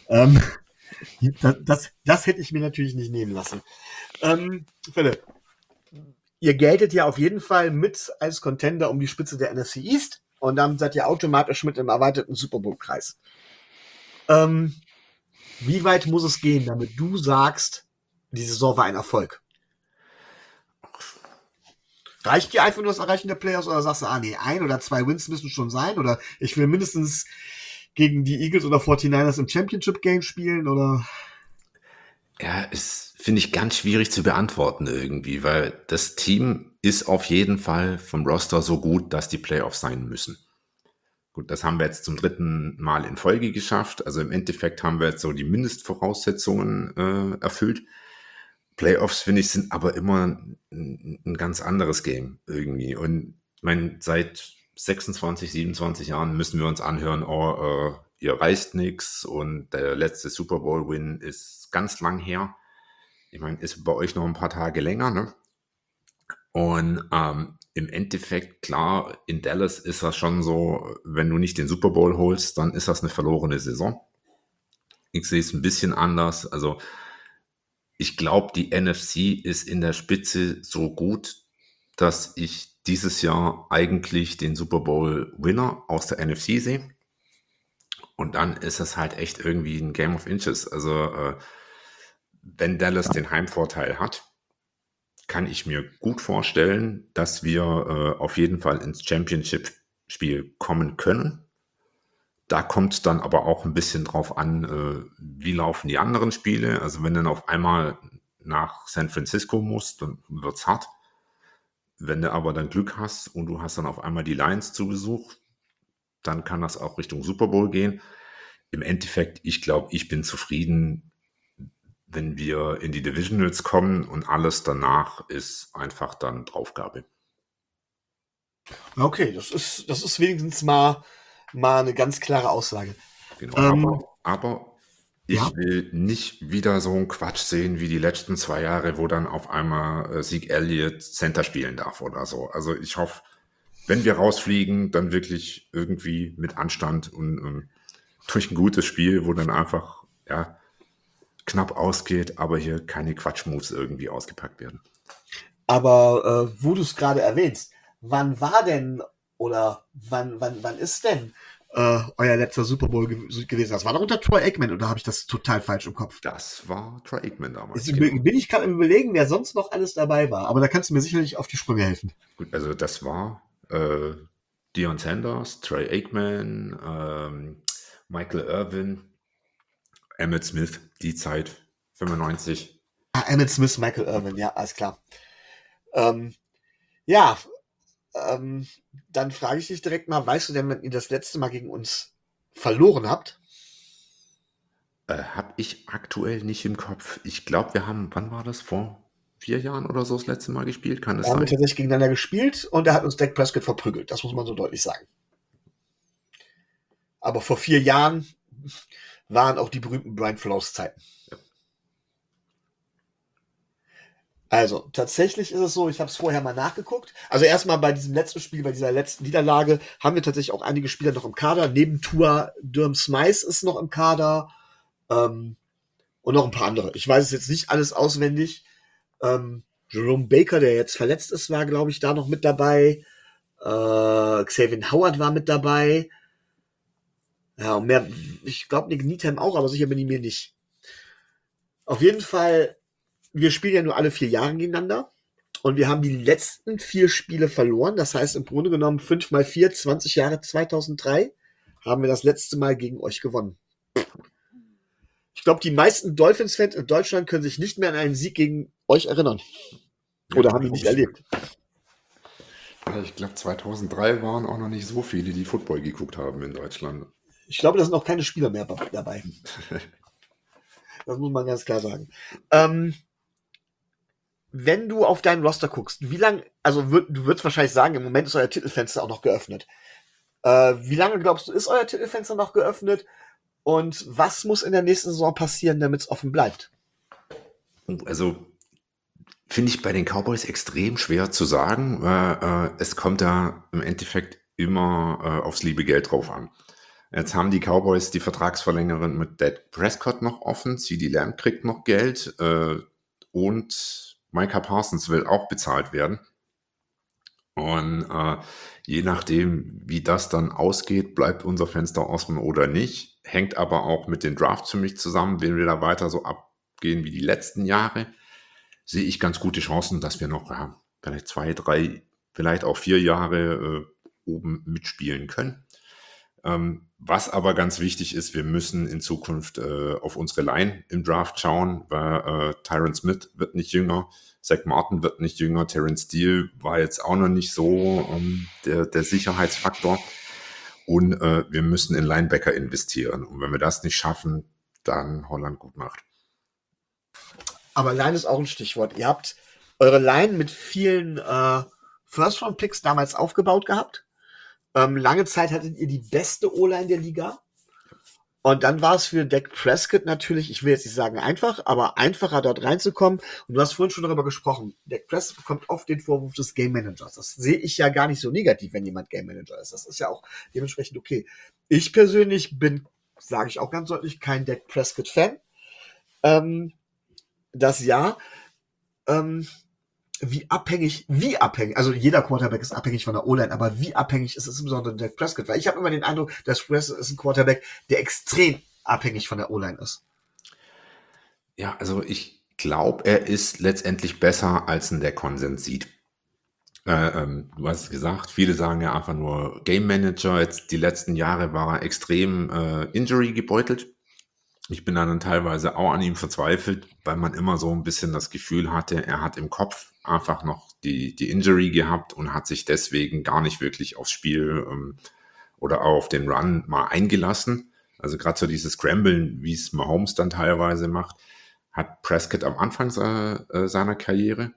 Das hätte ich mir natürlich nicht nehmen lassen. Philipp, ihr geltet ja auf jeden Fall mit als Contender um die Spitze der NFC East und dann seid ihr automatisch mit im erweiterten Super Bowl-Kreis. Wie weit muss es gehen, damit du sagst, die Saison war ein Erfolg? Reicht dir einfach nur das Erreichen der Playoffs oder sagst du, 1 oder 2 Wins müssen schon sein oder ich will mindestens gegen die Eagles oder 49ers im Championship-Game spielen oder?
Ja, ist, finde ich, ganz schwierig zu beantworten irgendwie, weil das Team ist auf jeden Fall vom Roster so gut, dass die Playoffs sein müssen. Gut, das haben wir jetzt zum 3. Mal in Folge geschafft. Also im Endeffekt haben wir jetzt so die Mindestvoraussetzungen erfüllt. Playoffs, finde ich, sind aber immer ein ganz anderes Game irgendwie. Und ich meine, seit 26, 27 Jahren müssen wir uns anhören, ihr reißt nichts und der letzte Super Bowl-Win ist ganz lang her. Ich meine, ist bei euch noch ein paar Tage länger, ne? Und im Endeffekt, klar, in Dallas ist das schon so, wenn du nicht den Super Bowl holst, dann ist das eine verlorene Saison. Ich sehe es ein bisschen anders. Also ich glaube, die NFC ist in der Spitze so gut, dass ich dieses Jahr eigentlich den Super Bowl-Winner aus der NFC sehe. Und dann ist es halt echt irgendwie ein Game of Inches. Also wenn Dallas den Heimvorteil hat, kann ich mir gut vorstellen, dass wir auf jeden Fall ins Championship-Spiel kommen können. Da kommt es dann aber auch ein bisschen drauf an, wie laufen die anderen Spiele. Also wenn du dann auf einmal nach San Francisco musst, dann wird es hart. Wenn du aber dann Glück hast und du hast dann auf einmal die Lions zu Besuch, dann kann das auch Richtung Super Bowl gehen. Im Endeffekt, ich glaube, ich bin zufrieden, wenn wir in die Divisionals kommen und alles danach ist einfach dann Draufgabe.
Okay, das ist wenigstens mal eine ganz klare Aussage.
Genau.
Ähm,
Aber ich
ja,
will nicht wieder so einen Quatsch sehen wie die letzten 2 Jahre, wo dann auf einmal Zeke Elliott Center spielen darf oder so. Also ich hoffe, wenn wir rausfliegen, dann wirklich irgendwie mit Anstand und durch ein gutes Spiel, wo dann einfach ja, knapp ausgeht, aber hier keine Quatschmoves irgendwie ausgepackt werden.
aber wo du es gerade erwähnst, wann war denn oder wann ist denn euer letzter Super Bowl gewesen? Das war doch unter Troy Aikman, oder habe ich das total falsch im Kopf?
Das war Troy Aikman damals.
Jetzt
Genau.
bin ich gerade im Überlegen, wer sonst noch alles dabei war. Aber da kannst du mir sicherlich auf die Sprünge helfen.
Gut, also das war Deion Sanders, Troy Aikman, Michael Irvin, Emmitt Smith, die Zeit 95.
Emmitt Smith, Michael Irvin, ja, alles klar. Ja, dann frage ich dich direkt mal, weißt du denn, wenn ihr das letzte Mal gegen uns verloren habt?
Habe ich aktuell nicht im Kopf. Ich glaube, wir haben, wann war das? Vor 4 Jahren oder so das letzte Mal gespielt? Kann es
Da haben wir
sein?
tatsächlich gegeneinander gespielt und da hat uns Dak Prescott verprügelt. Das muss man so deutlich sagen. Aber vor 4 Jahren waren auch die berühmten Brian Flores Zeiten. Also, tatsächlich ist es so, ich habe es vorher mal nachgeguckt. Also erstmal bei diesem letzten Spiel, bei dieser letzten Niederlage, haben wir tatsächlich auch einige Spieler noch im Kader. Neben Tua Durham Smythe ist noch im Kader. Und noch ein paar andere. Ich weiß es jetzt nicht alles auswendig. Jerome Baker, der jetzt verletzt ist, war, glaube ich, da noch mit dabei. Xavier Howard war mit dabei. Ja, und mehr, ich glaube, Nick Needham auch, aber sicher bin ich mir nicht. Auf jeden Fall, wir spielen ja nur alle 4 Jahre gegeneinander. Und wir haben die letzten 4 Spiele verloren. Das heißt, im Grunde genommen 5 mal 4, 20 Jahre 2003 haben wir das letzte Mal gegen euch gewonnen. Ich glaube, die meisten Dolphins-Fans in Deutschland können sich nicht mehr an einen Sieg gegen euch erinnern. Oder haben ihn nicht erlebt.
Ja, ich glaube, 2003 waren auch noch nicht so viele, die Football geguckt haben in Deutschland.
Ich glaube, da sind auch keine Spieler mehr dabei. Das muss man ganz klar sagen. Wenn du auf deinen Roster guckst, wie lange, also du würdest wahrscheinlich sagen, im Moment ist euer Titelfenster auch noch geöffnet. Wie lange glaubst du, ist euer Titelfenster noch geöffnet? Und was muss in der nächsten Saison passieren, damit es offen bleibt?
Also finde ich bei den Cowboys extrem schwer zu sagen, weil es kommt da im Endeffekt immer aufs liebe Geld drauf an. Jetzt haben die Cowboys die Vertragsverlängerung mit Dak Prescott noch offen, CeeDee Lamb kriegt noch Geld und Micah Parsons will auch bezahlt werden. Und je nachdem, wie das dann ausgeht, bleibt unser Fenster offen oder nicht. Hängt aber auch mit den Drafts für mich zusammen. Wenn wir da weiter so abgehen wie die letzten Jahre, sehe ich ganz gute Chancen, dass wir noch vielleicht 2, 3, vielleicht auch 4 Jahre oben mitspielen können. Was aber ganz wichtig ist, wir müssen in Zukunft auf unsere Line im Draft schauen, weil Tyron Smith wird nicht jünger, Zach Martin wird nicht jünger, Terrence Steele war jetzt auch noch nicht so der Sicherheitsfaktor. Und wir müssen in Linebacker investieren. Und wenn wir das nicht schaffen, dann Holland gut macht.
Aber Line ist auch ein Stichwort. Ihr habt eure Line mit vielen First-Round-Picks damals aufgebaut gehabt. Lange Zeit hattet ihr die beste O-Line der Liga. Und dann war es für Dak Prescott natürlich, ich will jetzt nicht sagen einfach, aber einfacher dort reinzukommen. Und du hast vorhin schon darüber gesprochen. Dak Prescott bekommt oft den Vorwurf des Game Managers. Das sehe ich ja gar nicht so negativ, wenn jemand Game Manager ist. Das ist ja auch dementsprechend okay. Ich persönlich bin, sage ich auch ganz deutlich, kein Dak Prescott-Fan. Das ja. Wie abhängig, also jeder Quarterback ist abhängig von der O-Line, aber wie abhängig ist es insbesondere Dak Prescott? Weil ich habe immer den Eindruck, dass Prescott ist ein Quarterback, der extrem abhängig von der O-Line ist.
Ja, also ich glaube, er ist letztendlich besser, als ihn der Konsens sieht. Du hast es gesagt, viele sagen ja einfach nur Game Manager. Jetzt die letzten Jahre war er extrem Injury gebeutelt. Ich bin dann teilweise auch an ihm verzweifelt, weil man immer so ein bisschen das Gefühl hatte, er hat im Kopf einfach noch die Injury gehabt und hat sich deswegen gar nicht wirklich aufs Spiel oder auch auf den Run mal eingelassen. Also gerade so dieses Scramblen, wie es Mahomes dann teilweise macht, hat Prescott am Anfang seiner Karriere.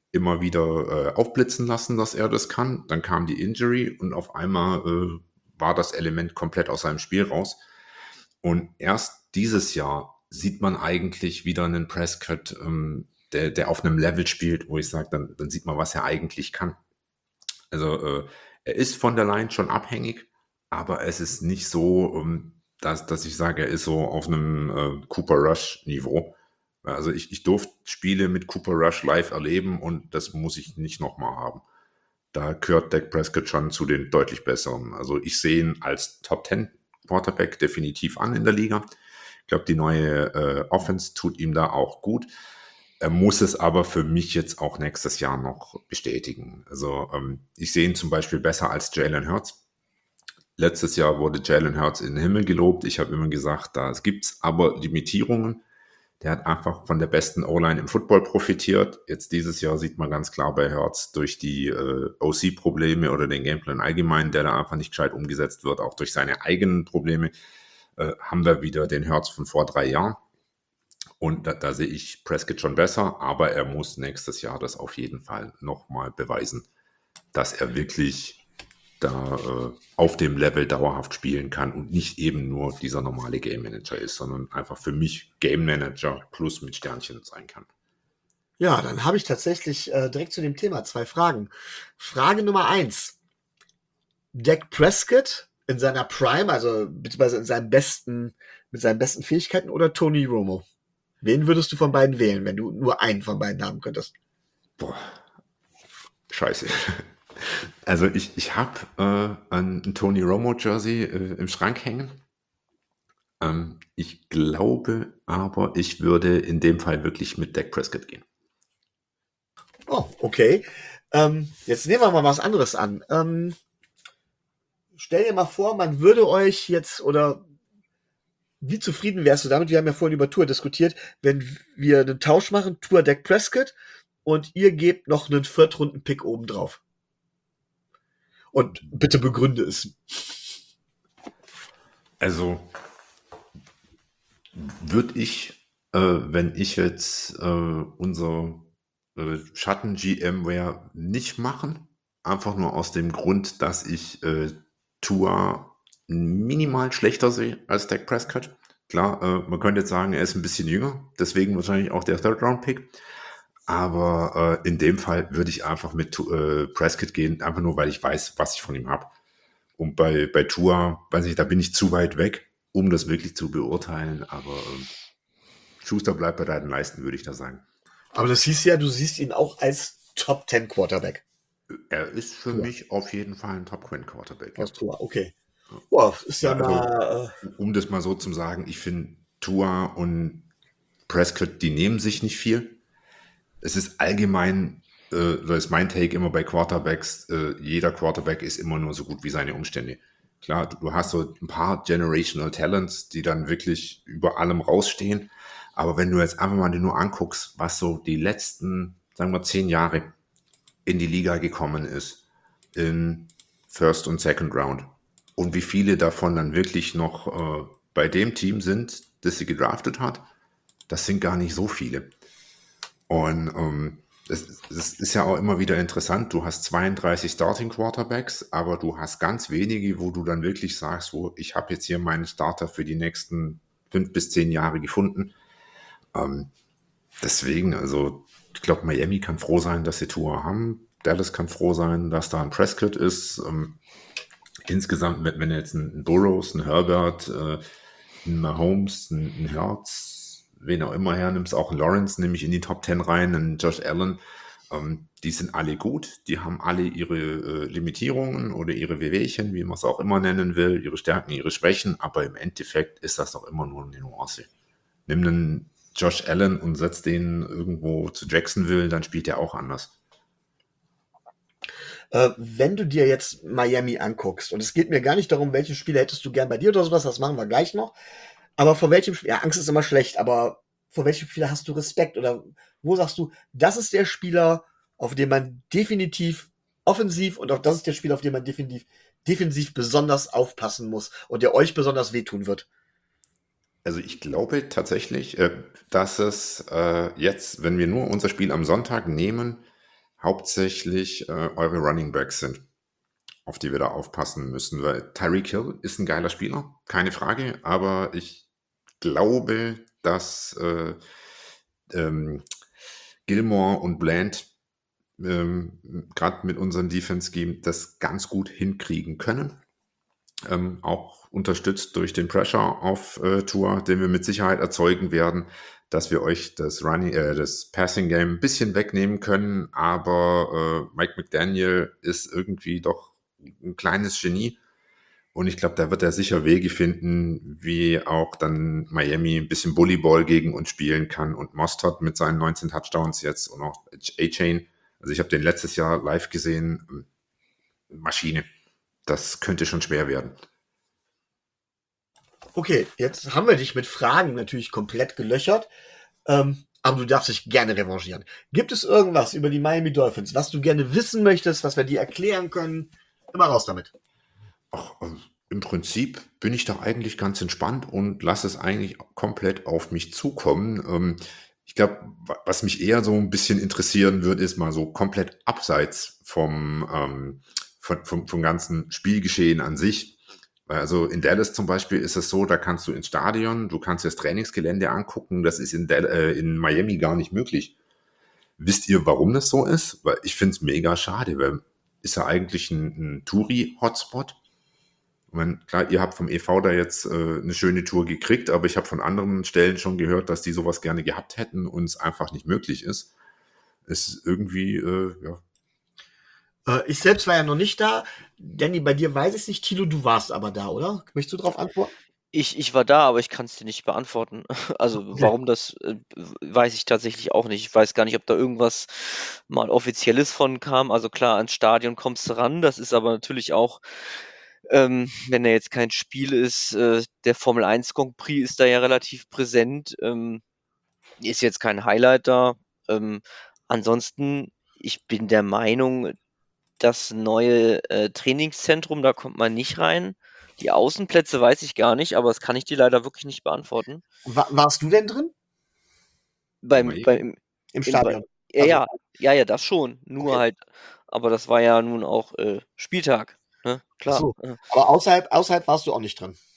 immer wieder aufblitzen lassen, dass er das kann. Dann kam die Injury und auf einmal war das Element komplett aus seinem Spiel raus. Und erst dieses Jahr sieht man eigentlich wieder einen Prescott, der auf einem Level spielt, wo ich sage, dann sieht man, was er eigentlich kann. Also er ist von der Line schon abhängig, aber es ist nicht so, dass ich sage, er ist so auf einem Cooper Rush Niveau. Also ich durfte Spiele mit Cooper Rush live erleben und das muss ich nicht nochmal haben. Da gehört Dak Prescott schon zu den deutlich besseren. Also ich sehe ihn als Top 10 Quarterback definitiv an in der Liga. Ich glaube, die neue Offense tut ihm da auch gut. Er muss es aber für mich jetzt auch nächstes Jahr noch bestätigen. Also ich sehe ihn zum Beispiel besser als Jalen Hurts. Letztes Jahr wurde Jalen Hurts in den Himmel gelobt. Ich habe immer gesagt, da gibt es aber Limitierungen. Der hat einfach von der besten O-Line im Football profitiert. Jetzt dieses Jahr sieht man ganz klar bei Hurts durch die OC-Probleme oder den Gameplan allgemein, der da einfach nicht gescheit umgesetzt wird, auch durch seine eigenen Probleme, haben wir wieder den Hurts von vor 3 Jahren. Und da sehe ich Prescott schon besser, aber er muss nächstes Jahr das auf jeden Fall nochmal beweisen, dass er wirklich da auf dem Level dauerhaft spielen kann und nicht eben nur dieser normale Game Manager ist, sondern einfach für mich Game Manager plus mit Sternchen sein kann.
Ja, dann habe ich tatsächlich direkt zu dem Thema 2 Fragen. Frage Nummer 1. Dak Prescott in seiner Prime, also beziehungsweise mit seinen besten Fähigkeiten, oder Tony Romo? Wen würdest du von beiden wählen, wenn du nur einen von beiden haben könntest?
Boah, scheiße. Also ich habe ein Tony Romo Jersey im Schrank hängen. Ich glaube aber, ich würde in dem Fall wirklich mit Dak Prescott gehen.
Oh, okay. Jetzt nehmen wir mal was anderes an. Stell dir mal vor, man würde euch jetzt, oder wie zufrieden wärst du damit? Wir haben ja vorhin über Tour diskutiert, wenn wir einen Tausch machen, Tour Dak Prescott, und ihr gebt noch einen Viertrunden-Pick obendrauf. Und bitte begründe es.
Also würde ich, wenn ich jetzt unser Schatten-GM wäre, nicht machen. Einfach nur aus dem Grund, dass ich Tua minimal schlechter sehe als Dak Prescott. Klar, man könnte jetzt sagen, er ist ein bisschen jünger, deswegen wahrscheinlich auch der Third-Round-Pick. Aber in dem Fall würde ich einfach mit Prescott gehen, einfach nur, weil ich weiß, was ich von ihm habe. Und bei Tua, weiß ich, da bin ich zu weit weg, um das wirklich zu beurteilen. Aber Schuster bleibt bei deinen Leisten, würde ich da sagen.
Aber das hieß ja, du siehst ihn auch als Top 10 Quarterback.
Er ist für mich auf jeden Fall ein Top 10 Quarterback.
Aus Tua, okay. Boah, ist ja,
Also,
mal.
um das mal so zu sagen, ich finde Tua und Prescott, die nehmen sich nicht viel. Es ist allgemein, das ist mein Take immer bei Quarterbacks, jeder Quarterback ist immer nur so gut wie seine Umstände. Klar, du hast so ein paar Generational Talents, die dann wirklich über allem rausstehen. Aber wenn du jetzt einfach mal dir nur anguckst, was so die letzten, sagen wir, 10 Jahre in die Liga gekommen ist, in First und Second Round, und wie viele davon dann wirklich noch bei dem Team sind, das sie gedraftet hat, das sind gar nicht so viele. Und das ist ja auch immer wieder interessant. Du hast 32 Starting Quarterbacks, aber du hast ganz wenige, wo du dann wirklich sagst, ich habe jetzt hier meinen Starter für die nächsten 5 bis 10 Jahre gefunden. Deswegen, also ich glaube, Miami kann froh sein, dass sie Tua haben. Dallas kann froh sein, dass da ein Prescott ist. Insgesamt, wenn du jetzt ein Burrows, ein Herbert, ein Mahomes, ein Hurts, wen auch immer hernimmst, auch ein Lawrence, nehme ich in die Top 10 rein, ein Josh Allen, die sind alle gut, die haben alle ihre Limitierungen oder ihre Wehwehchen, wie man es auch immer nennen will, ihre Stärken, ihre Schwächen, aber im Endeffekt ist das doch immer nur eine Nuance. Nimm einen Josh Allen und setz den irgendwo zu Jacksonville, dann spielt er auch anders.
Wenn du dir jetzt Miami anguckst, und es geht mir gar nicht darum, welchen Spieler hättest du gern bei dir oder sowas, das machen wir gleich noch, aber vor welchem Spieler, ja, Angst ist immer schlecht, aber vor welchem Spieler hast du Respekt, oder wo sagst du, das ist der Spieler, auf den man definitiv offensiv, und auch das ist der Spieler, auf den man defensiv besonders aufpassen muss und der euch besonders wehtun wird?
Also ich glaube tatsächlich, dass es jetzt, wenn wir nur unser Spiel am Sonntag nehmen, hauptsächlich eure Running Backs sind, auf die wir da aufpassen müssen. Weil Tyreek Hill ist ein geiler Spieler, keine Frage, aber ich glaube, dass Gilmore und Bland gerade mit unserem Defense-Scheme das ganz gut hinkriegen können. Auch unterstützt durch den Pressure auf Tour, den wir mit Sicherheit erzeugen werden, dass wir euch das Passing-Game ein bisschen wegnehmen können, aber Mike McDaniel ist irgendwie doch ein kleines Genie und ich glaube, da wird er sicher Wege finden, wie auch dann Miami ein bisschen Bullyball gegen uns spielen kann und Mostert mit seinen 19 Touchdowns jetzt und auch A-Chain. Also ich habe den letztes Jahr live gesehen, Maschine. Das könnte schon schwer werden.
Okay, jetzt haben wir dich mit Fragen natürlich komplett gelöchert, aber du darfst dich gerne revanchieren. Gibt es irgendwas über die Miami Dolphins, was du gerne wissen möchtest, was wir dir erklären können? Immer raus damit.
Ach, im Prinzip bin ich da eigentlich ganz entspannt und lasse es eigentlich komplett auf mich zukommen. Ich glaube, was mich eher so ein bisschen interessieren wird, ist mal so komplett abseits vom ganzen Spielgeschehen an sich. Also in Dallas zum Beispiel ist es so, da kannst du ins Stadion, du kannst dir das Trainingsgelände angucken, das ist in Miami gar nicht möglich. Wisst ihr, warum das so ist? Weil ich finde es mega schade, weil ist ja eigentlich ein Touri-Hotspot. Ich meine, klar, ihr habt vom EV da jetzt eine schöne Tour gekriegt, aber ich habe von anderen Stellen schon gehört, dass die sowas gerne gehabt hätten und es einfach nicht möglich ist. Es ist irgendwie, ja.
Ich selbst war ja noch nicht da. Danny, bei dir weiß ich es nicht. Tilo, du warst aber da, oder? Möchtest du darauf antworten?
Ich war da, aber ich kann es dir nicht beantworten. Also,
Okay.
warum das, weiß ich tatsächlich auch nicht. Ich weiß gar nicht, ob da irgendwas mal Offizielles von kam. Also klar, ans Stadion kommst du ran. Das ist aber natürlich auch, wenn da jetzt kein Spiel ist, der Formel 1 Grand Prix ist da ja relativ präsent. Ist jetzt kein Highlight da. Ansonsten, ich bin der Meinung, das neue Trainingszentrum, da kommt man nicht rein. Die Außenplätze weiß ich gar nicht, aber das kann ich dir leider wirklich nicht beantworten.
Warst du denn drin
Beim,
Miami?
beim,
im
im,
Stadion?
ja,
Also,
ja, das schon. Nur
okay.
halt, aber das war ja nun auch Spieltag, ne?
Ach
Klar.
so. Aber außerhalb warst du auch nicht drin.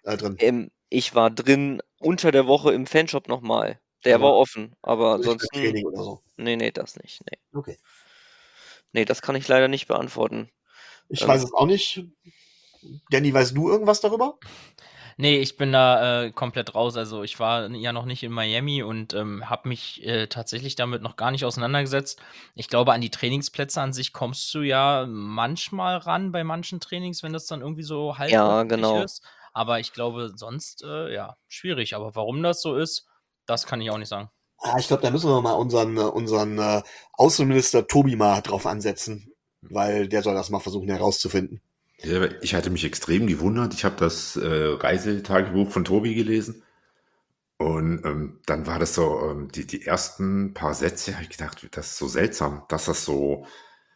Ich war drin unter der Woche im Fanshop nochmal. Der
Aber
war offen, aber
nicht beim
ansonsten,
Training oder so.
nee, das nicht. Nee.
Okay.
Nee, das kann ich leider nicht beantworten.
Ich weiß es auch nicht. Danny, weißt du irgendwas darüber?
Nee, ich bin da komplett raus. Also ich war ja noch nicht in Miami und habe mich tatsächlich damit noch gar nicht auseinandergesetzt. Ich glaube, an die Trainingsplätze an sich kommst du ja manchmal ran bei manchen Trainings, wenn das dann irgendwie so halb
Ja,
öffentlich
genau.
ist. Aber ich glaube, sonst, ja, schwierig. Aber warum das so ist, das kann ich auch nicht sagen.
Ich glaube, da müssen wir mal unseren Außenminister Tobi mal drauf ansetzen, weil der soll das mal versuchen herauszufinden.
Ja, ich hatte mich extrem gewundert. Ich habe das Reisetagebuch von Tobi gelesen und dann war das so, die ersten paar Sätze, habe ich gedacht, das ist so seltsam, dass das so,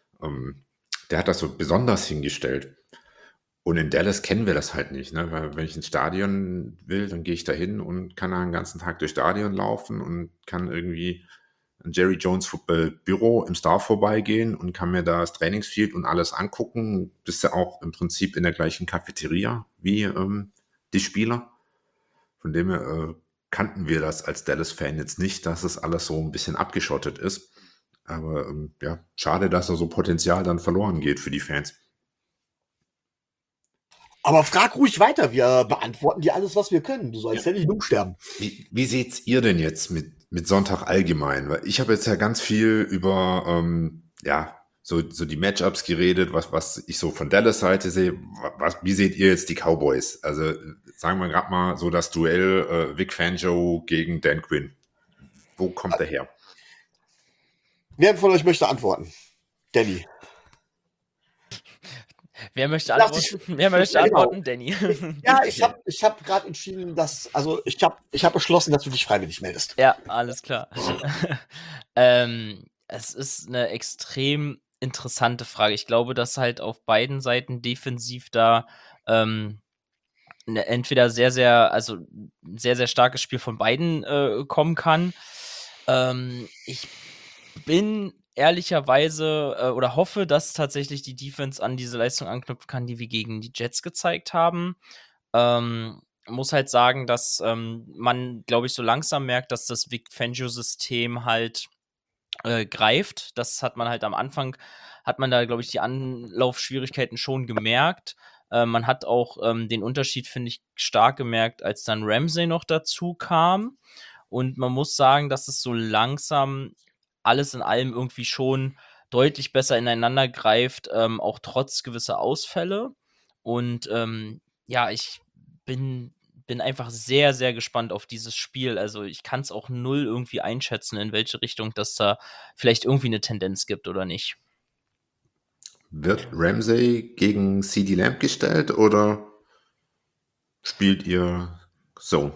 der hat das so besonders hingestellt. Und in Dallas kennen wir das halt nicht, ne? Weil wenn ich ins Stadion will, dann gehe ich da hin und kann da den ganzen Tag durchs Stadion laufen und kann irgendwie an Jerry Jones Büro im Star vorbeigehen und kann mir da das Trainingsfield und alles angucken. Bist ja auch im Prinzip in der gleichen Cafeteria wie die Spieler. Von dem her kannten wir das als Dallas-Fan jetzt nicht, dass es alles so ein bisschen abgeschottet ist. Aber ja, schade, dass da so Potenzial dann verloren geht für die Fans.
Aber frag ruhig weiter, wir beantworten dir alles, was wir können. Du sollst ja nicht dumm sterben.
Wie seht's ihr denn jetzt mit Sonntag allgemein? Weil ich habe jetzt ja ganz viel über ja, so die Matchups geredet, was ich so von Dallas Seite sehe. Wie seht ihr jetzt die Cowboys? Also sagen wir gerade mal so das Duell Vic Fangio gegen Dan Quinn. Wo kommt der her?
Wer von euch möchte antworten? Danny.
Wer möchte
Lass
antworten?
dich-
Wer möchte
Ja, genau.
antworten? Danny.
Ja, ich hab gerade entschieden, ich hab beschlossen, dass du dich freiwillig meldest.
Ja, alles klar. Es ist eine extrem interessante Frage. Ich glaube, dass halt auf beiden Seiten defensiv da entweder sehr, sehr starkes Spiel von beiden kommen kann. Ich bin ehrlicherweise oder hoffe, dass tatsächlich die Defense an diese Leistung anknüpfen kann, die wir gegen die Jets gezeigt haben. Muss halt sagen, dass man, glaube ich, so langsam merkt, dass das Vic Fangio-System halt greift. Das hat man halt am Anfang, hat man da, glaube ich, die Anlaufschwierigkeiten schon gemerkt. Man hat auch den Unterschied, finde ich, stark gemerkt, als dann Ramsey noch dazu kam. Und man muss sagen, dass es so langsam alles in allem irgendwie schon deutlich besser ineinander greift, auch trotz gewisser Ausfälle. Und ja, ich bin einfach sehr, sehr gespannt auf dieses Spiel. Also ich kann es auch null irgendwie einschätzen, in welche Richtung das da vielleicht irgendwie eine Tendenz gibt oder nicht.
Wird Ramsey gegen CeeDee Lamb gestellt oder spielt ihr so?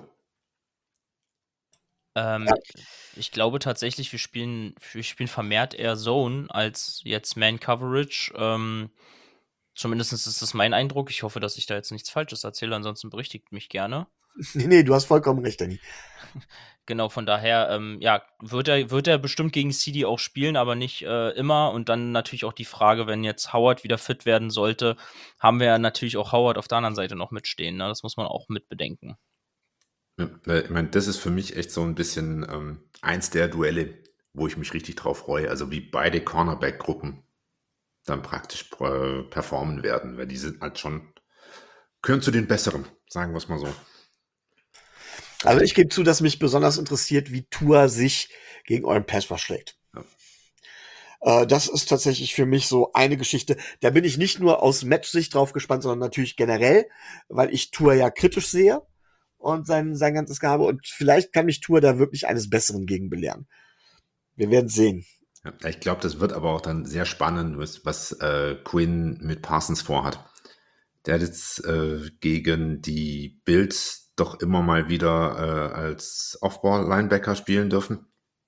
Ich glaube tatsächlich, wir spielen vermehrt eher Zone als jetzt Man Coverage. Zumindest ist das mein Eindruck. Ich hoffe, dass ich da jetzt nichts Falsches erzähle, ansonsten berichtigt mich gerne.
Nee, du hast vollkommen recht, Danny.
Genau, von daher, ja, wird er bestimmt gegen CeeDee auch spielen, aber nicht immer. Und dann natürlich auch die Frage, wenn jetzt Howard wieder fit werden sollte, haben wir ja natürlich auch Howard auf der anderen Seite noch mitstehen. Ne? Das muss man auch mit bedenken.
Ja, weil, ich meine, das ist für mich echt so ein bisschen eins der Duelle, wo ich mich richtig drauf freue. Also wie beide Cornerback-Gruppen dann praktisch performen werden, weil die sind halt schon, gehören zu den Besseren, sagen wir es mal so.
Also ich gebe zu, dass mich besonders interessiert, wie Tua sich gegen euren Pass-Rush schlägt. Das ist tatsächlich für mich so eine Geschichte. Da bin ich nicht nur aus Match-Sicht drauf gespannt, sondern natürlich generell, weil ich Tua ja kritisch sehe und sein ganzes Gehabe. Und vielleicht kann mich Tua da wirklich eines Besseren gegen belehren. Wir werden sehen.
Ja, ich glaube, das wird aber auch dann sehr spannend, was Quinn mit Parsons vorhat. Der hat jetzt gegen die Bills doch immer mal wieder als Off-Ball-Linebacker spielen dürfen.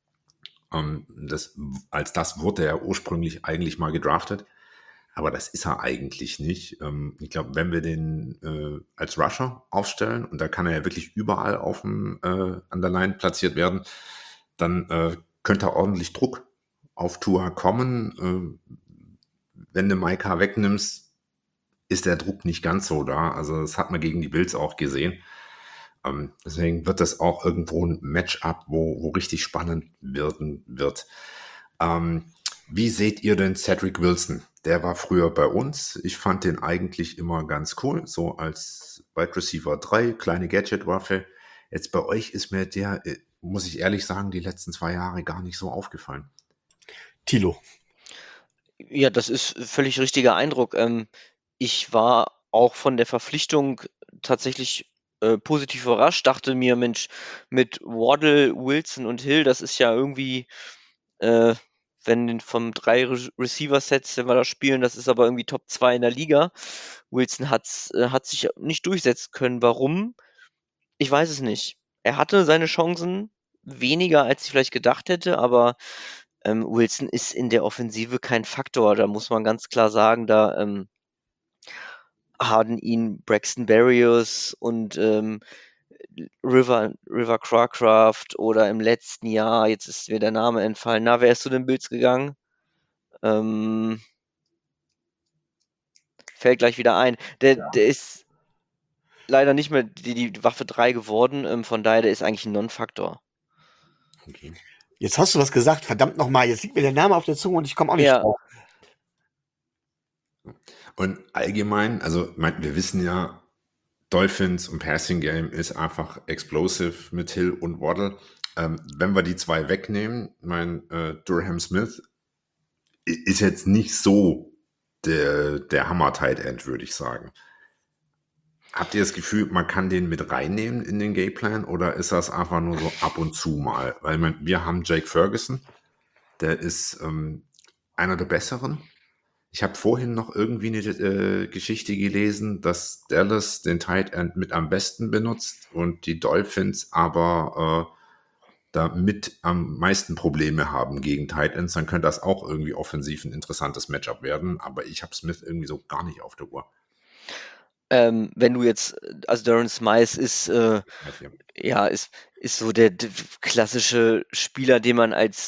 Als das wurde er ursprünglich eigentlich mal gedraftet, aber das ist er eigentlich nicht. Ich glaube, wenn wir den als Rusher aufstellen, und da kann er ja wirklich überall an der Line platziert werden, dann könnte er ordentlich Druck auf Tua kommen. Wenn du Micah wegnimmst, ist der Druck nicht ganz so da. Also das hat man gegen die Bills auch gesehen. Deswegen wird das auch irgendwo ein Matchup, wo richtig spannend werden wird. Wie seht ihr denn Cedric Wilson? Der war früher bei uns. Ich fand den eigentlich immer ganz cool, so als Wide Receiver 3, kleine Gadget-Waffe. Jetzt bei euch ist mir der, muss ich ehrlich sagen, die letzten 2 Jahre gar nicht so aufgefallen.
Thilo.
Ja, das ist völlig richtiger Eindruck. Ich war auch von der Verpflichtung tatsächlich positiv überrascht. Dachte mir, Mensch, mit Waddle, Wilson und Hill, das ist ja irgendwie, wenn vom 3 Receiver-Sets, wenn wir da spielen, das ist aber irgendwie Top 2 in der Liga. Wilson hat sich nicht durchsetzen können. Warum? Ich weiß es nicht. Er hatte seine Chancen, weniger als ich vielleicht gedacht hätte, aber Wilson ist in der Offensive kein Faktor. Da muss man ganz klar sagen, da haben ihn Braxton Berrios und River Cracraft oder im letzten Jahr, jetzt ist mir der Name entfallen. Na, wer ist zu den Bills gegangen? Fällt gleich wieder ein. Der ist leider nicht mehr die Waffe 3 geworden. Von daher, der ist eigentlich ein Non-Faktor.
Okay.
Jetzt hast du was gesagt, verdammt nochmal. Jetzt liegt mir der Name auf der Zunge und ich komme auch nicht
Ja.
drauf.
Und allgemein, also wir wissen ja, Dolphins und Passing Game ist einfach explosive mit Hill und Waddle. Wenn wir die 2 wegnehmen, Durham Smith ist jetzt nicht so der Hammer-Tight End, würde ich sagen. Habt ihr das Gefühl, man kann den mit reinnehmen in den Gameplan oder ist das einfach nur so ab und zu mal? Weil wir haben Jake Ferguson, der ist einer der Besseren. Ich habe vorhin noch irgendwie eine Geschichte gelesen, dass Dallas den Tight End mit am besten benutzt und die Dolphins aber da mit am meisten Probleme haben gegen Tight Ends. Dann könnte das auch irgendwie offensiv ein interessantes Matchup werden, aber ich habe Smith irgendwie so gar nicht auf der Uhr.
Wenn du jetzt, also Darren Smythe ist, ja, ist so der klassische Spieler, den man als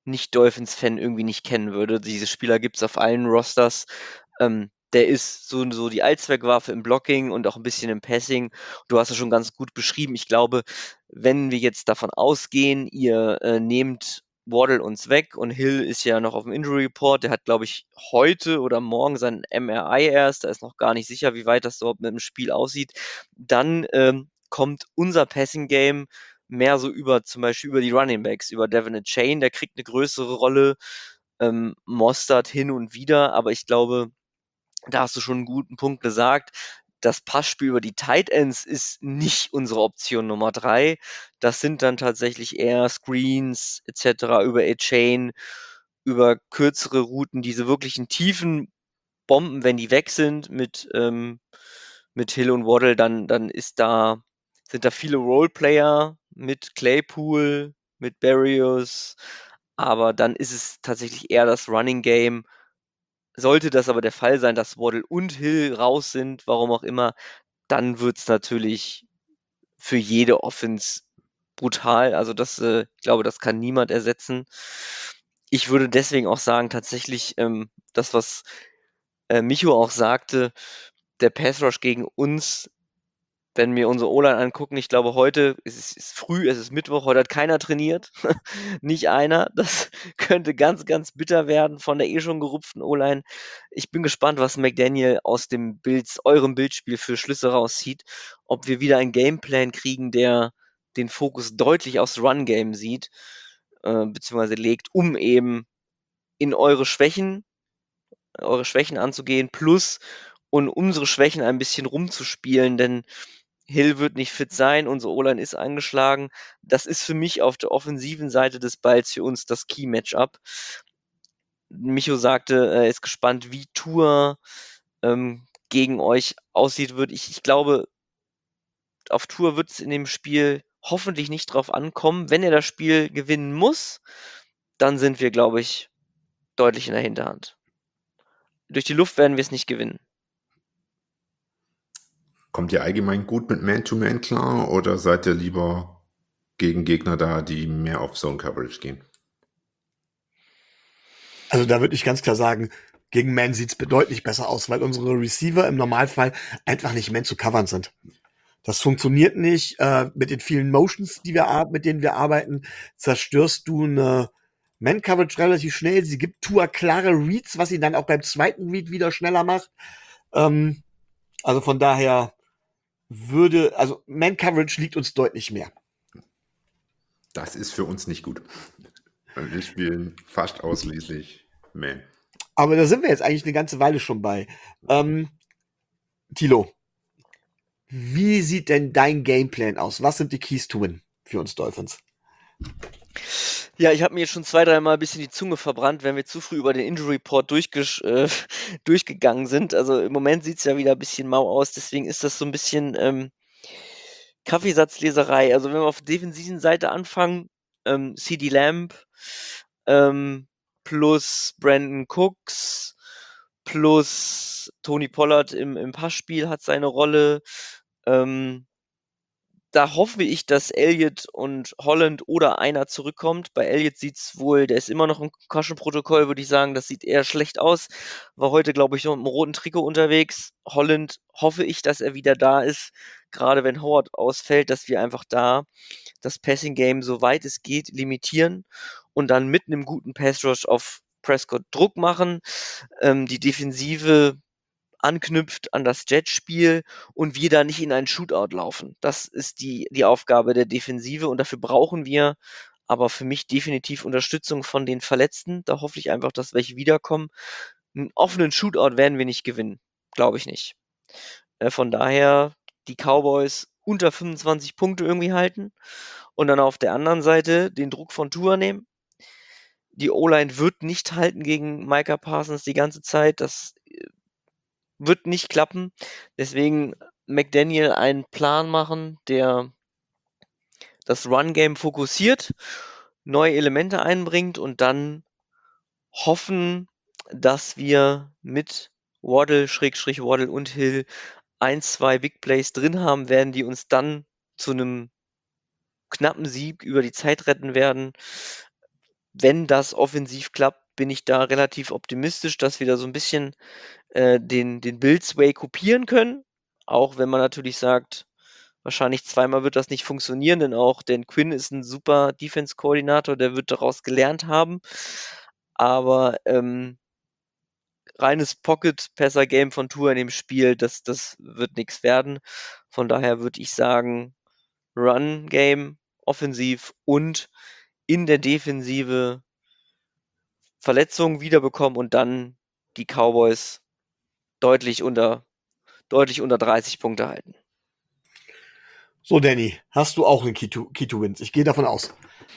Nicht-Dolphins-Fan irgendwie nicht kennen würde. Diese Spieler gibt's auf allen Rosters. Der ist so die Allzweckwaffe im Blocking und auch ein bisschen im Passing. Du hast es schon ganz gut beschrieben. Ich glaube, wenn wir jetzt davon ausgehen, ihr nehmt Waddle uns weg und Hill ist ja noch auf dem Injury Report. Der hat, glaube ich, heute oder morgen sein MRI erst. Da ist noch gar nicht sicher, wie weit das dort mit dem Spiel aussieht. Dann kommt unser Passing Game mehr so zum Beispiel über die Running Backs, über Devin Chain. Der kriegt eine größere Rolle. Mostert hin und wieder, aber ich glaube, da hast du schon einen guten Punkt gesagt. Das Passspiel über die Tight Ends ist nicht unsere Option Nummer 3. Das sind dann tatsächlich eher Screens etc. über A-Chain, über kürzere Routen, diese wirklichen tiefen Bomben, wenn die weg sind mit Hill und Waddle, dann sind da viele Roleplayer mit Claypool, mit Barrios, aber dann ist es tatsächlich eher das Running Game. Sollte das aber der Fall sein, dass Waddle und Hill raus sind, warum auch immer, dann wird's natürlich für jede Offense brutal. Also das, ich glaube, das kann niemand ersetzen. Ich würde deswegen auch sagen, tatsächlich, das, was Micho auch sagte, der Pass Rush gegen uns, wenn wir unsere O-Line angucken, ich glaube, heute ist früh, es ist Mittwoch, heute hat keiner trainiert. Nicht einer. Das könnte ganz, ganz bitter werden von der eh schon gerupften O-Line. Ich bin gespannt, was McDaniel aus eurem Bildspiel für Schlüsse rauszieht. Ob wir wieder einen Gameplan kriegen, der den Fokus deutlich aufs Run-Game sieht, beziehungsweise legt, um eben in eure Schwächen anzugehen, plus und unsere Schwächen ein bisschen rumzuspielen, denn Hill wird nicht fit sein, unsere O-Line ist angeschlagen. Das ist für mich auf der offensiven Seite des Balls für uns das Key-Matchup. Micho sagte, er ist gespannt, wie Tour gegen euch aussieht. Ich glaube, auf Tour wird es in dem Spiel hoffentlich nicht drauf ankommen. Wenn er das Spiel gewinnen muss, dann sind wir, glaube ich, deutlich in der Hinterhand. Durch die Luft werden wir es nicht gewinnen.
Kommt ihr allgemein gut mit Man-to-Man klar oder seid ihr lieber gegen Gegner da, die mehr auf Zone-Coverage gehen?
Also da würde ich ganz klar sagen, gegen Man sieht's deutlich besser aus, weil unsere Receiver im Normalfall einfach nicht Man zu covern sind. Das funktioniert nicht. Mit den vielen Motions, mit denen wir arbeiten, zerstörst du eine Man-Coverage relativ schnell. Sie gibt Tua klare Reads, was sie dann auch beim zweiten Read wieder schneller macht. Also von daher Man-Coverage liegt uns deutlich mehr.
Das ist für uns nicht gut. Weil wir spielen fast ausschließlich Man.
Aber da sind wir jetzt eigentlich eine ganze Weile schon bei. Thilo, wie sieht denn dein Gameplan aus? Was sind die Keys to Win für uns Dolphins?
Ja, ich habe mir jetzt schon 2-3 Mal ein bisschen die Zunge verbrannt, wenn wir zu früh über den Injury Report durchgegangen sind. Also im Moment sieht's ja wieder ein bisschen mau aus, deswegen ist das so ein bisschen Kaffeesatzleserei. Also wenn wir auf der defensiven Seite anfangen, CeeDee Lamb plus Brandon Cooks plus Tony Pollard im Passspiel hat seine Rolle. Da hoffe ich, dass Elliott und Holland oder einer zurückkommt. Bei Elliott sieht's wohl, der ist immer noch im Concussion-Protokoll, würde ich sagen, das sieht eher schlecht aus. War heute, glaube ich, noch mit einem roten Trikot unterwegs. Holland hoffe ich, dass er wieder da ist, gerade wenn Howard ausfällt, dass wir einfach da das Passing-Game, soweit es geht, limitieren und dann mit einem guten Pass-Rush auf Prescott Druck machen. Die Defensive anknüpft an das Jetspiel und wir da nicht in einen Shootout laufen. Das ist die Aufgabe der Defensive und dafür brauchen wir aber für mich definitiv Unterstützung von den Verletzten. Da hoffe ich einfach, dass welche wiederkommen. Einen offenen Shootout werden wir nicht gewinnen. Glaube ich nicht. Von daher die Cowboys unter 25 Punkte irgendwie halten und dann auf der anderen Seite den Druck von Tua nehmen. Die O-Line wird nicht halten gegen Micah Parsons die ganze Zeit. Das wird nicht klappen. Deswegen McDaniel einen Plan machen, der das Run-Game fokussiert, neue Elemente einbringt und dann hoffen, dass wir mit Waddle und Hill 1, 2 Big Plays drin haben werden, die uns dann zu einem knappen Sieg über die Zeit retten werden. wenn das offensiv klappt, bin ich da relativ optimistisch, dass wir da so ein bisschen den Bills Way kopieren können. Auch wenn man natürlich sagt, wahrscheinlich zweimal wird das nicht funktionieren, denn auch Dan Quinn ist ein super Defense-Koordinator, der wird daraus gelernt haben. Aber reines Pocket-Passer-Game von Tua in dem Spiel, das wird nichts werden. Von daher würde ich sagen, Run-Game, offensiv und in der Defensive Verletzungen wiederbekommen und dann die Cowboys deutlich unter 30 Punkte halten.
So, Danny, hast du auch einen Key to Wins? Ich gehe davon aus.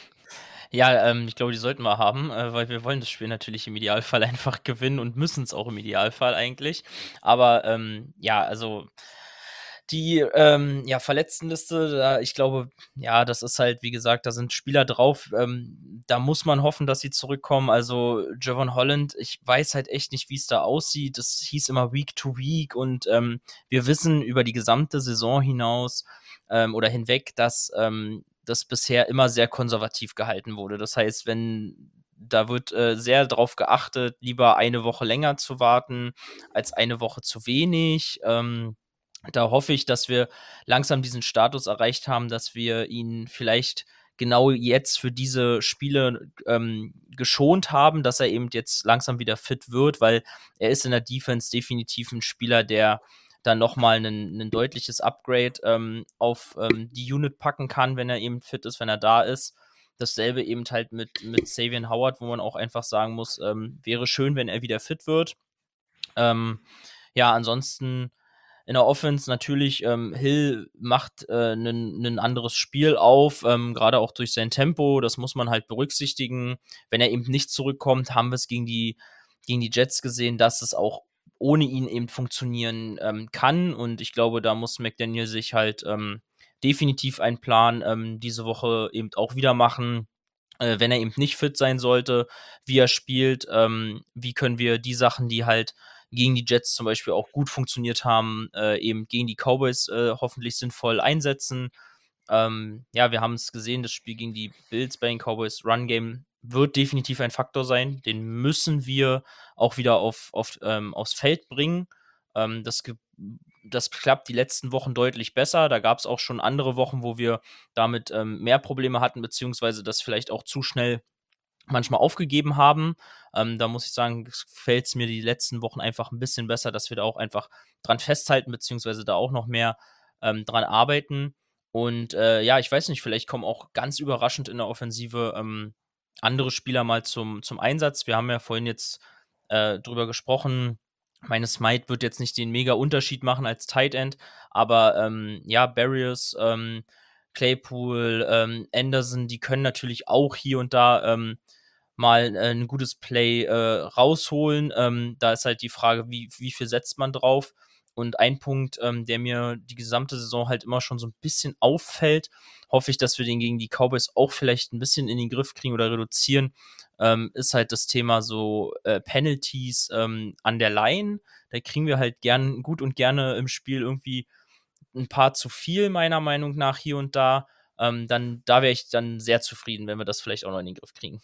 Ja, ich glaube, die sollten wir haben, weil wir wollen das Spiel natürlich im Idealfall einfach gewinnen und müssen es auch im Idealfall eigentlich. Aber ja, also die Verletztenliste, ich glaube, ja, das ist halt, wie gesagt, da sind Spieler drauf, da muss man hoffen, dass sie zurückkommen. Also Javon Holland, ich weiß halt echt nicht, wie es da aussieht. Das hieß immer Week to Week und wir wissen über die gesamte Saison hinaus oder hinweg, dass das bisher immer sehr konservativ gehalten wurde. Das heißt, da wird sehr darauf geachtet, lieber eine Woche länger zu warten, als eine Woche zu wenig. Da hoffe ich, dass wir langsam diesen Status erreicht haben, dass wir ihn vielleicht genau jetzt für diese Spiele geschont haben, dass er eben jetzt langsam wieder fit wird, weil er ist in der Defense definitiv ein Spieler, der dann nochmal ein deutliches Upgrade auf die Unit packen kann, wenn er eben fit ist, wenn er da ist. Dasselbe eben halt mit Xavier Howard, wo man auch einfach sagen muss, wäre schön, wenn er wieder fit wird. Ja, ansonsten in der Offense natürlich, Hill macht ein anderes Spiel auf, gerade auch durch sein Tempo, das muss man halt berücksichtigen. Wenn er eben nicht zurückkommt, haben wir es gegen die Jets gesehen, dass es auch ohne ihn eben funktionieren kann. Und ich glaube, da muss McDaniel sich halt definitiv einen Plan diese Woche eben auch wieder machen. Wenn er eben nicht fit sein sollte, wie er spielt, wie können wir die Sachen, die halt gegen die Jets zum Beispiel auch gut funktioniert haben, eben gegen die Cowboys hoffentlich sinnvoll einsetzen. Ja, wir haben es gesehen, das Spiel gegen die Bills bei den Cowboys, Run-Game wird definitiv ein Faktor sein. Den müssen wir auch wieder aufs Feld bringen. Das klappt die letzten Wochen deutlich besser. Da gab es auch schon andere Wochen, wo wir damit mehr Probleme hatten, beziehungsweise das vielleicht auch zu schnell manchmal aufgegeben haben. Da muss ich sagen, gefällt es mir die letzten Wochen einfach ein bisschen besser, dass wir da auch einfach dran festhalten, beziehungsweise da auch noch mehr dran arbeiten. Und ja, ich weiß nicht, vielleicht kommen auch ganz überraschend in der Offensive andere Spieler mal zum Einsatz. Wir haben ja vorhin jetzt drüber gesprochen. Meine Smite wird jetzt nicht den mega Unterschied machen als Tight End, aber ja, Barriers, Claypool, Anderson, die können natürlich auch hier und da mal ein gutes Play rausholen. Da ist halt die Frage, wie viel setzt man drauf? Und ein Punkt, der mir die gesamte Saison halt immer schon so ein bisschen auffällt, hoffe ich, dass wir den gegen die Cowboys auch vielleicht ein bisschen in den Griff kriegen oder reduzieren, ist halt das Thema so Penalties an der Line. Da kriegen wir halt gut und gerne im Spiel irgendwie ein paar zu viel, meiner Meinung nach, hier und da. Da wäre ich dann sehr zufrieden, wenn wir das vielleicht auch noch in den Griff kriegen.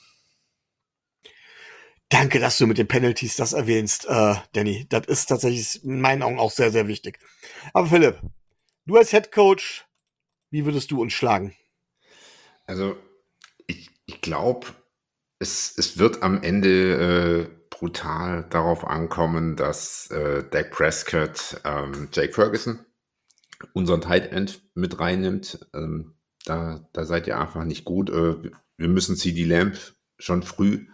Danke, dass du mit den Penalties das erwähnst, Danny. Das ist tatsächlich in meinen Augen auch sehr, sehr wichtig. Aber Philipp, du als Head Coach, wie würdest du uns schlagen?
Also, ich glaube, es wird am Ende brutal darauf ankommen, dass Dak Prescott Jake Ferguson, unseren Tight End, mit reinnimmt. Da seid ihr einfach nicht gut. Wir müssen CD Lamb schon früh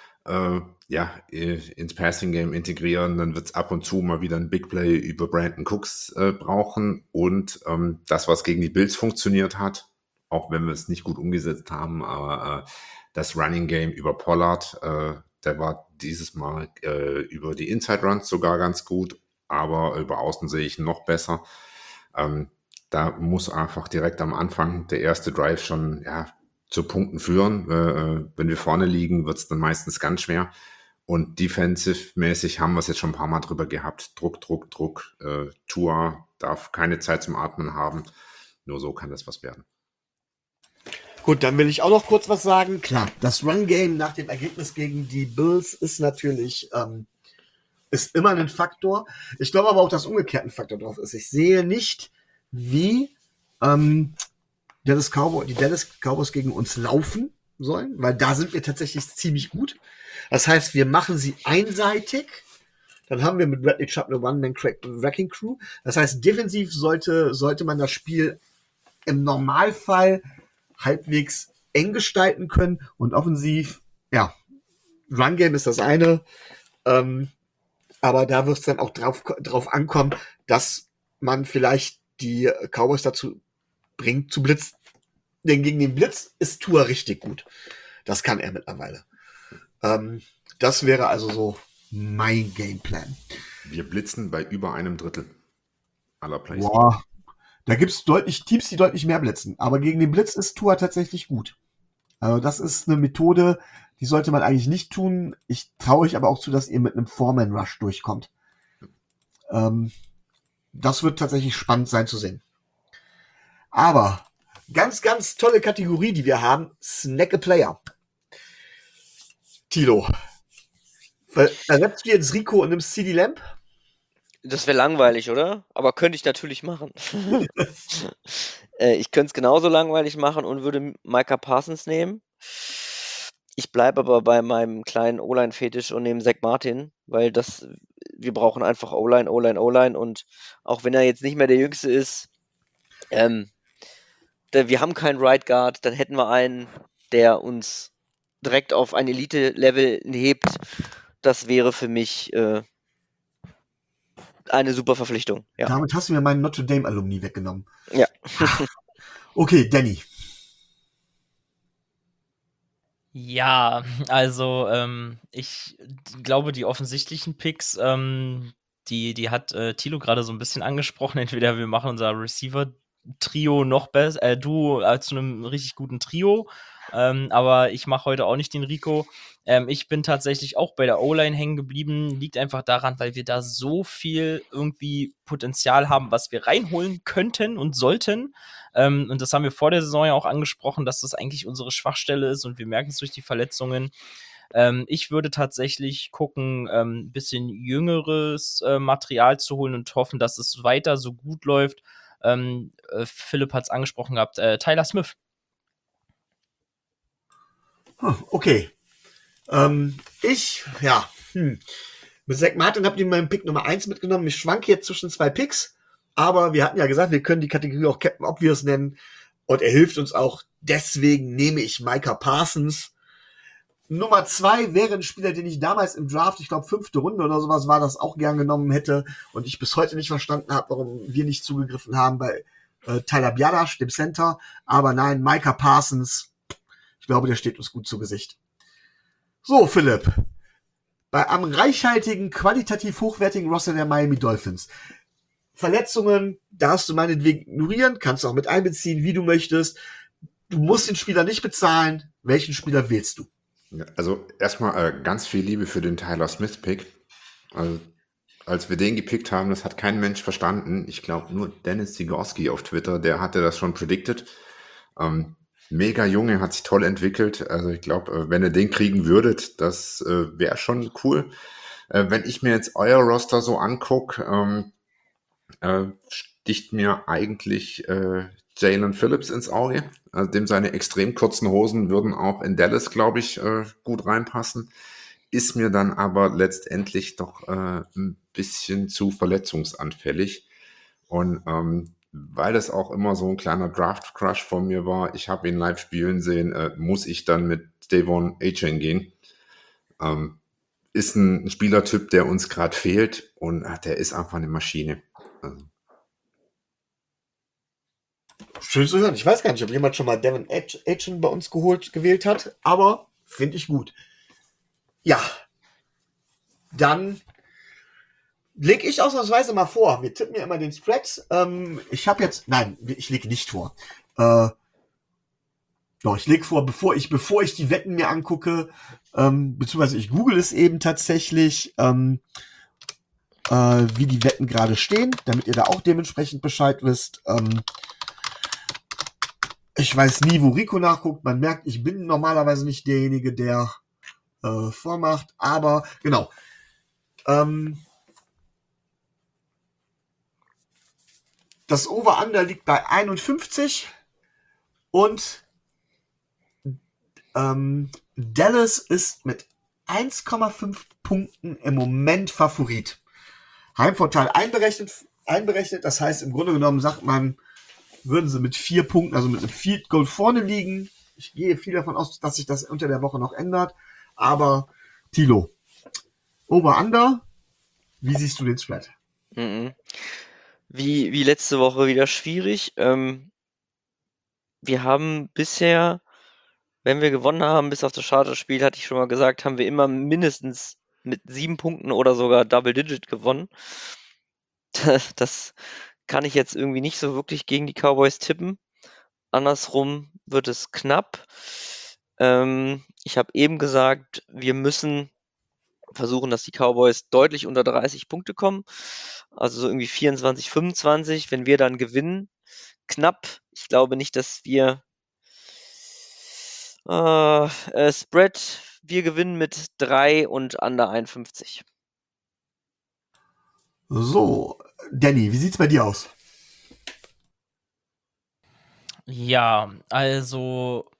ins Passing Game integrieren, dann wird es ab und zu mal wieder ein Big Play über Brandon Cooks brauchen und das, was gegen die Bills funktioniert hat, auch wenn wir es nicht gut umgesetzt haben, aber das Running Game über Pollard, der war dieses Mal über die Inside Runs sogar ganz gut, aber über Außen sehe ich noch besser. Da muss einfach direkt am Anfang der erste Drive schon zu Punkten führen. Wenn wir vorne liegen, wird es dann meistens ganz schwer. Und defensive-mäßig haben wir es jetzt schon ein paar Mal drüber gehabt. Druck. Tua darf keine Zeit zum Atmen haben. Nur so kann das was werden.
Gut, dann will ich auch noch kurz was sagen. Klar, das Run-Game nach dem Ergebnis gegen die Bills ist natürlich ist immer ein Faktor. Ich glaube aber auch, dass umgekehrt ein Faktor drauf ist. Ich sehe nicht, wie die Dallas Cowboys gegen uns laufen sollen, weil da sind wir tatsächlich ziemlich gut. Das heißt, wir machen sie einseitig. Dann haben wir mit Bradley Chubb eine One-Man-Wrecking-Crew. Das heißt, defensiv sollte man das Spiel im Normalfall halbwegs eng gestalten können und offensiv, ja, Run-Game ist das eine, aber da wird es dann auch drauf ankommen, dass man vielleicht die Cowboys dazu bringt, zu blitzen. Denn gegen den Blitz ist Tua richtig gut. Das kann er mittlerweile. Das wäre also so mein Gameplan.
Wir blitzen bei über einem Drittel aller Plays.
Boah, da gibt es Teams, die deutlich mehr blitzen. Aber gegen den Blitz ist Tua tatsächlich gut. Also das ist eine Methode, die sollte man eigentlich nicht tun. Ich traue euch aber auch zu, dass ihr mit einem Foreman-Rush durchkommt. Das wird tatsächlich spannend sein zu sehen. Aber ganz, ganz tolle Kategorie, die wir haben. Snack a Player. Tilo, ersetzt du jetzt Rico und nimmst CD Lamb?
Das wäre langweilig, oder? Aber könnte ich natürlich machen. Ich könnte es genauso langweilig machen und würde Micah Parsons nehmen. Ich bleibe aber bei meinem kleinen O-Line-Fetisch und nehme Zach Martin, weil wir brauchen einfach O-Line, O-Line, O-Line und auch wenn er jetzt nicht mehr der Jüngste ist, wir haben keinen Right Guard, dann hätten wir einen, der uns direkt auf ein Elite-Level hebt. Das wäre für mich eine super Verpflichtung. Ja.
Damit hast du mir meinen Notre Dame-Alumni weggenommen.
Ja.
Okay, Danny.
Ja, also ich glaube, die offensichtlichen Picks, die hat Thilo gerade so ein bisschen angesprochen. Entweder wir machen unser Receiver-Trio noch besser, Duo zu einem richtig guten Trio. Aber ich mache heute auch nicht den Rico. Ich bin tatsächlich auch bei der O-Line hängen geblieben. Liegt einfach daran, weil wir da so viel irgendwie Potenzial haben, was wir reinholen könnten und sollten. Und das haben wir vor der Saison ja auch angesprochen, dass das eigentlich unsere Schwachstelle ist und wir merken es durch die Verletzungen. Ich würde tatsächlich gucken, ein bisschen jüngeres Material zu holen und hoffen, dass es weiter so gut läuft. Philipp hat es angesprochen gehabt, Tyler Smith.
Okay. Mit Zach Martin habt ihr meinen Pick Nummer 1 mitgenommen. Ich schwanke jetzt zwischen 2 Picks, aber wir hatten ja gesagt, wir können die Kategorie auch Captain Obvious nennen und er hilft uns auch. Deswegen nehme ich Micah Parsons. Nummer 2 wäre ein Spieler, den ich damals im Draft, ich glaube 5. Runde oder sowas war das, auch gern genommen hätte und ich bis heute nicht verstanden habe, warum wir nicht zugegriffen haben bei Tyler Biadasz, dem Center. Aber nein, Micah Parsons, ich glaube, der steht uns gut zu Gesicht. So, Philipp. Am reichhaltigen, qualitativ hochwertigen Roster der Miami Dolphins. Verletzungen darfst du meinetwegen ignorieren, kannst du auch mit einbeziehen, wie du möchtest. Du musst den Spieler nicht bezahlen. Welchen Spieler wählst du?
Ja, also erstmal ganz viel Liebe für den Tyler Smith-Pick. Also, als wir den gepickt haben, das hat kein Mensch verstanden. Ich glaube, nur Dennis Zigorski auf Twitter, der hatte das schon predicted. Mega Junge, hat sich toll entwickelt. Also ich glaube, wenn ihr den kriegen würdet, das wäre schon cool. Wenn ich mir jetzt euer Roster so angucke, sticht mir eigentlich Jalen Phillips ins Auge. Also dem seine extrem kurzen Hosen würden auch in Dallas, glaube ich, gut reinpassen. Ist mir dann aber letztendlich doch ein bisschen zu verletzungsanfällig. Und weil das auch immer so ein kleiner Draft-Crush von mir war, ich habe ihn live spielen sehen, muss ich dann mit Devon A-Chain gehen. Ist ein Spielertyp, der uns gerade fehlt und der ist einfach eine Maschine. Also.
Schön zu hören. Ich weiß gar nicht, ob jemand schon mal Devon A-Chain bei uns gewählt hat, aber finde ich gut. Ja, dann lege ich ausnahmsweise mal vor. Wir tippen ja immer den Spread. Ich lege nicht vor. Ich lege vor, bevor ich die Wetten mir angucke, beziehungsweise ich google es eben tatsächlich, wie die Wetten gerade stehen, damit ihr da auch dementsprechend Bescheid wisst. Ich weiß nie, wo Rico nachguckt. Man merkt, ich bin normalerweise nicht derjenige, der vormacht. Aber genau. Das Over-Under liegt bei 51 und Dallas ist mit 1,5 Punkten im Moment Favorit. Heimvorteil einberechnet, das heißt im Grunde genommen sagt man, würden sie mit 4 Punkten, also mit einem Field Goal vorne liegen. Ich gehe viel davon aus, dass sich das unter der Woche noch ändert. Aber Thilo, Over-Under, wie siehst du den Spread?
Mhm. Wie letzte Woche wieder schwierig. Wir haben bisher, wenn wir gewonnen haben, bis auf das Chargers-Spiel, hatte ich schon mal gesagt, haben wir immer mindestens mit 7 Punkten oder sogar Double-Digit gewonnen. Das kann ich jetzt irgendwie nicht so wirklich gegen die Cowboys tippen. Andersrum wird es knapp. Ich habe eben gesagt, wir müssen versuchen, dass die Cowboys deutlich unter 30 Punkte kommen. Also so irgendwie 24, 25. Wenn wir dann gewinnen, knapp. Ich glaube nicht, dass wir Spread, wir gewinnen mit 3 und Under 51.
So, Danny, wie sieht's bei dir aus?
Ja, also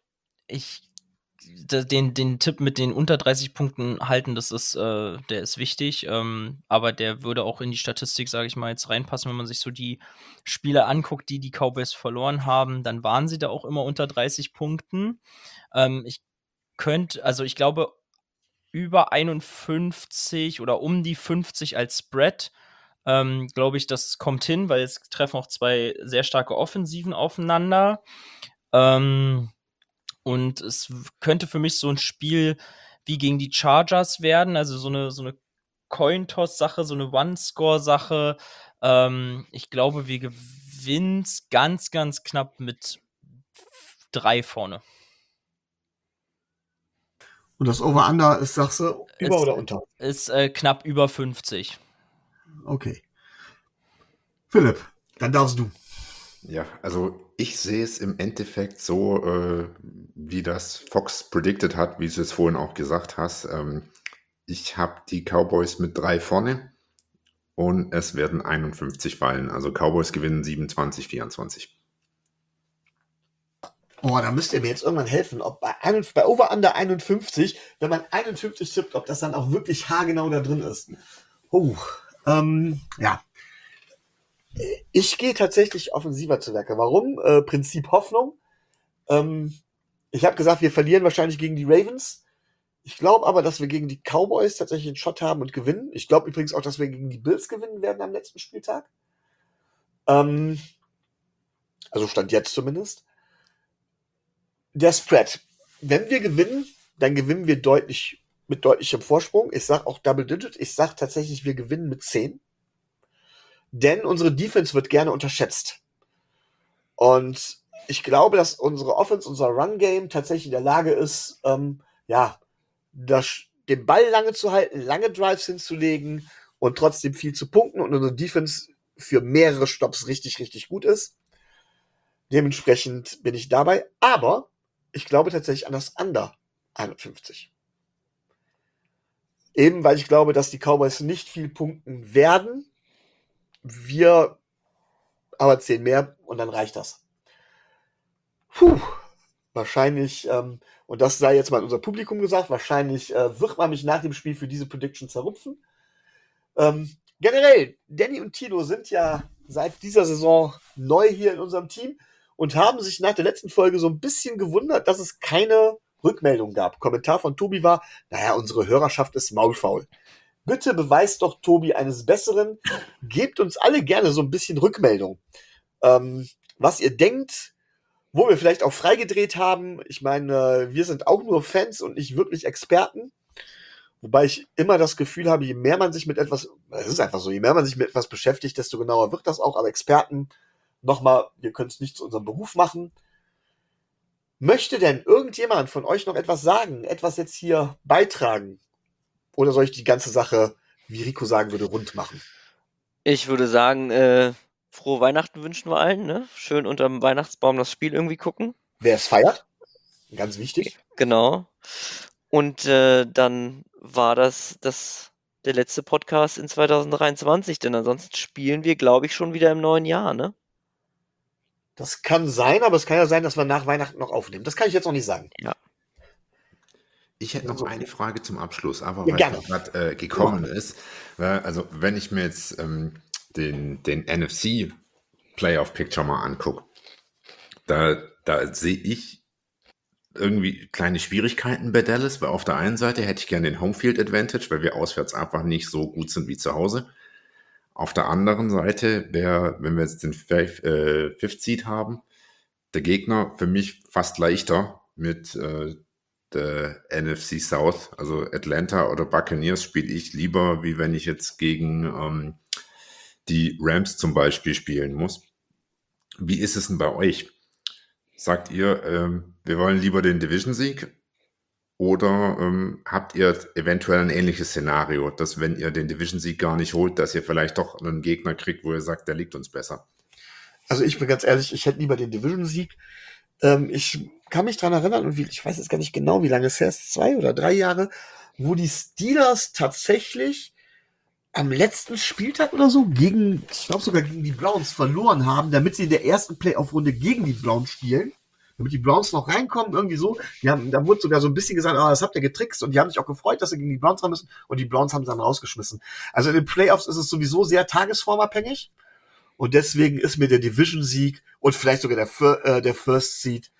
den Tipp mit den unter 30 Punkten halten, der ist wichtig, aber der würde auch in die Statistik, sage ich mal, jetzt reinpassen, wenn man sich so die Spiele anguckt, die Cowboys verloren haben, dann waren sie da auch immer unter 30 Punkten. Ich glaube, über 51 oder um die 50 als Spread, glaube ich, das kommt hin, weil es treffen auch 2 sehr starke Offensiven aufeinander. Und es könnte für mich so ein Spiel wie gegen die Chargers werden, also so eine Coin-Toss-Sache, so eine One-Score-Sache. Ich glaube, wir gewinnt's ganz, ganz knapp mit 3 vorne.
Und das Over-Under ist, sagst du, über oder unter?
Ist knapp über 50.
Okay. Philipp, dann darfst du.
Ja, also ich sehe es im Endeffekt so, wie das Fox predicted hat, wie du es vorhin auch gesagt hast. Ich habe die Cowboys mit 3 vorne und es werden 51 fallen. Also Cowboys gewinnen 27-24.
Oh, da müsst ihr mir jetzt irgendwann helfen, ob bei Over-Under 51, wenn man 51 tippt, ob das dann auch wirklich haargenau da drin ist. Ja. Ich gehe tatsächlich offensiver zu Werke. Warum? Prinzip Hoffnung. Ich habe gesagt, wir verlieren wahrscheinlich gegen die Ravens. Ich glaube aber, dass wir gegen die Cowboys tatsächlich einen Shot haben und gewinnen. Ich glaube übrigens auch, dass wir gegen die Bills gewinnen werden am letzten Spieltag. Also Stand jetzt zumindest. Der Spread. Wenn wir gewinnen, dann gewinnen wir mit deutlichem Vorsprung. Ich sage auch Double Digit. Ich sage tatsächlich, wir gewinnen mit 10. Denn unsere Defense wird gerne unterschätzt. Und ich glaube, dass unsere Offense, unser Run-Game tatsächlich in der Lage ist, den Ball lange zu halten, lange Drives hinzulegen und trotzdem viel zu punkten und unsere Defense für mehrere Stops richtig, richtig gut ist. Dementsprechend bin ich dabei. Aber ich glaube tatsächlich an das Under 51. Eben, weil ich glaube, dass die Cowboys nicht viel punkten werden. Wir aber 10 mehr und dann reicht das. Wahrscheinlich, und das sei jetzt mal unser Publikum gesagt, wahrscheinlich wird man mich nach dem Spiel für diese Prediction zerrupfen. Generell, Danny und Tilo sind ja seit dieser Saison neu hier in unserem Team und haben sich nach der letzten Folge so ein bisschen gewundert, dass es keine Rückmeldung gab. Kommentar von Tobi war, naja, unsere Hörerschaft ist maulfaul. Bitte beweist doch Tobi eines Besseren. Gebt uns alle gerne so ein bisschen Rückmeldung. Was ihr denkt, wo wir vielleicht auch freigedreht haben. Ich meine, wir sind auch nur Fans und nicht wirklich Experten. Wobei ich immer das Gefühl habe, je mehr man sich mit etwas, es ist einfach so, je mehr man sich mit etwas beschäftigt, desto genauer wird das auch. Aber Experten, nochmal, wir können es nicht zu unserem Beruf machen. Möchte denn irgendjemand von euch noch etwas sagen, etwas jetzt hier beitragen? Oder soll ich die ganze Sache, wie Rico sagen würde, rund machen?
Ich würde sagen, frohe Weihnachten wünschen wir allen, ne? Schön unterm Weihnachtsbaum das Spiel irgendwie gucken.
wer es feiert. Ganz wichtig.
Genau. Und dann war das der letzte Podcast in 2023, denn ansonsten spielen wir, glaube ich, schon wieder im neuen Jahr, ne?
Das kann sein, aber es kann ja sein, dass wir nach Weihnachten noch aufnehmen. Das kann ich jetzt noch nicht sagen.
Ja.
Ich hätte noch
Also,
eine Frage zum Abschluss, einfach
Ja,
weil
gerne.
es gerade gekommen ist. Also wenn ich mir jetzt den NFC Playoff Picture mal angucke, da sehe ich irgendwie kleine Schwierigkeiten bei Dallas, weil auf der einen Seite hätte ich gerne den Homefield Advantage, weil wir auswärts einfach nicht so gut sind wie zu Hause. Auf der anderen Seite wenn wir jetzt den Fifth Seed haben, der Gegner für mich fast leichter mit der NFC South, also Atlanta oder Buccaneers spiele ich lieber, wie wenn ich jetzt gegen die Rams zum Beispiel spielen muss. Wie ist es denn bei euch? Sagt ihr, wir wollen lieber den Division-Sieg? Oder habt ihr eventuell ein ähnliches Szenario, dass wenn ihr den Division-Sieg gar nicht holt, dass ihr vielleicht doch einen Gegner kriegt, wo ihr sagt, der liegt uns besser?
Also ich bin ganz ehrlich, ich hätte lieber den Division-Sieg. Ich kann mich dran erinnern, und ich weiß jetzt gar nicht genau, wie lange es her ist, 2 oder 3 Jahre, wo die Steelers tatsächlich am letzten Spieltag oder so ich glaube sogar gegen die Browns verloren haben, damit sie in der ersten Playoff-Runde gegen die Browns spielen. Damit die Browns noch reinkommen, irgendwie so. Da wurde sogar so ein bisschen gesagt, das habt ihr getrickst, und die haben sich auch gefreut, dass sie gegen die Browns ran müssen, und die Browns haben sie dann rausgeschmissen. Also in den Playoffs ist es sowieso sehr tagesformabhängig, und deswegen ist mir der Division-Sieg und vielleicht sogar der First Seed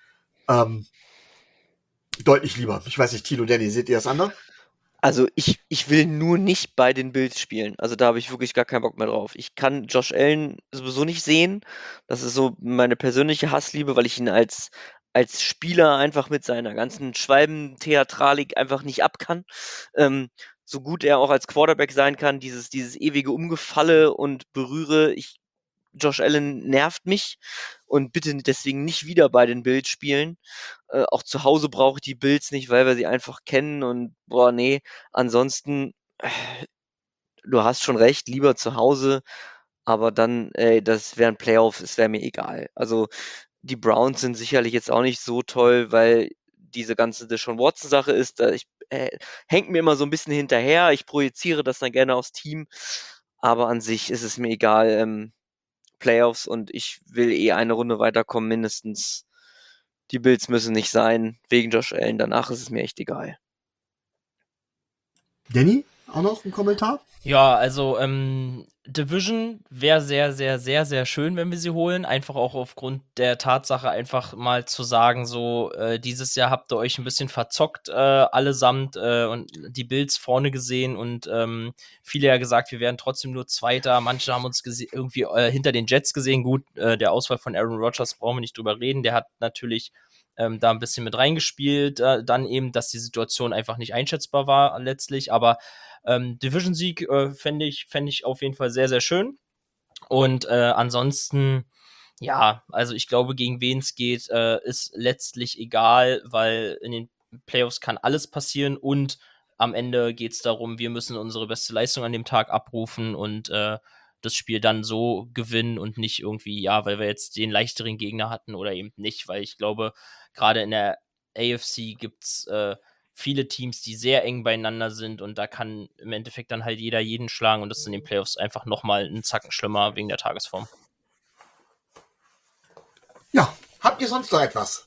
deutlich lieber. Ich weiß nicht, Tilo, Danny, seht ihr das anders?
Also ich will nur nicht bei den Bills spielen. Also da habe ich wirklich gar keinen Bock mehr drauf. Ich kann Josh Allen sowieso nicht sehen. Das ist so meine persönliche Hassliebe, weil ich ihn als Spieler einfach mit seiner ganzen Schwalbentheatralik einfach nicht ab kann. So gut er auch als Quarterback sein kann, dieses ewige Umgefalle und Berühre, Josh Allen nervt mich, und bitte deswegen nicht wieder bei den Bills spielen. Auch zu Hause brauche ich die Bills nicht, weil wir sie einfach kennen, und boah, nee, ansonsten, du hast schon recht, lieber zu Hause, aber dann, das wären Playoffs, es wäre mir egal. Also die Browns sind sicherlich jetzt auch nicht so toll, weil diese ganze Deshaun Watson-Sache ist, hängt mir immer so ein bisschen hinterher. Ich projiziere das dann gerne aufs Team, aber an sich ist es mir egal. Playoffs, und ich will eine Runde weiterkommen, mindestens. Die Bills müssen nicht sein, wegen Josh Allen. Danach ist es mir echt egal.
Danny, auch noch ein Kommentar?
Ja, also Division wäre sehr, sehr, sehr, sehr schön, wenn wir sie holen. Einfach auch aufgrund der Tatsache, einfach mal zu sagen, so, dieses Jahr habt ihr euch ein bisschen verzockt, allesamt, und die Bills vorne gesehen, und viele ja gesagt, wir wären trotzdem nur Zweiter. Manche haben uns irgendwie hinter den Jets gesehen. Gut, der Ausfall von Aaron Rodgers brauchen wir nicht drüber reden. Der hat natürlich da ein bisschen mit reingespielt. Dann eben, dass die Situation einfach nicht einschätzbar war letztlich, aber Division-Sieg fände ich auf jeden Fall sehr, sehr schön. Und ansonsten, ja, also ich glaube, gegen wen es geht, ist letztlich egal, weil in den Playoffs kann alles passieren, und am Ende geht es darum, wir müssen unsere beste Leistung an dem Tag abrufen und das Spiel dann so gewinnen, und nicht irgendwie, ja, weil wir jetzt den leichteren Gegner hatten oder eben nicht, weil ich glaube, gerade in der AFC gibt es viele Teams, die sehr eng beieinander sind, und da kann im Endeffekt dann halt jeder jeden schlagen, und das ist in den Playoffs einfach nochmal einen Zacken schlimmer wegen der Tagesform.
Ja, habt ihr sonst noch etwas?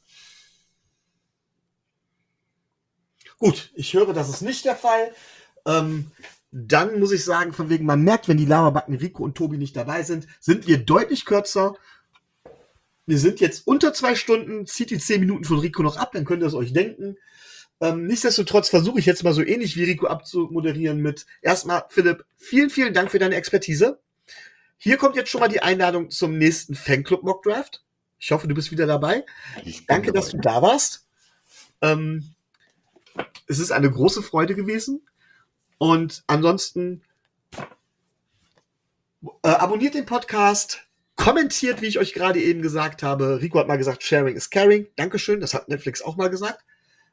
Gut, ich höre, das ist nicht der Fall. Dann muss ich sagen, von wegen, man merkt, wenn die Lavabacken Rico und Tobi nicht dabei sind wir deutlich kürzer. Wir sind jetzt unter 2 Stunden, zieht die 10 Minuten von Rico noch ab, dann könnt ihr es euch denken. Nichtsdestotrotz versuche ich jetzt mal so ähnlich wie Rico abzumoderieren mit erstmal, Philipp, vielen, vielen Dank für deine Expertise. Hier kommt jetzt schon mal die Einladung zum nächsten Fanclub Mock Draft. Ich hoffe, du bist wieder dabei. Danke, dass du da warst. Es ist eine große Freude gewesen. Und ansonsten abonniert den Podcast, kommentiert, wie ich euch gerade eben gesagt habe. Rico hat mal gesagt, Sharing is Caring. Dankeschön, das hat Netflix auch mal gesagt.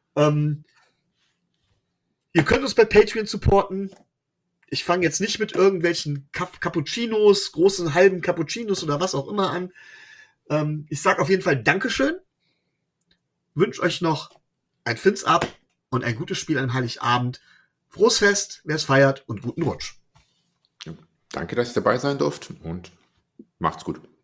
Ihr könnt uns bei Patreon supporten. Ich fange jetzt nicht mit irgendwelchen Cappuccinos, großen halben Cappuccinos oder was auch immer an. Ich sage auf jeden Fall Dankeschön. wünsche euch noch ein Fins ab und ein gutes Spiel an Heiligabend. Frohes Fest, wer es feiert, und guten Rutsch.
Danke, dass ich dabei sein durfte und macht's gut.